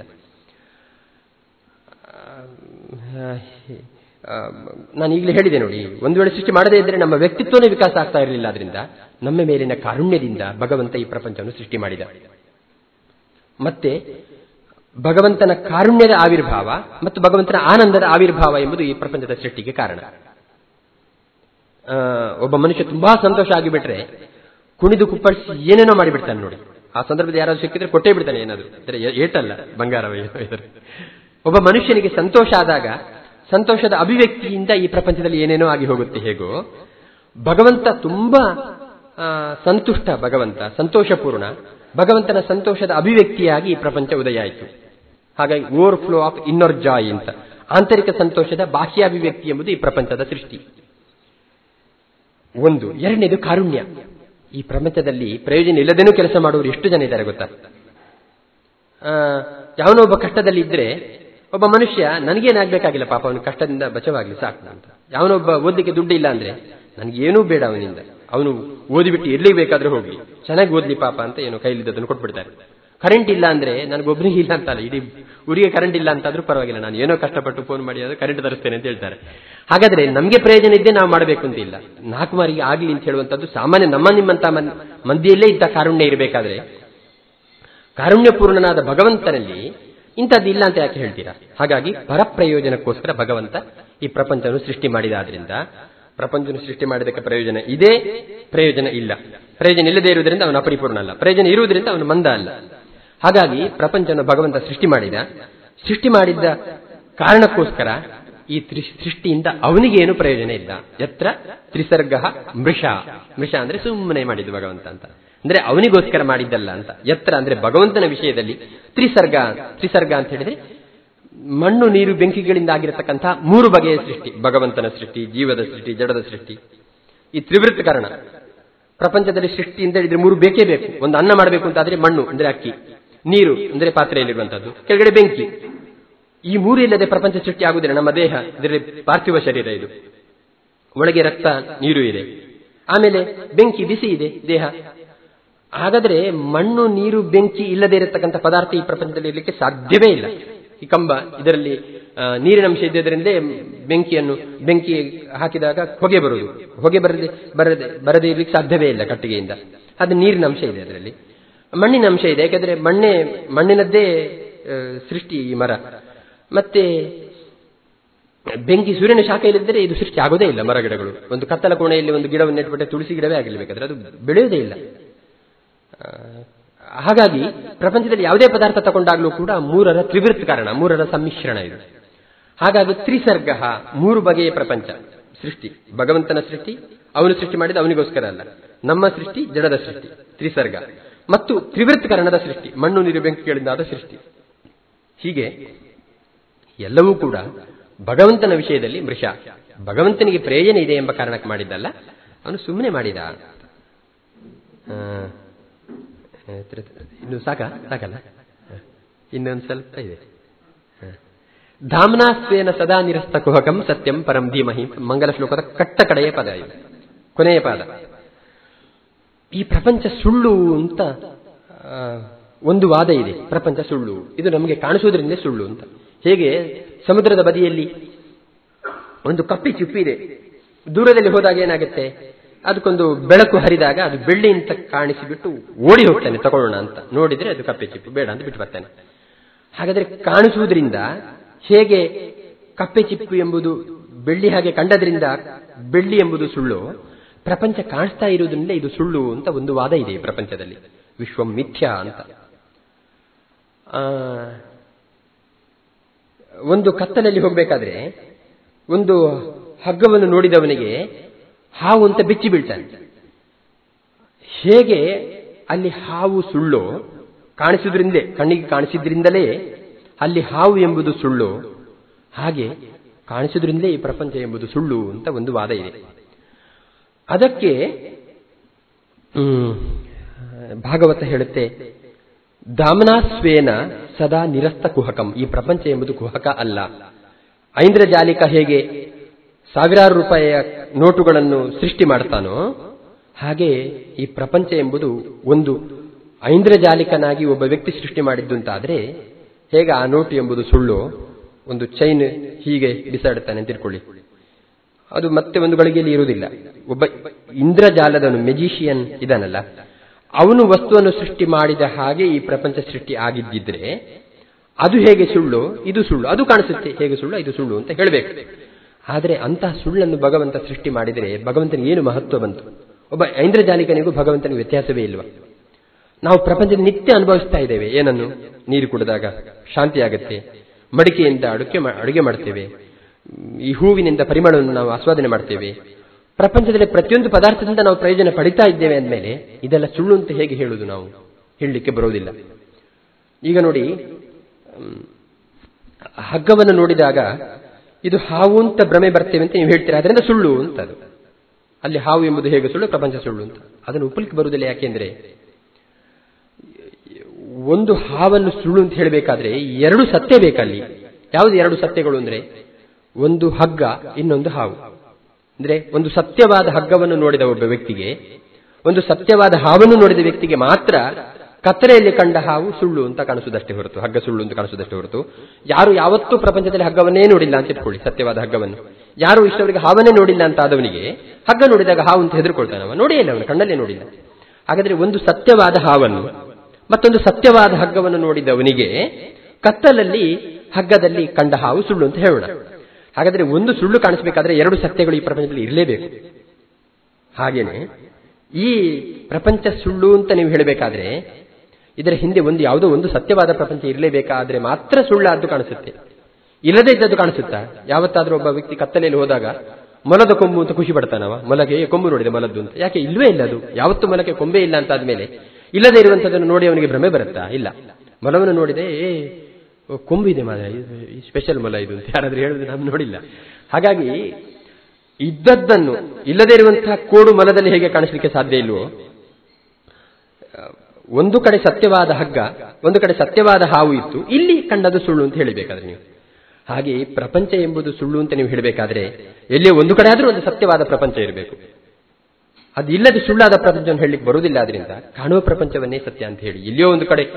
ನಾನು ಈಗಲೇ ಹೇಳಿದೆ ನೋಡಿ, ಒಂದು ವೇಳೆ ಸೃಷ್ಟಿ ಮಾಡದೇ ಇದ್ರೆ ನಮ್ಮ ವ್ಯಕ್ತಿತ್ವನೇ ವಿಕಾಸ ಆಗ್ತಾ ಇರಲಿಲ್ಲ. ಆದ್ರಿಂದ ನಮ್ಮ ಮೇಲಿನ ಕಾರುಣ್ಯದಿಂದ ಭಗವಂತ ಈ ಪ್ರಪಂಚವನ್ನು ಸೃಷ್ಟಿ ಮಾಡಿದ. ಮತ್ತೆ ಭಗವಂತನ ಕಾರುಣ್ಯದ ಆವಿರ್ಭಾವ ಮತ್ತು ಭಗವಂತನ ಆನಂದದ ಆವಿರ್ಭಾವ ಎಂಬುದು ಈ ಪ್ರಪಂಚದ ಸೃಷ್ಟಿಗೆ ಕಾರಣ. ಒಬ್ಬ ಮನುಷ್ಯ ತುಂಬಾ ಸಂತೋಷ ಆಗಿಬಿಟ್ರೆ ಕುಣಿದು ಕುಪ್ಪಳಿಸಿ ಏನೇನೋ ಮಾಡಿಬಿಡ್ತಾನೆ ನೋಡಿ. ಆ ಸಂದರ್ಭದಲ್ಲಿ ಯಾರಾದ್ರೂ ಸಿಕ್ಕಿದ್ರೆ ಕೊಟ್ಟೇ ಬಿಡ್ತಾನೆ ಏನಾದ್ರು, ಏಟಲ್ಲ ಬಂಗಾರವ. ಒಬ್ಬ ಮನುಷ್ಯನಿಗೆ ಸಂತೋಷ ಆದಾಗ ಸಂತೋಷದ ಅಭಿವ್ಯಕ್ತಿಯಿಂದ ಈ ಪ್ರಪಂಚದಲ್ಲಿ ಏನೇನೋ ಆಗಿ ಹೋಗುತ್ತೆ. ಹೇಗೋ ಭಗವಂತ ತುಂಬಾ ಸಂತುಷ್ಟ, ಭಗವಂತ ಸಂತೋಷಪೂರ್ಣ, ಭಗವಂತನ ಸಂತೋಷದ ಅಭಿವ್ಯಕ್ತಿಯಾಗಿ ಈ ಪ್ರಪಂಚ ಉದಯ ಆಯಿತು. ಹಾಗಾಗಿ ಓವರ್ಫ್ಲೋ ಆಫ್ ಇನ್ನರ್ ಜಾಯ್ ಅಂತ, ಆಂತರಿಕ ಸಂತೋಷದ ಬಾಹ್ಯಾಭಿವ್ಯಕ್ತಿ ಎಂಬುದು ಈ ಪ್ರಪಂಚದ ಸೃಷ್ಟಿ. ಒಂದು. ಎರಡನೇದು ಕಾರುಣ್ಯ. ಈ ಪ್ರಪಂಚದಲ್ಲಿ ಪ್ರಯೋಜನ ಇಲ್ಲದೇನೂ ಕೆಲಸ ಮಾಡುವವರು ಎಷ್ಟು ಜನ ಇದ್ದಾರೆ ಗೊತ್ತಾ? ಯಾವನೋ ಒಬ್ಬ ಕಷ್ಟದಲ್ಲಿ ಇದ್ರೆ ಒಬ್ಬ ಮನುಷ್ಯ ನನಗೇನಾಗಬೇಕಾಗಿಲ್ಲ, ಪಾಪ ಅವನು ಕಷ್ಟದಿಂದ ಬಚಾವಾಗಲಿ ಸಾಕು ಅಂತ. ಯಾವನೊಬ್ಬ ಓದಲಿಕ್ಕೆ ದುಡ್ಡು ಇಲ್ಲ ಅಂದ್ರೆ ನನಗೇನೂ ಬೇಡ ಅವನಿಂದ, ಅವನು ಓದಿಬಿಟ್ಟು ಎಲ್ಲಿ ಬೇಕಾದ್ರೂ ಹೋಗ್ಲಿ, ಚೆನ್ನಾಗಿ ಓದ್ಲಿ ಪಾಪ ಅಂತ ಏನೋ ಕೈಲಿದ್ದದನ್ನು ಕೊಟ್ಬಿಡ್ತಾರೆ. ಕರೆಂಟ್ ಇಲ್ಲ ಅಂದ್ರೆ ನನಗೊಬ್ಬನಿಗೆ ಇಲ್ಲ ಅಂತಲ್ಲ, ಇಡೀ ಊರಿಗೆ ಕರೆಂಟ್ ಇಲ್ಲ ಅಂತಾದ್ರೂ ಪರವಾಗಿಲ್ಲ, ನಾನು ಏನೋ ಕಷ್ಟಪಟ್ಟು ಫೋನ್ ಮಾಡಿ ಅದು ಕರೆಂಟ್ ತರಿಸ್ತೇನೆ ಅಂತ ಹೇಳ್ತಾರೆ. ಹಾಗಾದ್ರೆ ನಮಗೆ ಪ್ರಯೋಜನ ಇದ್ದೇ ನಾವು ಮಾಡಬೇಕು ಅಂತ ಇಲ್ಲ. 4 ಮಾರಿಗೆ ಆಗ್ಲಿ ಅಂತ ಹೇಳುವಂತದ್ದು ಸಾಮಾನ್ಯ ನಮ್ಮ ನಿಮ್ಮಂತ ಮಂದಿಯಲ್ಲೇ ಇಂಥ ಕಾರುಣ್ಯ ಇರಬೇಕಾದ್ರೆ ಕಾರುಣ್ಯಪೂರ್ಣನಾದ ಭಗವಂತನಲ್ಲಿ ಇಂಥದ್ದು ಇಲ್ಲ ಅಂತ ಯಾಕೆ ಹೇಳ್ತೀರಾ? ಹಾಗಾಗಿ ಪರಪ್ರಯೋಜನಕ್ಕೋಸ್ಕರ ಭಗವಂತ ಈ ಪ್ರಪಂಚವನ್ನು ಸೃಷ್ಟಿ ಮಾಡಿದಾದ್ರಿಂದ ಪ್ರಪಂಚವನ್ನು ಸೃಷ್ಟಿ ಮಾಡಿದಕ್ಕೆ ಪ್ರಯೋಜನ ಇದೆ, ಪ್ರಯೋಜನ ಇಲ್ಲ. ಪ್ರಯೋಜನ ಇಲ್ಲದೆ ಇರುವುದರಿಂದ ಅವನು ಅಪರಿಪೂರ್ಣ ಅಲ್ಲ, ಪ್ರಯೋಜನ ಇರುವುದರಿಂದ ಅವನು ಮಂದ ಅಲ್ಲ. ಹಾಗಾಗಿ ಪ್ರಪಂಚವನ್ನು ಭಗವಂತ ಸೃಷ್ಟಿ ಮಾಡಿದ್ದ ಕಾರಣಕ್ಕೋಸ್ಕರ ಈ ಸೃಷ್ಟಿಯಿಂದ ಅವನಿಗೇನು ಪ್ರಯೋಜನ ಇಲ್ಲ. ಯತ್ರ ತ್ರಿಸರ್ಗ ಮೃಷ ಅಂದ್ರೆ ಸುಮ್ಮನೆ ಮಾಡಿದ್ದು ಭಗವಂತ ಅಂತ, ಅಂದ್ರೆ ಅವನಿಗೋಸ್ಕರ ಮಾಡಿದ್ದಲ್ಲ ಅಂತ. ಯತ್ರ ಅಂದ್ರೆ ಭಗವಂತನ ವಿಷಯದಲ್ಲಿ ತ್ರಿಸರ್ಗ ಅಂತ ಹೇಳಿದ್ರೆ ಮಣ್ಣು ನೀರು ಬೆಂಕಿಗಳಿಂದ ಆಗಿರತಕ್ಕಂತಹ 3 ಬಗೆಯ ಸೃಷ್ಟಿ, ಭಗವಂತನ ಸೃಷ್ಟಿ, ಜೀವದ ಸೃಷ್ಟಿ, ಜಡದ ಸೃಷ್ಟಿ. ಈ ತ್ರಿವೃತ್ತ ಕಾರಣ ಪ್ರಪಂಚದಲ್ಲಿ ಸೃಷ್ಟಿ ಅಂತ ಹೇಳಿದ್ರೆ 3 ಬೇಕೇ ಬೇಕು. ಒಂದು ಅನ್ನ ಮಾಡಬೇಕು ಅಂತ ಆದ್ರೆ ಮಣ್ಣು ಅಂದ್ರೆ ಅಕ್ಕಿ, ನೀರು ಅಂದ್ರೆ ಪಾತ್ರೆಯಲ್ಲಿರುವಂತದ್ದು, ಕೆಳಗಡೆ ಬೆಂಕಿ. ಈ 3 ಇಲ್ಲದೆ ಪ್ರಪಂಚ ಸೃಷ್ಟಿ ಆಗುವುದಿಲ್ಲ. ನಮ್ಮ ದೇಹ ಇದರಲ್ಲಿ ಪಾರ್ಥಿವ ಶರೀರ, ಇದು ಒಳಗೆ ರಕ್ತ ನೀರು ಇದೆ, ಆಮೇಲೆ ಬೆಂಕಿ ಬಿಸಿ ಇದೆ ದೇಹ, ಹಾಗಾದ್ರೆ ಮಣ್ಣು, ನೀರು, ಬೆಂಕಿ ಇಲ್ಲದೆ ಇರತಕ್ಕಂಥ ಪದಾರ್ಥ ಈ ಪ್ರಪಂಚದಲ್ಲಿ ಇರಲಿಕ್ಕೆ ಸಾಧ್ಯವೇ ಇಲ್ಲ. ಈ ಕಂಬ, ಇದರಲ್ಲಿ ನೀರಿನ ಅಂಶ ಇದ್ದದರಿಂದ ಬೆಂಕಿ ಹಾಕಿದಾಗ ಹೊಗೆ ಬರುವುದು. ಹೊಗೆ ಬರದೇ ಇರಲಿಕ್ಕೆ ಸಾಧ್ಯವೇ ಇಲ್ಲ ಕಟ್ಟಿಗೆಯಿಂದ. ಅದು ನೀರಿನ ಅಂಶ ಇದೆ, ಅದರಲ್ಲಿ ಮಣ್ಣಿನ ಅಂಶ ಇದೆ. ಯಾಕಂದ್ರೆ ಮಣ್ಣಿನದ್ದೇ ಸೃಷ್ಟಿ ಈ ಮರ. ಮತ್ತೆ ಬೆಂಕಿ, ಸೂರ್ಯನ ಶಾಖ ಇಲ್ಲದಿದ್ದರೆ ಇದು ಸೃಷ್ಟಿ ಆಗೋದೇ ಇಲ್ಲ. ಮರಗಿಡಗಳು, ಒಂದು ಕತ್ತಲ ಕೋಣೆಯಲ್ಲಿ ಒಂದು ಗಿಡವನ್ನು ನೆಟ್ಟುಬಿಟ್ಟೆ ತುಳಸಿ ಗಿಡವೇ ಆಗಿರ್ಬೇಕಾದ್ರೆ ಅದು ಬೆಳೆಯುವುದೇ ಇಲ್ಲ. ಹಾಗಾಗಿ ಪ್ರಪಂಚದಲ್ಲಿ ಯಾವುದೇ ಪದಾರ್ಥ ತಗೊಂಡಾಗ್ಲೂ ಕೂಡ ಮೂರರ ತ್ರಿವೃತ್ ಕಾರಣ, ಮೂರರ ಸಮ್ಮಿಶ್ರಣ ಇದು. ಹಾಗಾಗಿ ತ್ರಿಸರ್ಗ, ಮೂರು ಬಗೆಯ ಪ್ರಪಂಚ ಸೃಷ್ಟಿ. ಭಗವಂತನ ಸೃಷ್ಟಿ, ಅವನು ಸೃಷ್ಟಿ ಮಾಡಿದ ಅವನಿಗೋಸ್ಕರ ಅಲ್ಲ. ನಮ್ಮ ಸೃಷ್ಟಿ ಜಡದ ಸೃಷ್ಟಿ ತ್ರಿಸರ್ಗ, ಮತ್ತು ತ್ರಿವೃತ್ ಕಾರಣದ ಸೃಷ್ಟಿ, ಮಣ್ಣು, ನೀರು, ಬೆಂಕಿಗಳಿಂದಾದ ಸೃಷ್ಟಿ. ಹೀಗೆ ಎಲ್ಲವೂ ಕೂಡ ಭಗವಂತನ ವಿಷಯದಲ್ಲಿ ಮೃಷ. ಭಗವಂತನಿಗೆ ಪ್ರಯೋಜನ ಇದೆ ಎಂಬ ಕಾರಣಕ್ಕೆ ಮಾಡಿದ್ದಲ್ಲ, ಅವನು ಸುಮ್ಮನೆ ಮಾಡಿದ. ಇನ್ನು ಸಾಕಲ್ಲ, ಇನ್ನೊಂದು ಸ್ವಲ್ಪ ಇದೆ. ಧಾಮ್ನಾಸ್ವೇನ ಸದಾ ನಿರಸ್ತ ಕುಹಕಂ ಸತ್ಯಂ ಪರಂ ಧೀಮಹಿ, ಮಂಗಲ ಶ್ಲೋಕದ ಕಡೆಯ ಪದ ಇದು, ಕೊನೆಯ ಪದ. ಈ ಪ್ರಪಂಚ ಸುಳ್ಳು ಅಂತ ಒಂದು ವಾದ ಇದೆ. ಪ್ರಪಂಚ ಸುಳ್ಳು, ಇದು ನಮಗೆ ಕಾಣಿಸುವುದರಿಂದ ಸುಳ್ಳು ಅಂತ. ಹೇಗೆ ಸಮುದ್ರದ ಬದಿಯಲ್ಲಿ ಒಂದು ಕಪ್ಪಿ ಚಿಪ್ಪು ಇದೆ, ದೂರದಲ್ಲಿ ಹೋದಾಗ ಏನಾಗುತ್ತೆ, ಅದಕ್ಕೊಂದು ಬೆಳಕು ಹರಿದಾಗ ಅದು ಬೆಳ್ಳಿ ಅಂತ ಕಾಣಿಸಿಬಿಟ್ಟು ಓಡಿ ಹೋಗ್ತಾನೆ ತಗೊಳ್ಳೋಣ ಅಂತ. ನೋಡಿದ್ರೆ ಅದು ಕಪ್ಪೆ ಚಿಪ್ಪು, ಬೇಡ ಅಂತ ಬಿಟ್ಟು ಬರ್ತಾನೆ. ಹಾಗಾದ್ರೆ ಕಾಣಿಸುವುದರಿಂದ ಹೇಗೆ ಕಪ್ಪೆ ಚಿಪ್ಪು ಎಂಬುದು ಬೆಳ್ಳಿ ಹಾಗೆ ಕಂಡದ್ರಿಂದ ಬೆಳ್ಳಿ ಎಂಬುದು ಸುಳ್ಳು, ಪ್ರಪಂಚ ಕಾಣಿಸ್ತಾ ಇರುವುದರಿಂದ ಇದು ಸುಳ್ಳು ಅಂತ ಒಂದು ವಾದ ಇದೆ ಪ್ರಪಂಚದಲ್ಲಿ. ವಿಶ್ವಂ ಮಿಥ್ಯಾ ಅಂತ. ಒಂದು ಕತ್ತಲಲ್ಲಿ ಹೋಗಬೇಕಾದ್ರೆ ಒಂದು ಹಗ್ಗವನ್ನು ನೋಡಿದವನಿಗೆ ಹಾವು ಅಂತ ಬೆಚ್ಚಿ ಬೀಳ್ತಾನೆ. ಹೇಗೆ ಅಲ್ಲಿ ಹಾವು ಸುಳ್ಳು, ಕಾಣಿಸುವುದರಿಂದಲೇ, ಕಣ್ಣಿಗೆ ಕಾಣಿಸಿದ್ರಿಂದಲೇ ಅಲ್ಲಿ ಹಾವು ಎಂಬುದು ಸುಳ್ಳು, ಹಾಗೆ ಕಾಣಿಸುವುದರಿಂದಲೇ ಈ ಪ್ರಪಂಚ ಎಂಬುದು ಸುಳ್ಳು ಅಂತ ಒಂದು ವಾದ ಇದೆ. ಅದಕ್ಕೆ ಭಾಗವತ ಹೇಳುತ್ತೆ, ಧಾಮ್ನಾಸ್ವೇನ ಸದಾ ನಿರಸ್ತ ಕುಹಕಂ, ಈ ಪ್ರಪಂಚ ಎಂಬುದು ಕುಹಕ ಅಲ್ಲ. ಐಂದ್ರಜಾಲಿಕ ಹೇಗೆ ಸಾವಿರಾರು ರೂಪಾಯಿಯ ನೋಟುಗಳನ್ನು ಸೃಷ್ಟಿ ಮಾಡ್ತಾನೋ ಹಾಗೆ ಈ ಪ್ರಪಂಚ ಎಂಬುದು ಒಂದು ಐಂದ್ರಜಾಲಿಕನಾಗಿ ಒಬ್ಬ ವ್ಯಕ್ತಿ ಸೃಷ್ಟಿ ಮಾಡಿದ್ದು ಅಂತಾದ್ರೆ ಹೇಗೆ ಆ ನೋಟು ಎಂಬುದು ಸುಳ್ಳು. ಒಂದು ಚೈನ್ ಹೀಗೆ ಬಿಸಾಡುತ್ತಾನೆ ಅಂತ ತಿಳ್ಕೊಳ್ಳಿ, ಅದು ಮತ್ತೆ ಒಂದು ಗಳಿಗೆಯಲ್ಲಿ ಇರುವುದಿಲ್ಲ. ಒಬ್ಬ ಇಂದ್ರಜಾಲದವನು, ಮೆಜಿಷಿಯನ್ ಇದಾನಲ್ಲ, ಅವನು ವಸ್ತುವನ್ನು ಸೃಷ್ಟಿ ಮಾಡಿದ ಹಾಗೆ ಈ ಪ್ರಪಂಚ ಸೃಷ್ಟಿ ಆಗಿದ್ದಿದ್ರೆ ಅದು ಹೇಗೆ ಸುಳ್ಳು, ಇದು ಸುಳ್ಳು, ಅದು ಕಾಣಿಸುತ್ತೆ ಹೇಗೆ ಸುಳ್ಳು, ಇದು ಸುಳ್ಳು ಅಂತ ಹೇಳಬೇಕು. ಆದರೆ ಅಂತಹ ಸುಳ್ಳನ್ನು ಭಗವಂತ ಸೃಷ್ಟಿ ಮಾಡಿದರೆ ಭಗವಂತನಿಗೆ ಏನು ಮಹತ್ವ ಬಂತು? ಒಬ್ಬ ಐಂದ್ರಜಾಲಿಕನಿಗೂ ಭಗವಂತನಿಗೆ ವ್ಯತ್ಯಾಸವೇ ಇಲ್ವಾ? ನಾವು ಪ್ರಪಂಚದ ನಿತ್ಯ ಅನುಭವಿಸ್ತಾ ಇದ್ದೇವೆ. ಏನನ್ನು? ನೀರು ಕುಡಿದಾಗ ಶಾಂತಿ ಆಗುತ್ತೆ, ಮಡಿಕೆಯಿಂದ ಅಡುಗೆ ಮಾಡ್ತೇವೆ, ಈ ಹೂವಿನಿಂದ ಪರಿಮಳವನ್ನು ನಾವು ಆಸ್ವಾದನೆ ಮಾಡ್ತೇವೆ. ಪ್ರಪಂಚದಲ್ಲಿ ಪ್ರತಿಯೊಂದು ಪದಾರ್ಥದಿಂದ ನಾವು ಪ್ರಯೋಜನ ಪಡಿತಾ ಇದ್ದೇವೆ ಅಂದಮೇಲೆ ಇದೆಲ್ಲ ಸುಳ್ಳು ಅಂತ ಹೇಗೆ ಹೇಳುವುದು? ನಾವು ಹೇಳಲಿಕ್ಕೆ ಬರೋದಿಲ್ಲ. ಈಗ ನೋಡಿ, ಹಗ್ಗವನ್ನು ನೋಡಿದಾಗ ಇದು ಹಾವು ಅಂತ ಭ್ರಮೆ ಬರ್ತೇವೆ ಅಂತ ನೀವು ಹೇಳ್ತೀರಾ, ಅದರಿಂದ ಸುಳ್ಳು ಅಂತ. ಅದು ಅಲ್ಲಿ ಹಾವು ಎಂಬುದು ಹೇಗೆ ಸುಳ್ಳು, ಪ್ರಪಂಚ ಸುಳ್ಳು ಅಂತ ಅದನ್ನು ಒಪ್ಪಲಿಕ್ಕೆ ಬರುವುದಿಲ್ಲ. ಯಾಕೆಂದ್ರೆ ಒಂದು ಹಾವನ್ನು ಸುಳ್ಳು ಅಂತ ಹೇಳಬೇಕಾದ್ರೆ ಎರಡು ಸತ್ಯ ಬೇಕಲ್ಲಿ. ಯಾವುದು ಎರಡು ಸತ್ಯಗಳು ಅಂದ್ರೆ, ಒಂದು ಹಗ್ಗ, ಇನ್ನೊಂದು ಹಾವು. ಅಂದ್ರೆ ಒಂದು ಸತ್ಯವಾದ ಹಗ್ಗವನ್ನು ನೋಡಿದ ಒಬ್ಬ ವ್ಯಕ್ತಿಗೆ, ಒಂದು ಸತ್ಯವಾದ ಹಾವನ್ನು ನೋಡಿದ ವ್ಯಕ್ತಿಗೆ ಮಾತ್ರ ಕತ್ತಲೆಯಲ್ಲಿ ಕಂಡ ಹಾವು ಸುಳ್ಳು ಅಂತ ಕಾಣಿಸುವುದಷ್ಟೇ ಹೊರತು, ಹಗ್ಗ ಸುಳ್ಳು ಅಂತ ಕಾಣಿಸುವುದಷ್ಟೇ ಹೊರತು, ಯಾರು ಯಾವತ್ತೂ ಪ್ರಪಂಚದಲ್ಲಿ ಹಗ್ಗವನ್ನೇ ನೋಡಿಲ್ಲ ಅಂತ ಇಟ್ಕೊಳ್ಳಿ, ಸತ್ಯವಾದ ಹಗ್ಗವನ್ನು ಯಾರು ಇಷ್ಟವರಿಗೆ ಹಾವನ್ನೇ ನೋಡಿಲ್ಲ ಅಂತ ಆದವನಿಗೆ ಹಗ್ಗ ನೋಡಿದಾಗ ಹಾವು ಅಂತ ಹೆದರ್ಕೊಳ್ತಾನವ, ನೋಡೇ ಇಲ್ಲ, ಅವನು ಕಣ್ಣಲ್ಲೇ ನೋಡಿಲ್ಲ. ಹಾಗಾದ್ರೆ ಒಂದು ಸತ್ಯವಾದ ಹಾವನ್ನು ಮತ್ತೊಂದು ಸತ್ಯವಾದ ಹಗ್ಗವನ್ನು ನೋಡಿದವನಿಗೆ ಕತ್ತಲಲ್ಲಿ ಹಗ್ಗದಲ್ಲಿ ಕಂಡ ಹಾವು ಸುಳ್ಳು ಅಂತ ಹೇಳೋಣ. ಹಾಗಾದ್ರೆ ಒಂದು ಸುಳ್ಳು ಕಾಣಿಸಬೇಕಾದ್ರೆ ಎರಡು ಸತ್ಯಗಳು ಈ ಪ್ರಪಂಚದಲ್ಲಿ ಇರಲೇಬೇಕು. ಹಾಗೇನೆ ಈ ಪ್ರಪಂಚ ಸುಳ್ಳು ಅಂತ ನೀವು ಹೇಳಬೇಕಾದ್ರೆ ಇದರ ಹಿಂದೆ ಒಂದು ಯಾವುದೋ ಒಂದು ಸತ್ಯವಾದ ಪ್ರಪಂಚ ಇರಲೇಬೇಕಾದ್ರೆ ಮಾತ್ರ ಸುಳ್ಳಾದ್ದು ಕಾಣಿಸುತ್ತೆ. ಇಲ್ಲದೇ ಇದ್ದದ್ದು ಕಾಣಿಸುತ್ತಾ? ಯಾವತ್ತಾದ್ರೂ ಒಬ್ಬ ವ್ಯಕ್ತಿ ಕತ್ತಲೆಯಲ್ಲಿ ಹೋದಾಗ ಮೊಲದ ಕೊಂಬು ಅಂತ ಖುಷಿ ಪಡ್ತಾನವ, ಮೊಲಗೆ ಕೊಂಬು ನೋಡಿದೆ ಮೊಲದ್ದು ಅಂತ. ಯಾಕೆ? ಇಲ್ವೇ ಇಲ್ಲ ಅದು. ಯಾವತ್ತೂ ಮೊಲಕ್ಕೆ ಕೊಂಬೇ ಇಲ್ಲ ಅಂತ ಆದ್ಮೇಲೆ ಇಲ್ಲದೇ ಇರುವಂತದ್ದನ್ನು ನೋಡಿ ಅವನಿಗೆ ಭ್ರಮೆ ಬರುತ್ತಾ? ಇಲ್ಲ. ಮೊಲವನ್ನು ನೋಡಿದೆ, ಕೊಂಬು ಇದೆ ಮಾತ್ರ, ಈ ಸ್ಪೆಷಲ್ ಮೊಲ ಇದು ಅಂತ ಯಾರಾದ್ರೂ ಹೇಳಿದ್ರೆ ನಾವು ನೋಡಿಲ್ಲ. ಹಾಗಾಗಿ ಇದ್ದದ್ದನ್ನು, ಇಲ್ಲದೇ ಇರುವಂತಹ ಕೋಡು ಮೊಲದಲ್ಲಿ ಹೇಗೆ ಕಾಣಿಸಲಿಕ್ಕೆ ಸಾಧ್ಯ ಇಲ್ವೋ, ಒಂದು ಕಡೆ ಸತ್ಯವಾದ ಹಗ್ಗ, ಒಂದು ಕಡೆ ಸತ್ಯವಾದ ಹಾವು ಇತ್ತು, ಇಲ್ಲಿ ಕಂಡದ್ದು ಸುಳ್ಳು ಅಂತ ಹೇಳಬೇಕಾದ್ರೆ ನೀವು. ಹಾಗೆ ಪ್ರಪಂಚ ಎಂಬುದು ಸುಳ್ಳು ಅಂತ ನೀವು ಹೇಳಬೇಕಾದ್ರೆ ಎಲ್ಲಿಯೋ ಒಂದು ಕಡೆ ಆದ್ರೂ ಒಂದು ಸತ್ಯವಾದ ಪ್ರಪಂಚ ಇರಬೇಕು. ಅದು ಇಲ್ಲದೆ ಸುಳ್ಳಾದ ಪ್ರಪಂಚವನ್ನು ಹೇಳಲಿಕ್ಕೆ ಬರುವುದಿಲ್ಲ. ಆದ್ರಿಂದ ಕಾಣುವ ಪ್ರಪಂಚವನ್ನೇ ಸತ್ಯ ಅಂತ ಹೇಳಿ, ಎಲ್ಲಿಯೋ ಒಂದು ಕಡೆ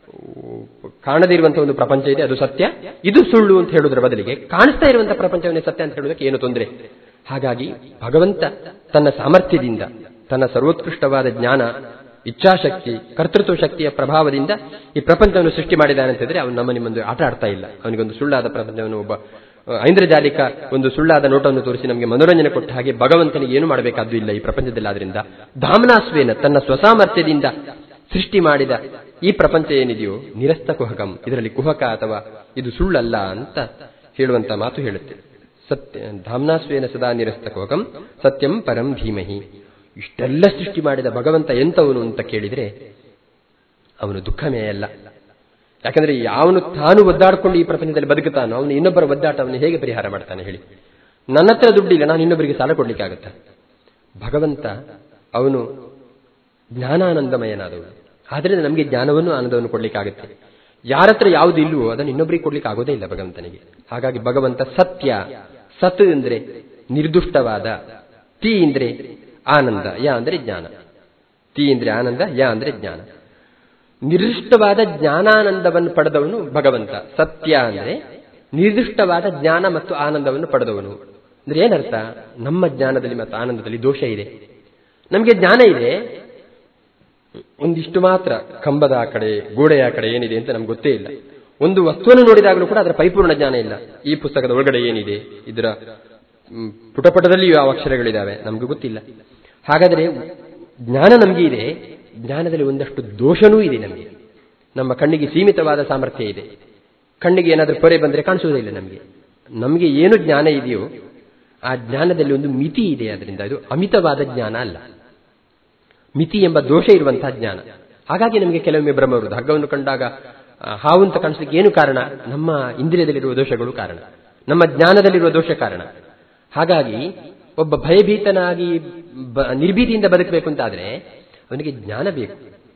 ಕಾಣದೇ ಇರುವಂತಹ ಒಂದು ಪ್ರಪಂಚ ಇದೆ, ಅದು ಸತ್ಯ, ಇದು ಸುಳ್ಳು ಅಂತ ಹೇಳುವುದರ ಬದಲಿಗೆ ಕಾಣಿಸ್ತಾ ಇರುವಂತಹ ಪ್ರಪಂಚವನ್ನೇ ಸತ್ಯ ಅಂತ ಹೇಳುವುದಕ್ಕೆ ಏನು ತೊಂದರೆ. ಹಾಗಾಗಿ ಭಗವಂತ ತನ್ನ ಸಾಮರ್ಥ್ಯದಿಂದ, ತನ್ನ ಸರ್ವೋತ್ಕೃಷ್ಟವಾದ ಜ್ಞಾನ, ಇಚ್ಛಾಶಕ್ತಿ, ಕರ್ತೃತ್ವ ಶಕ್ತಿಯ ಪ್ರಭಾವದಿಂದ ಈ ಪ್ರಪಂಚವನ್ನು ಸೃಷ್ಟಿ ಮಾಡಿದ್ದಾನೆ ಅಂತಂದ್ರೆ ಅವನು ನಮ್ಮ ನಿಮ್ಮೊಂದು ಆಟ ಆಡ್ತಾ ಇಲ್ಲ. ಅವನಿಗೊಂದು ಸುಳ್ಳಾದ ಪ್ರಪಂಚವನ್ನು, ಒಬ್ಬ ಐಂದ್ರಜಾಲಿಕ ಒಂದು ಸುಳ್ಳಾದ ನೋಟವನ್ನು ತೋರಿಸಿ ನಮಗೆ ಮನೋರಂಜನೆ ಕೊಟ್ಟ ಹಾಗೆ ಭಗವಂತನಿಗೆ ಏನು ಮಾಡಬೇಕಾದ್ದು ಇಲ್ಲ ಈ ಪ್ರಪಂಚದಲ್ಲಿ. ಆದ್ರಿಂದ ಧಾಮ್ನಾಸ್ವೇನ ತನ್ನ ಸ್ವಸಾಮರ್ಥ್ಯದಿಂದ ಸೃಷ್ಟಿ ಮಾಡಿದ ಈ ಪ್ರಪಂಚ ಏನಿದೆಯೋ ನಿರಸ್ತ ಕುಹಕಂ, ಇದರಲ್ಲಿ ಕುಹಕ ಅಥವಾ ಇದು ಸುಳ್ಳಲ್ಲ ಅಂತ ಹೇಳುವಂತ ಮಾತು ಹೇಳುತ್ತೆ. ಸತ್ಯ ಧಾಮ್ನಾಸ್ವೇನ ಸದಾ ನಿರಸ್ತ ಕುಹಕಂ ಸತ್ಯಂ ಪರಂ ಧೀಮಹಿ. ಇಷ್ಟೆಲ್ಲ ಸೃಷ್ಟಿ ಮಾಡಿದ ಭಗವಂತ ಎಂತವನು ಅಂತ ಕೇಳಿದ್ರೆ ಅವನು ದುಃಖಮೇ ಅಲ್ಲ. ಯಾಕಂದ್ರೆ ಯಾವನು ತಾನು ಒದ್ದಾಡಿಕೊಂಡು ಈ ಪ್ರಪಂಚದಲ್ಲಿ ಬದುಕುತ್ತಾನೋ ಅವನು ಇನ್ನೊಬ್ಬರ ಒದ್ದಾಟವನ್ನು ಹೇಗೆ ಪರಿಹಾರ ಮಾಡ್ತಾನೆ ಹೇಳಿ? ನನ್ನ ಹತ್ರ ದುಡ್ಡಿಲ್ಲ, ನಾನು ಇನ್ನೊಬ್ಬರಿಗೆ ಸಾಲ ಕೊಡ್ಲಿಕ್ಕಾಗತ್ತ? ಭಗವಂತ ಅವನು ಜ್ಞಾನಾನಂದಮಯನಾದವನು. ಆದ್ರಿಂದ ನಮಗೆ ಜ್ಞಾನವನ್ನು ಆನಂದವನ್ನು ಕೊಡ್ಲಿಕ್ಕಾಗುತ್ತೆ. ಯಾರ ಹತ್ರ ಯಾವುದು ಇಲ್ಲವೋ ಅದನ್ನು ಇನ್ನೊಬ್ಬರಿಗೆ ಕೊಡ್ಲಿಕ್ಕೆ ಆಗೋದೇ ಇಲ್ಲ ಭಗವಂತನಿಗೆ. ಹಾಗಾಗಿ ಭಗವಂತ ಸತ್ಯ. ಸತ್ ಅಂದ್ರೆ ನಿರ್ದುಷ್ಟವಾದ, ತಿ ಅಂದ್ರೆ ಆನಂದ, ಯ ಅಂದ್ರೆ ಜ್ಞಾನ. ತಿ ಅಂದ್ರೆ ಆನಂದ, ಯ ಅಂದ್ರೆ ಜ್ಞಾನ. ನಿರ್ದಿಷ್ಟವಾದ ಜ್ಞಾನಾನಂದವನ್ನು ಪಡೆದವನು ಭಗವಂತ. ಸತ್ಯ ಅಂದ್ರೆ ನಿರ್ದಿಷ್ಟವಾದ ಜ್ಞಾನ ಮತ್ತು ಆನಂದವನ್ನು ಪಡೆದವನು. ಅಂದ್ರೆ ಏನರ್ಥ? ನಮ್ಮ ಜ್ಞಾನದಲ್ಲಿ ಮತ್ತು ಆನಂದದಲ್ಲಿ ದೋಷ ಇದೆ. ನಮಗೆ ಜ್ಞಾನ ಇದೆ, ಒಂದಿಷ್ಟು ಮಾತ್ರ ಕಂಬದ ಆ ಕಡೆ ಗೋಡೆಯ ಆ ಕಡೆ ಏನಿದೆ ಅಂತ ನಮ್ಗೆ ಗೊತ್ತೇ ಇಲ್ಲ. ಒಂದು ವಸ್ತುವನ್ನು ನೋಡಿದಾಗಲೂ ಕೂಡ ಅದರ ಪರಿಪೂರ್ಣ ಜ್ಞಾನ ಇಲ್ಲ. ಈ ಪುಸ್ತಕದ ಒಳಗಡೆ ಏನಿದೆ, ಇದರ ಪುಟಪಟದಲ್ಲಿ ಯಾವ ಅಕ್ಷರಗಳಿದಾವೆ ನಮ್ಗೆ ಗೊತ್ತಿಲ್ಲ. ಹಾಗಾದರೆ ಜ್ಞಾನ ನಮ್ಗೆ ಇದೆ, ಜ್ಞಾನದಲ್ಲಿ ಒಂದಷ್ಟು ದೋಷನೂ ಇದೆ ನಮಗೆ. ನಮ್ಮ ಕಣ್ಣಿಗೆ ಸೀಮಿತವಾದ ಸಾಮರ್ಥ್ಯ ಇದೆ. ಕಣ್ಣಿಗೆ ಏನಾದರೂ ಪೊರೆ ಬಂದರೆ ಕಾಣಿಸುವುದೇ ಇಲ್ಲ ನಮಗೆ. ನಮಗೆ ಏನು ಜ್ಞಾನ ಇದೆಯೋ ಆ ಜ್ಞಾನದಲ್ಲಿ ಒಂದು ಮಿತಿ ಇದೆ. ಅದರಿಂದ ಇದು ಅಮಿತವಾದ ಜ್ಞಾನ ಅಲ್ಲ, ಮಿತಿ ಎಂಬ ದೋಷ ಇರುವಂತಹ ಜ್ಞಾನ. ಹಾಗಾಗಿ ನಮಗೆ ಕೆಲವೊಮ್ಮೆ ಭ್ರಮ ಬರುವುದು. ಹಗ್ಗವನ್ನು ಕಂಡಾಗ ಹಾವು ಅಂತ ಕಾಣಿಸ್ಲಿಕ್ಕೆ ಏನು ಕಾರಣ? ನಮ್ಮ ಇಂದ್ರಿಯದಲ್ಲಿರುವ ದೋಷಗಳು ಕಾರಣ, ನಮ್ಮ ಜ್ಞಾನದಲ್ಲಿರುವ ದೋಷ ಕಾರಣ. ಹಾಗಾಗಿ ಒಬ್ಬ ಭಯಭೀತನಾಗಿ ನಿರ್ಭೀತಿಯಿಂದ ಬದುಕಬೇಕು ಅಂತಾದ್ರೆ ಅವನಿಗೆ ಜ್ಞಾನ ಬೇಕು.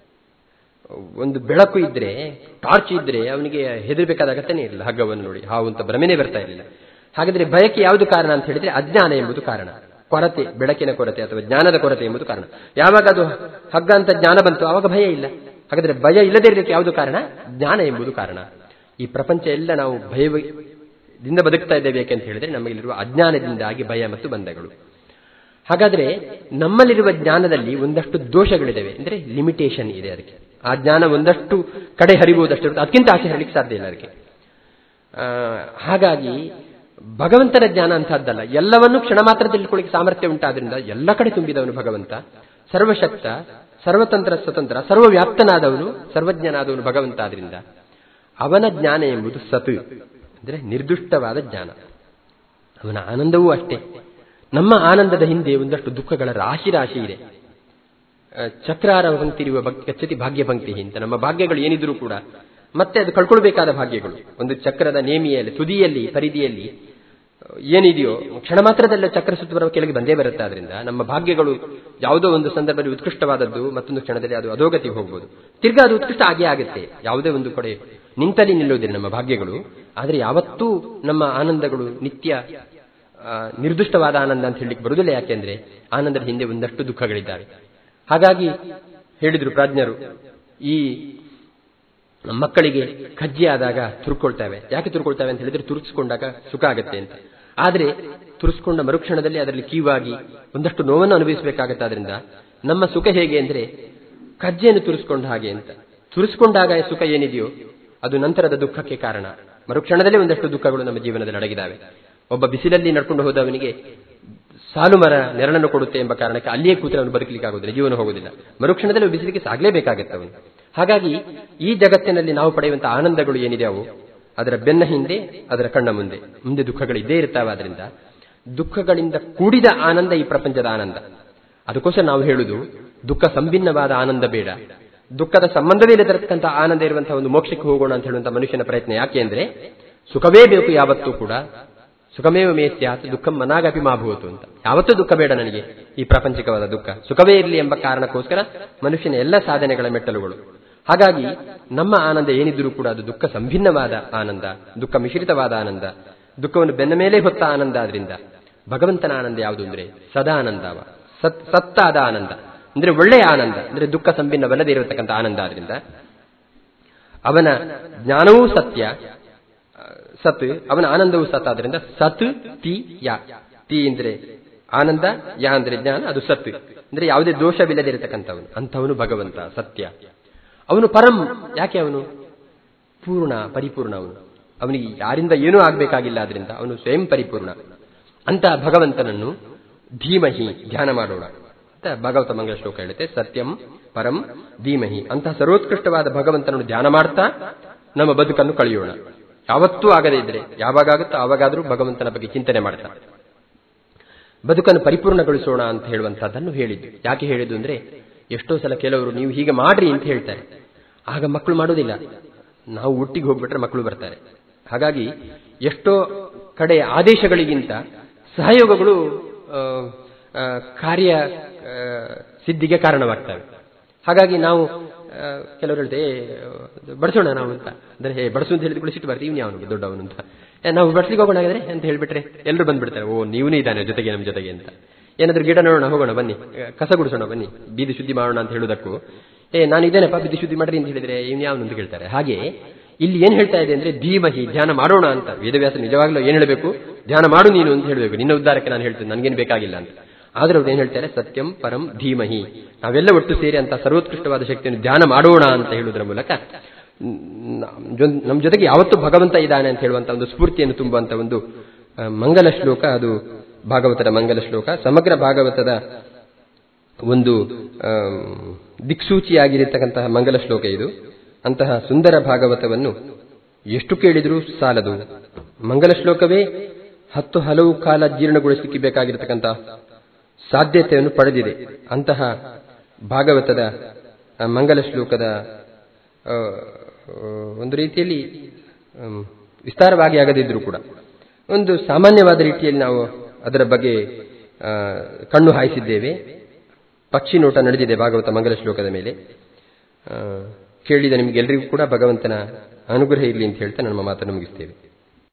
ಒಂದು ಬೆಳಕು ಇದ್ರೆ, ಟಾರ್ಚ್ ಇದ್ರೆ ಅವನಿಗೆ ಹೆದರಬೇಕಾದ ಅಗತ್ಯನೇ ಇರಲಿಲ್ಲ. ಹಗ್ಗವನ್ನು ನೋಡಿ ಹಾವು ಅಂತ ಭ್ರಮೆನೇ ಬರ್ತಾ ಇರಲಿಲ್ಲ. ಹಾಗಾದ್ರೆ ಭಯಕ್ಕೆ ಯಾವುದು ಕಾರಣ ಅಂತ ಹೇಳಿದ್ರೆ ಅಜ್ಞಾನ ಎಂಬುದು ಕಾರಣ. ಕೊರತೆ, ಬೆಳಕಿನ ಕೊರತೆ ಅಥವಾ ಜ್ಞಾನದ ಕೊರತೆ ಎಂಬುದು ಕಾರಣ. ಯಾವಾಗ ಅದು ಹಗ್ಗ ಅಂತ ಜ್ಞಾನ ಬಂತು ಆವಾಗ ಭಯ ಇಲ್ಲ. ಹಾಗಾದ್ರೆ ಭಯ ಇಲ್ಲದೇ ಇರಲಿಕ್ಕೆ ಯಾವುದು ಕಾರಣ? ಜ್ಞಾನ ಎಂಬುದು ಕಾರಣ. ಈ ಪ್ರಪಂಚ ಎಲ್ಲ ನಾವು ಭಯದಿಂದ ಬದುಕ್ತಾ ಇದ್ದೇವೆ ಯಾಕೆಂತ ಹೇಳಿದ್ರೆ ನಮಗಿರುವ ಅಜ್ಞಾನದಿಂದಾಗಿ ಭಯ ಮತ್ತು ಬಂಧಗಳು. ಹಾಗಾದ್ರೆ ನಮ್ಮಲ್ಲಿರುವ ಜ್ಞಾನದಲ್ಲಿ ಒಂದಷ್ಟು ದೋಷಗಳಿದ್ದಾವೆ, ಅಂದ್ರೆ ಲಿಮಿಟೇಷನ್ ಇದೆ. ಅದಕ್ಕೆ ಆ ಜ್ಞಾನ ಒಂದಷ್ಟು ಕಡೆ ಹರಿಬಹುದಷ್ಟು, ಅದಕ್ಕಿಂತ ಆಚೆ ಹರಿಲಿಕ್ಕೆ ಸಾಧ್ಯ ಇಲ್ಲ ಅದಕ್ಕೆ. ಹಾಗಾಗಿ ಭಗವಂತನ ಜ್ಞಾನ ಅಂತಹದ್ದಲ್ಲ, ಎಲ್ಲವನ್ನೂ ಕ್ಷಣ ಮಾತ್ರ ತಿಳ್ಕೊಳ್ಳಿಕ್ಕೆ ಸಾಮರ್ಥ್ಯ ಉಂಟಾದ್ರಿಂದ ಎಲ್ಲ ಕಡೆ ತುಂಬಿದವನು ಭಗವಂತ. ಸರ್ವಶಕ್ತ, ಸರ್ವತಂತ್ರ, ಸ್ವತಂತ್ರ, ಸರ್ವವ್ಯಾಪ್ತನಾದವನು, ಸರ್ವಜ್ಞನಾದವನು ಭಗವಂತ. ಆದ್ರಿಂದ ಅವನ ಜ್ಞಾನ ಎಂಬುದು ಸತ್, ಅಂದ್ರೆ ನಿರ್ದುಷ್ಟವಾದ ಜ್ಞಾನ. ಅವನ ಆನಂದವೂ ಅಷ್ಟೇ. ನಮ್ಮ ಆನಂದದ ಹಿಂದೆ ಒಂದಷ್ಟು ದುಃಖಗಳ ರಾಶಿ ರಾಶಿ ಇದೆ. ಚಕ್ರಾರ ಪಂಕ್ತಿರುವ ಗಚ್ಚತಿ ಭಾಗ್ಯ ಪಂಕ್ತಿ ಅಂತ ನಮ್ಮ ಭಾಗ್ಯಗಳು ಏನಿದ್ರೂ ಕೂಡ ಮತ್ತೆ ಅದು ಕಳ್ಕೊಳ್ಬೇಕಾದ ಭಾಗ್ಯಗಳು. ಒಂದು ಚಕ್ರದ ನೇಮಿಯಲ್ಲಿ, ತುದಿಯಲ್ಲಿ, ಪರಿಧಿಯಲ್ಲಿ ಏನಿದೆಯೋ ಕ್ಷಣ ಮಾತ್ರದಲ್ಲ ಚಕ್ರ ಸುತ್ತು ಬರುವ ಕೆಳಗೆ ಬಂದೇ ಬರುತ್ತೆ. ಆದ್ರಿಂದ ನಮ್ಮ ಭಾಗ್ಯಗಳು ಯಾವುದೋ ಒಂದು ಸಂದರ್ಭದಲ್ಲಿ ಉತ್ಕೃಷ್ಟವಾದದ್ದು ಮತ್ತೊಂದು ಕ್ಷಣದಲ್ಲಿ ಅದು ಅಧೋಗತಿಗೆ ಹೋಗ್ಬೋದು. ತಿರ್ಗಾ ಅದು ಉತ್ಕೃಷ್ಟ ಆಗೇ ಆಗುತ್ತೆ. ಯಾವುದೇ ಒಂದು ಕಡೆ ನಿಂತಲ್ಲಿ ನಿಲ್ಲುವುದಿಲ್ಲ ನಮ್ಮ ಭಾಗ್ಯಗಳು. ಆದರೆ ಯಾವತ್ತೂ ನಮ್ಮ ಆನಂದಗಳು ನಿತ್ಯ ನಿರ್ದಿಷ್ಟವಾದ ಆನಂದ ಅಂತ ಹೇಳಲಿಕ್ಕೆ ಬರುವುದಿಲ್ಲ. ಯಾಕೆಂದ್ರೆ ಆನಂದದ ಹಿಂದೆ ಒಂದಷ್ಟು ದುಃಖಗಳಿದ್ದಾವೆ. ಹಾಗಾಗಿ ಹೇಳಿದ್ರು ಪ್ರಾಜ್ಞರು, ಈ ಮಕ್ಕಳಿಗೆ ಕಜ್ಜಿ ಆದಾಗ ತುರ್ಕೊಳ್ತೇವೆ. ಯಾಕೆ ತುರ್ಕೊಳ್ತೇವೆ ಅಂತ ಹೇಳಿದ್ರೆ ತುರ್ಸ್ಕೊಂಡಾಗ ಸುಖ ಆಗುತ್ತೆ ಅಂತ. ಆದ್ರೆ ತುರ್ಸ್ಕೊಂಡ ಮರುಕ್ಷಣದಲ್ಲಿ ಅದರಲ್ಲಿ ಕೀವಾಗಿ ಒಂದಷ್ಟು ನೋವನ್ನು ಅನುಭವಿಸಬೇಕಾಗತ್ತೆ. ಆದ್ರಿಂದ ನಮ್ಮ ಸುಖ ಹೇಗೆ ಅಂದ್ರೆ ಕಜ್ಜಿಯನ್ನು ತುರಿಸ್ಕೊಂಡ ಹಾಗೆ ಅಂತ. ತುರಿಸ್ಕೊಂಡಾಗ ಸುಖ ಏನಿದೆಯೋ ಅದು ನಂತರದ ದುಃಖಕ್ಕೆ ಕಾರಣ. ಮರುಕ್ಷಣದಲ್ಲೇ ಒಂದಷ್ಟು ದುಃಖಗಳು ನಮ್ಮ ಜೀವನದಲ್ಲಿ ಅಡಗಿದ್ದಾವೆ. ಒಬ್ಬ ಬಿಸಿಲಲ್ಲಿ ನಡ್ಕೊಂಡು ಹೋದವನಿಗೆ ಸಾಲು ಮರ ನೆರಳನ್ನು ಕೊಡುತ್ತೆ ಎಂಬ ಕಾರಣಕ್ಕೆ ಅಲ್ಲಿಯೇ ಕೂತರೆ ಅವನು ಬದುಕಲಿಕ್ಕೆ ಆಗುದಿಲ್ಲ, ಜೀವನ ಹೋಗುದಿಲ್ಲ. ಮರುಕ್ಷಣದಲ್ಲಿ ಬಿಸಿಲಿಗೆ ಸಾಗಲೇಬೇಕಾಗತ್ತೆ ಅವನು. ಹಾಗಾಗಿ ಈ ಜಗತ್ತಿನಲ್ಲಿ ನಾವು ಪಡೆಯುವಂತಹ ಆನಂದಗಳು ಏನಿದೆಯೋ ಅದರ ಬೆನ್ನ ಹಿಂದೆ, ಅದರ ಕಣ್ಣ ಮುಂದೆ ಮುಂದೆ ದುಃಖಗಳಿದ್ದೇ ಇರ್ತಾವೆ. ಆದ್ರಿಂದ ದುಃಖಗಳಿಂದ ಕೂಡಿದ ಆನಂದ ಈ ಪ್ರಪಂಚದ ಆನಂದ. ಅದಕ್ಕೋಸ್ಕರ ನಾವು ಹೇಳುದು ದುಃಖ ಸಂಭಿನ್ನವಾದ ಆನಂದ ಬೇಡ, ದುಃಖದ ಸಂಬಂಧವೇ ಇಲ್ಲದಿರತಕ್ಕಂಥ ಆನಂದ ಇರುವಂತಹ ಒಂದು ಮೋಕ್ಷಕ್ಕೆ ಹೋಗೋಣ ಅಂತ ಹೇಳುವಂತಹ ಮನುಷ್ಯನ ಪ್ರಯತ್ನ. ಯಾಕೆ ಅಂದ್ರೆ ಸುಖವೇ ಬೇಕು ಯಾವತ್ತೂ ಕೂಡ. ಸುಖಮೇವ ಮೇ ಸ್ಯಾತ್ ದುಃಖಂ ಮನಾಗಪಿ ಮಾಭೂತು ಅಂತ. ಯಾವತ್ತೂ ದುಃಖ ಬೇಡ ನನಗೆ, ಈ ಪ್ರಾಪಂಚಿಕವಾದ ದುಃಖ ಸುಖವೇ ಇರಲಿ ಎಂಬ ಕಾರಣಕ್ಕೋಸ್ಕರ ಮನುಷ್ಯನ ಎಲ್ಲ ಸಾಧನೆಗಳ ಮೆಟ್ಟಲುಗಳು. ಹಾಗಾಗಿ ನಮ್ಮ ಆನಂದ ಏನಿದ್ರೂ ಕೂಡ ಅದು ದುಃಖ ಸಂಭಿನ್ನವಾದ ಆನಂದ, ದುಃಖ ಮಿಶ್ರಿತವಾದ ಆನಂದ, ದುಃಖವನ್ನು ಬೆನ್ನ ಮೇಲೆ ಹೊತ್ತ ಆನಂದ. ಆದ್ರಿಂದ ಭಗವಂತನ ಆನಂದ ಯಾವುದು ಅಂದ್ರೆ ಸದಾನಂದವ, ಸತ್ತಾದ ಆನಂದ ಅಂದ್ರೆ ಒಳ್ಳೆಯ ಆನಂದ, ಅಂದ್ರೆ ದುಃಖ ಸಂಭಿನ್ನವಲ್ಲದೆ ಇರತಕ್ಕಂಥ ಆನಂದ. ಆದ್ರಿಂದ ಅವನ ಜ್ಞಾನವೂ ಸತ್ಯ, ಸತ್, ಅವನ ಆನಂದವೂ ಸತ್. ಆದ್ರಿಂದ ಸತ್ ತಿ ಯಾ. ತಿ ಅಂದ್ರೆ ಆನಂದ, ಯಾ ಅಂದ್ರೆ ಜ್ಞಾನ, ಅದು ಸತ್ ಅಂದ್ರೆ ಯಾವುದೇ ದೋಷವಿಲ್ಲದೆ ಇರತಕ್ಕಂಥವನು, ಅಂಥವನು ಭಗವಂತ ಸತ್ಯ. ಅವನು ಪರಂ. ಯಾಕೆ ಅವನು ಪೂರ್ಣ, ಪರಿಪೂರ್ಣ. ಅವನಿಗೆ ಯಾರಿಂದ ಏನೂ ಆಗ್ಬೇಕಾಗಿಲ್ಲ, ಆದ್ರಿಂದ ಅವನು ಸ್ವಯಂ ಪರಿಪೂರ್ಣ. ಅಂತಹ ಭಗವಂತನನ್ನು ಧೀಮಹಿ ಧ್ಯಾನ ಮಾಡೋಣ ಅಂತ ಭಾಗವತ ಮಂಗಲ ಶ್ಲೋಕ ಹೇಳುತ್ತೆ. ಸತ್ಯಂ ಪರಂ ಧೀಮಹಿ. ಅಂತಹ ಸರ್ವೋತ್ಕೃಷ್ಟವಾದ ಭಗವಂತನನ್ನು ಧ್ಯಾನ ಮಾಡ್ತಾ ನಮ್ಮ ಬದುಕನ್ನು ಕಳೆಯೋಣ. ಯಾವತ್ತೂ ಆಗದೇ ಇದ್ರೆ ಯಾವಾಗುತ್ತೋ ಆವಾಗಾದ್ರೂ ಭಗವಂತನ ಬಗ್ಗೆ ಚಿಂತನೆ ಮಾಡ್ತಾ ಬದುಕನ್ನು ಪರಿಪೂರ್ಣಗೊಳಿಸೋಣ ಅಂತ ಹೇಳುವಂತಹದ್ದನ್ನು ಹೇಳಿದ್ದು. ಯಾಕೆ ಹೇಳಿದ್ದು ಅಂದ್ರೆ, ಎಷ್ಟೋ ಸಲ ಕೆಲವರು ನೀವು ಹೀಗೆ ಮಾಡ್ರಿ ಅಂತ ಹೇಳ್ತಾರೆ, ಆಗ ಮಕ್ಕಳು ಮಾಡೋದಿಲ್ಲ. ನಾವು ಒಟ್ಟಿಗೆ ಹೋಗ್ಬಿಟ್ರೆ ಮಕ್ಕಳು ಬರ್ತಾರೆ. ಹಾಗಾಗಿ ಎಷ್ಟೋ ಕಡೆ ಆದೇಶಗಳಿಗಿಂತ ಸಹಯೋಗಗಳು ಕಾರ್ಯ ಸಿದ್ಧಿಗೆ ಕಾರಣವಾಗ್ತವೆ. ಹಾಗಾಗಿ ನಾವು ಕೆಲವರು ಹೇಳ್ತೇವೆ ಬಡಿಸೋಣ ನಾವು ಅಂತ, ಅಂದ್ರೆ ಬಡಿಸು ಅಂತ ಹೇಳಿದ ಸಿಟ್ಟು ಬರ್ತೀವಿ, ನೀವು ಅವನಿಗೆ ದೊಡ್ಡವನು ಅಂತ, ನಾವು ಬಡಿಸ್ಲಿಕ್ಕೆ ಹೋಗೋಣ ಹಾಗಾದ್ರೆ ಅಂತ ಹೇಳ್ಬಿಟ್ರೆ ಎಲ್ಲರೂ ಬಂದ್ಬಿಡ್ತಾರೆ, ಓ ನೀವನೇ ಇದ್ದಾನೆ ಜೊತೆಗೆ ನಮ್ಮ ಜೊತೆಗೆ ಅಂತ. ಏನಾದ್ರೂ ಗಿಡ ನೋಡೋಣ, ಹೋಗೋಣ ಬನ್ನಿ, ಕಸ ಗುಡಿಸೋಣ ಬನ್ನಿ, ಬೀದಿ ಶುದ್ಧಿ ಮಾಡೋಣ ಅಂತ ಹೇಳೋದಕ್ಕೂ ನಾನು ಇದ್ದೇನೆಪ್ಪ ಬೀದಿ ಶುದ್ಧಿ ಮಾಡ್ರಿ ಅಂತ ಹೇಳಿದ್ರೆ ಇವ್ನು ಯಾವನು ಅಂತ ಕೇಳ್ತಾರೆ. ಹಾಗೆ ಇಲ್ಲಿ ಏನ್ ಹೇಳ್ತಾ ಇದೆ ಅಂದ್ರೆ ಧೀಮಹಿ, ಧ್ಯಾನ ಮಾಡೋಣ ಅಂತ. ವೇದವ್ಯಾಸ ನಿಜವಾಗ್ಲೂ ಏನ್ ಹೇಳಬೇಕು, ಧ್ಯಾನ ಮಾಡು ನೀನು ಅಂತ ಹೇಳಬೇಕು. ನಿನ್ನ ಉದ್ಧಾರಕ್ಕೆ ನಾನು ಹೇಳ್ತೇನೆ, ನನಗೇನು ಬೇಕಾಗಿಲ್ಲ ಅಂತ. ಆದ್ರೆ ಅವ್ರು ಏನ್ ಹೇಳ್ತಾರೆ, ಸತ್ಯಂ ಪರಂ ಧೀಮಹಿ, ನಾವೆಲ್ಲ ಒಟ್ಟು ಸೇರಿ ಅಂತ ಸರ್ವೋತ್ಕೃಷ್ಟವಾದ ಶಕ್ತಿಯನ್ನು ಧ್ಯಾನ ಮಾಡೋಣ ಅಂತ ಹೇಳುವುದರ ಮೂಲಕ ನಮ್ಮ ಜೊತೆಗೆ ಯಾವತ್ತೂ ಭಗವಂತ ಇದ್ದಾನೆ ಅಂತ ಹೇಳುವಂತ ಒಂದು ಸ್ಫೂರ್ತಿಯನ್ನು ತುಂಬುವಂತ ಒಂದು ಮಂಗಲ ಶ್ಲೋಕ ಅದು ಭಾಗವತದ ಮಂಗಲ ಶ್ಲೋಕ. ಸಮಗ್ರ ಭಾಗವತದ ಒಂದು ದಿಕ್ಸೂಚಿಯಾಗಿರತಕ್ಕಂತಹ ಮಂಗಲ ಶ್ಲೋಕ ಇದು. ಅಂತಹ ಸುಂದರ ಭಾಗವತವನ್ನು ಎಷ್ಟು ಕೇಳಿದ್ರೂ ಸಾಲದು. ಮಂಗಲ ಶ್ಲೋಕವೇ 10 ಹಲವು ಕಾಲ ಜೀರ್ಣಗೊಳಿಸಲಿಕ್ಕೆ ಬೇಕಾಗಿರತಕ್ಕಂತಹ ಸಾಧ್ಯತೆಯನ್ನು ಪಡೆದಿದೆ. ಅಂತಹ ಭಾಗವತದ ಮಂಗಲ ಶ್ಲೋಕದ ಒಂದು ರೀತಿಯಲ್ಲಿ ವಿಸ್ತಾರವಾಗಿ ಆಗದಿದ್ರೂ ಕೂಡ ಒಂದು ಸಾಮಾನ್ಯವಾದ ರೀತಿಯಲ್ಲಿ ನಾವು ಅದರ ಬಗ್ಗೆ ಕಣ್ಣು ಹಾಯಿಸಿದ್ದೇವೆ. ಪಕ್ಷಿ ನೋಟ ನಡೆದಿದೆ ಭಾಗವತ ಮಂಗಲ ಶ್ಲೋಕದ ಮೇಲೆ. ಕೇಳಿದ ನಿಮಗೆಲ್ಲರಿಗೂ ಕೂಡ ಭಗವಂತನ ಅನುಗ್ರಹ ಇರಲಿ ಅಂತ ಹೇಳ್ತಾ ನಮ್ಮ ಮಾತನ್ನು ಮುಗಿಸ್ತೇವೆ.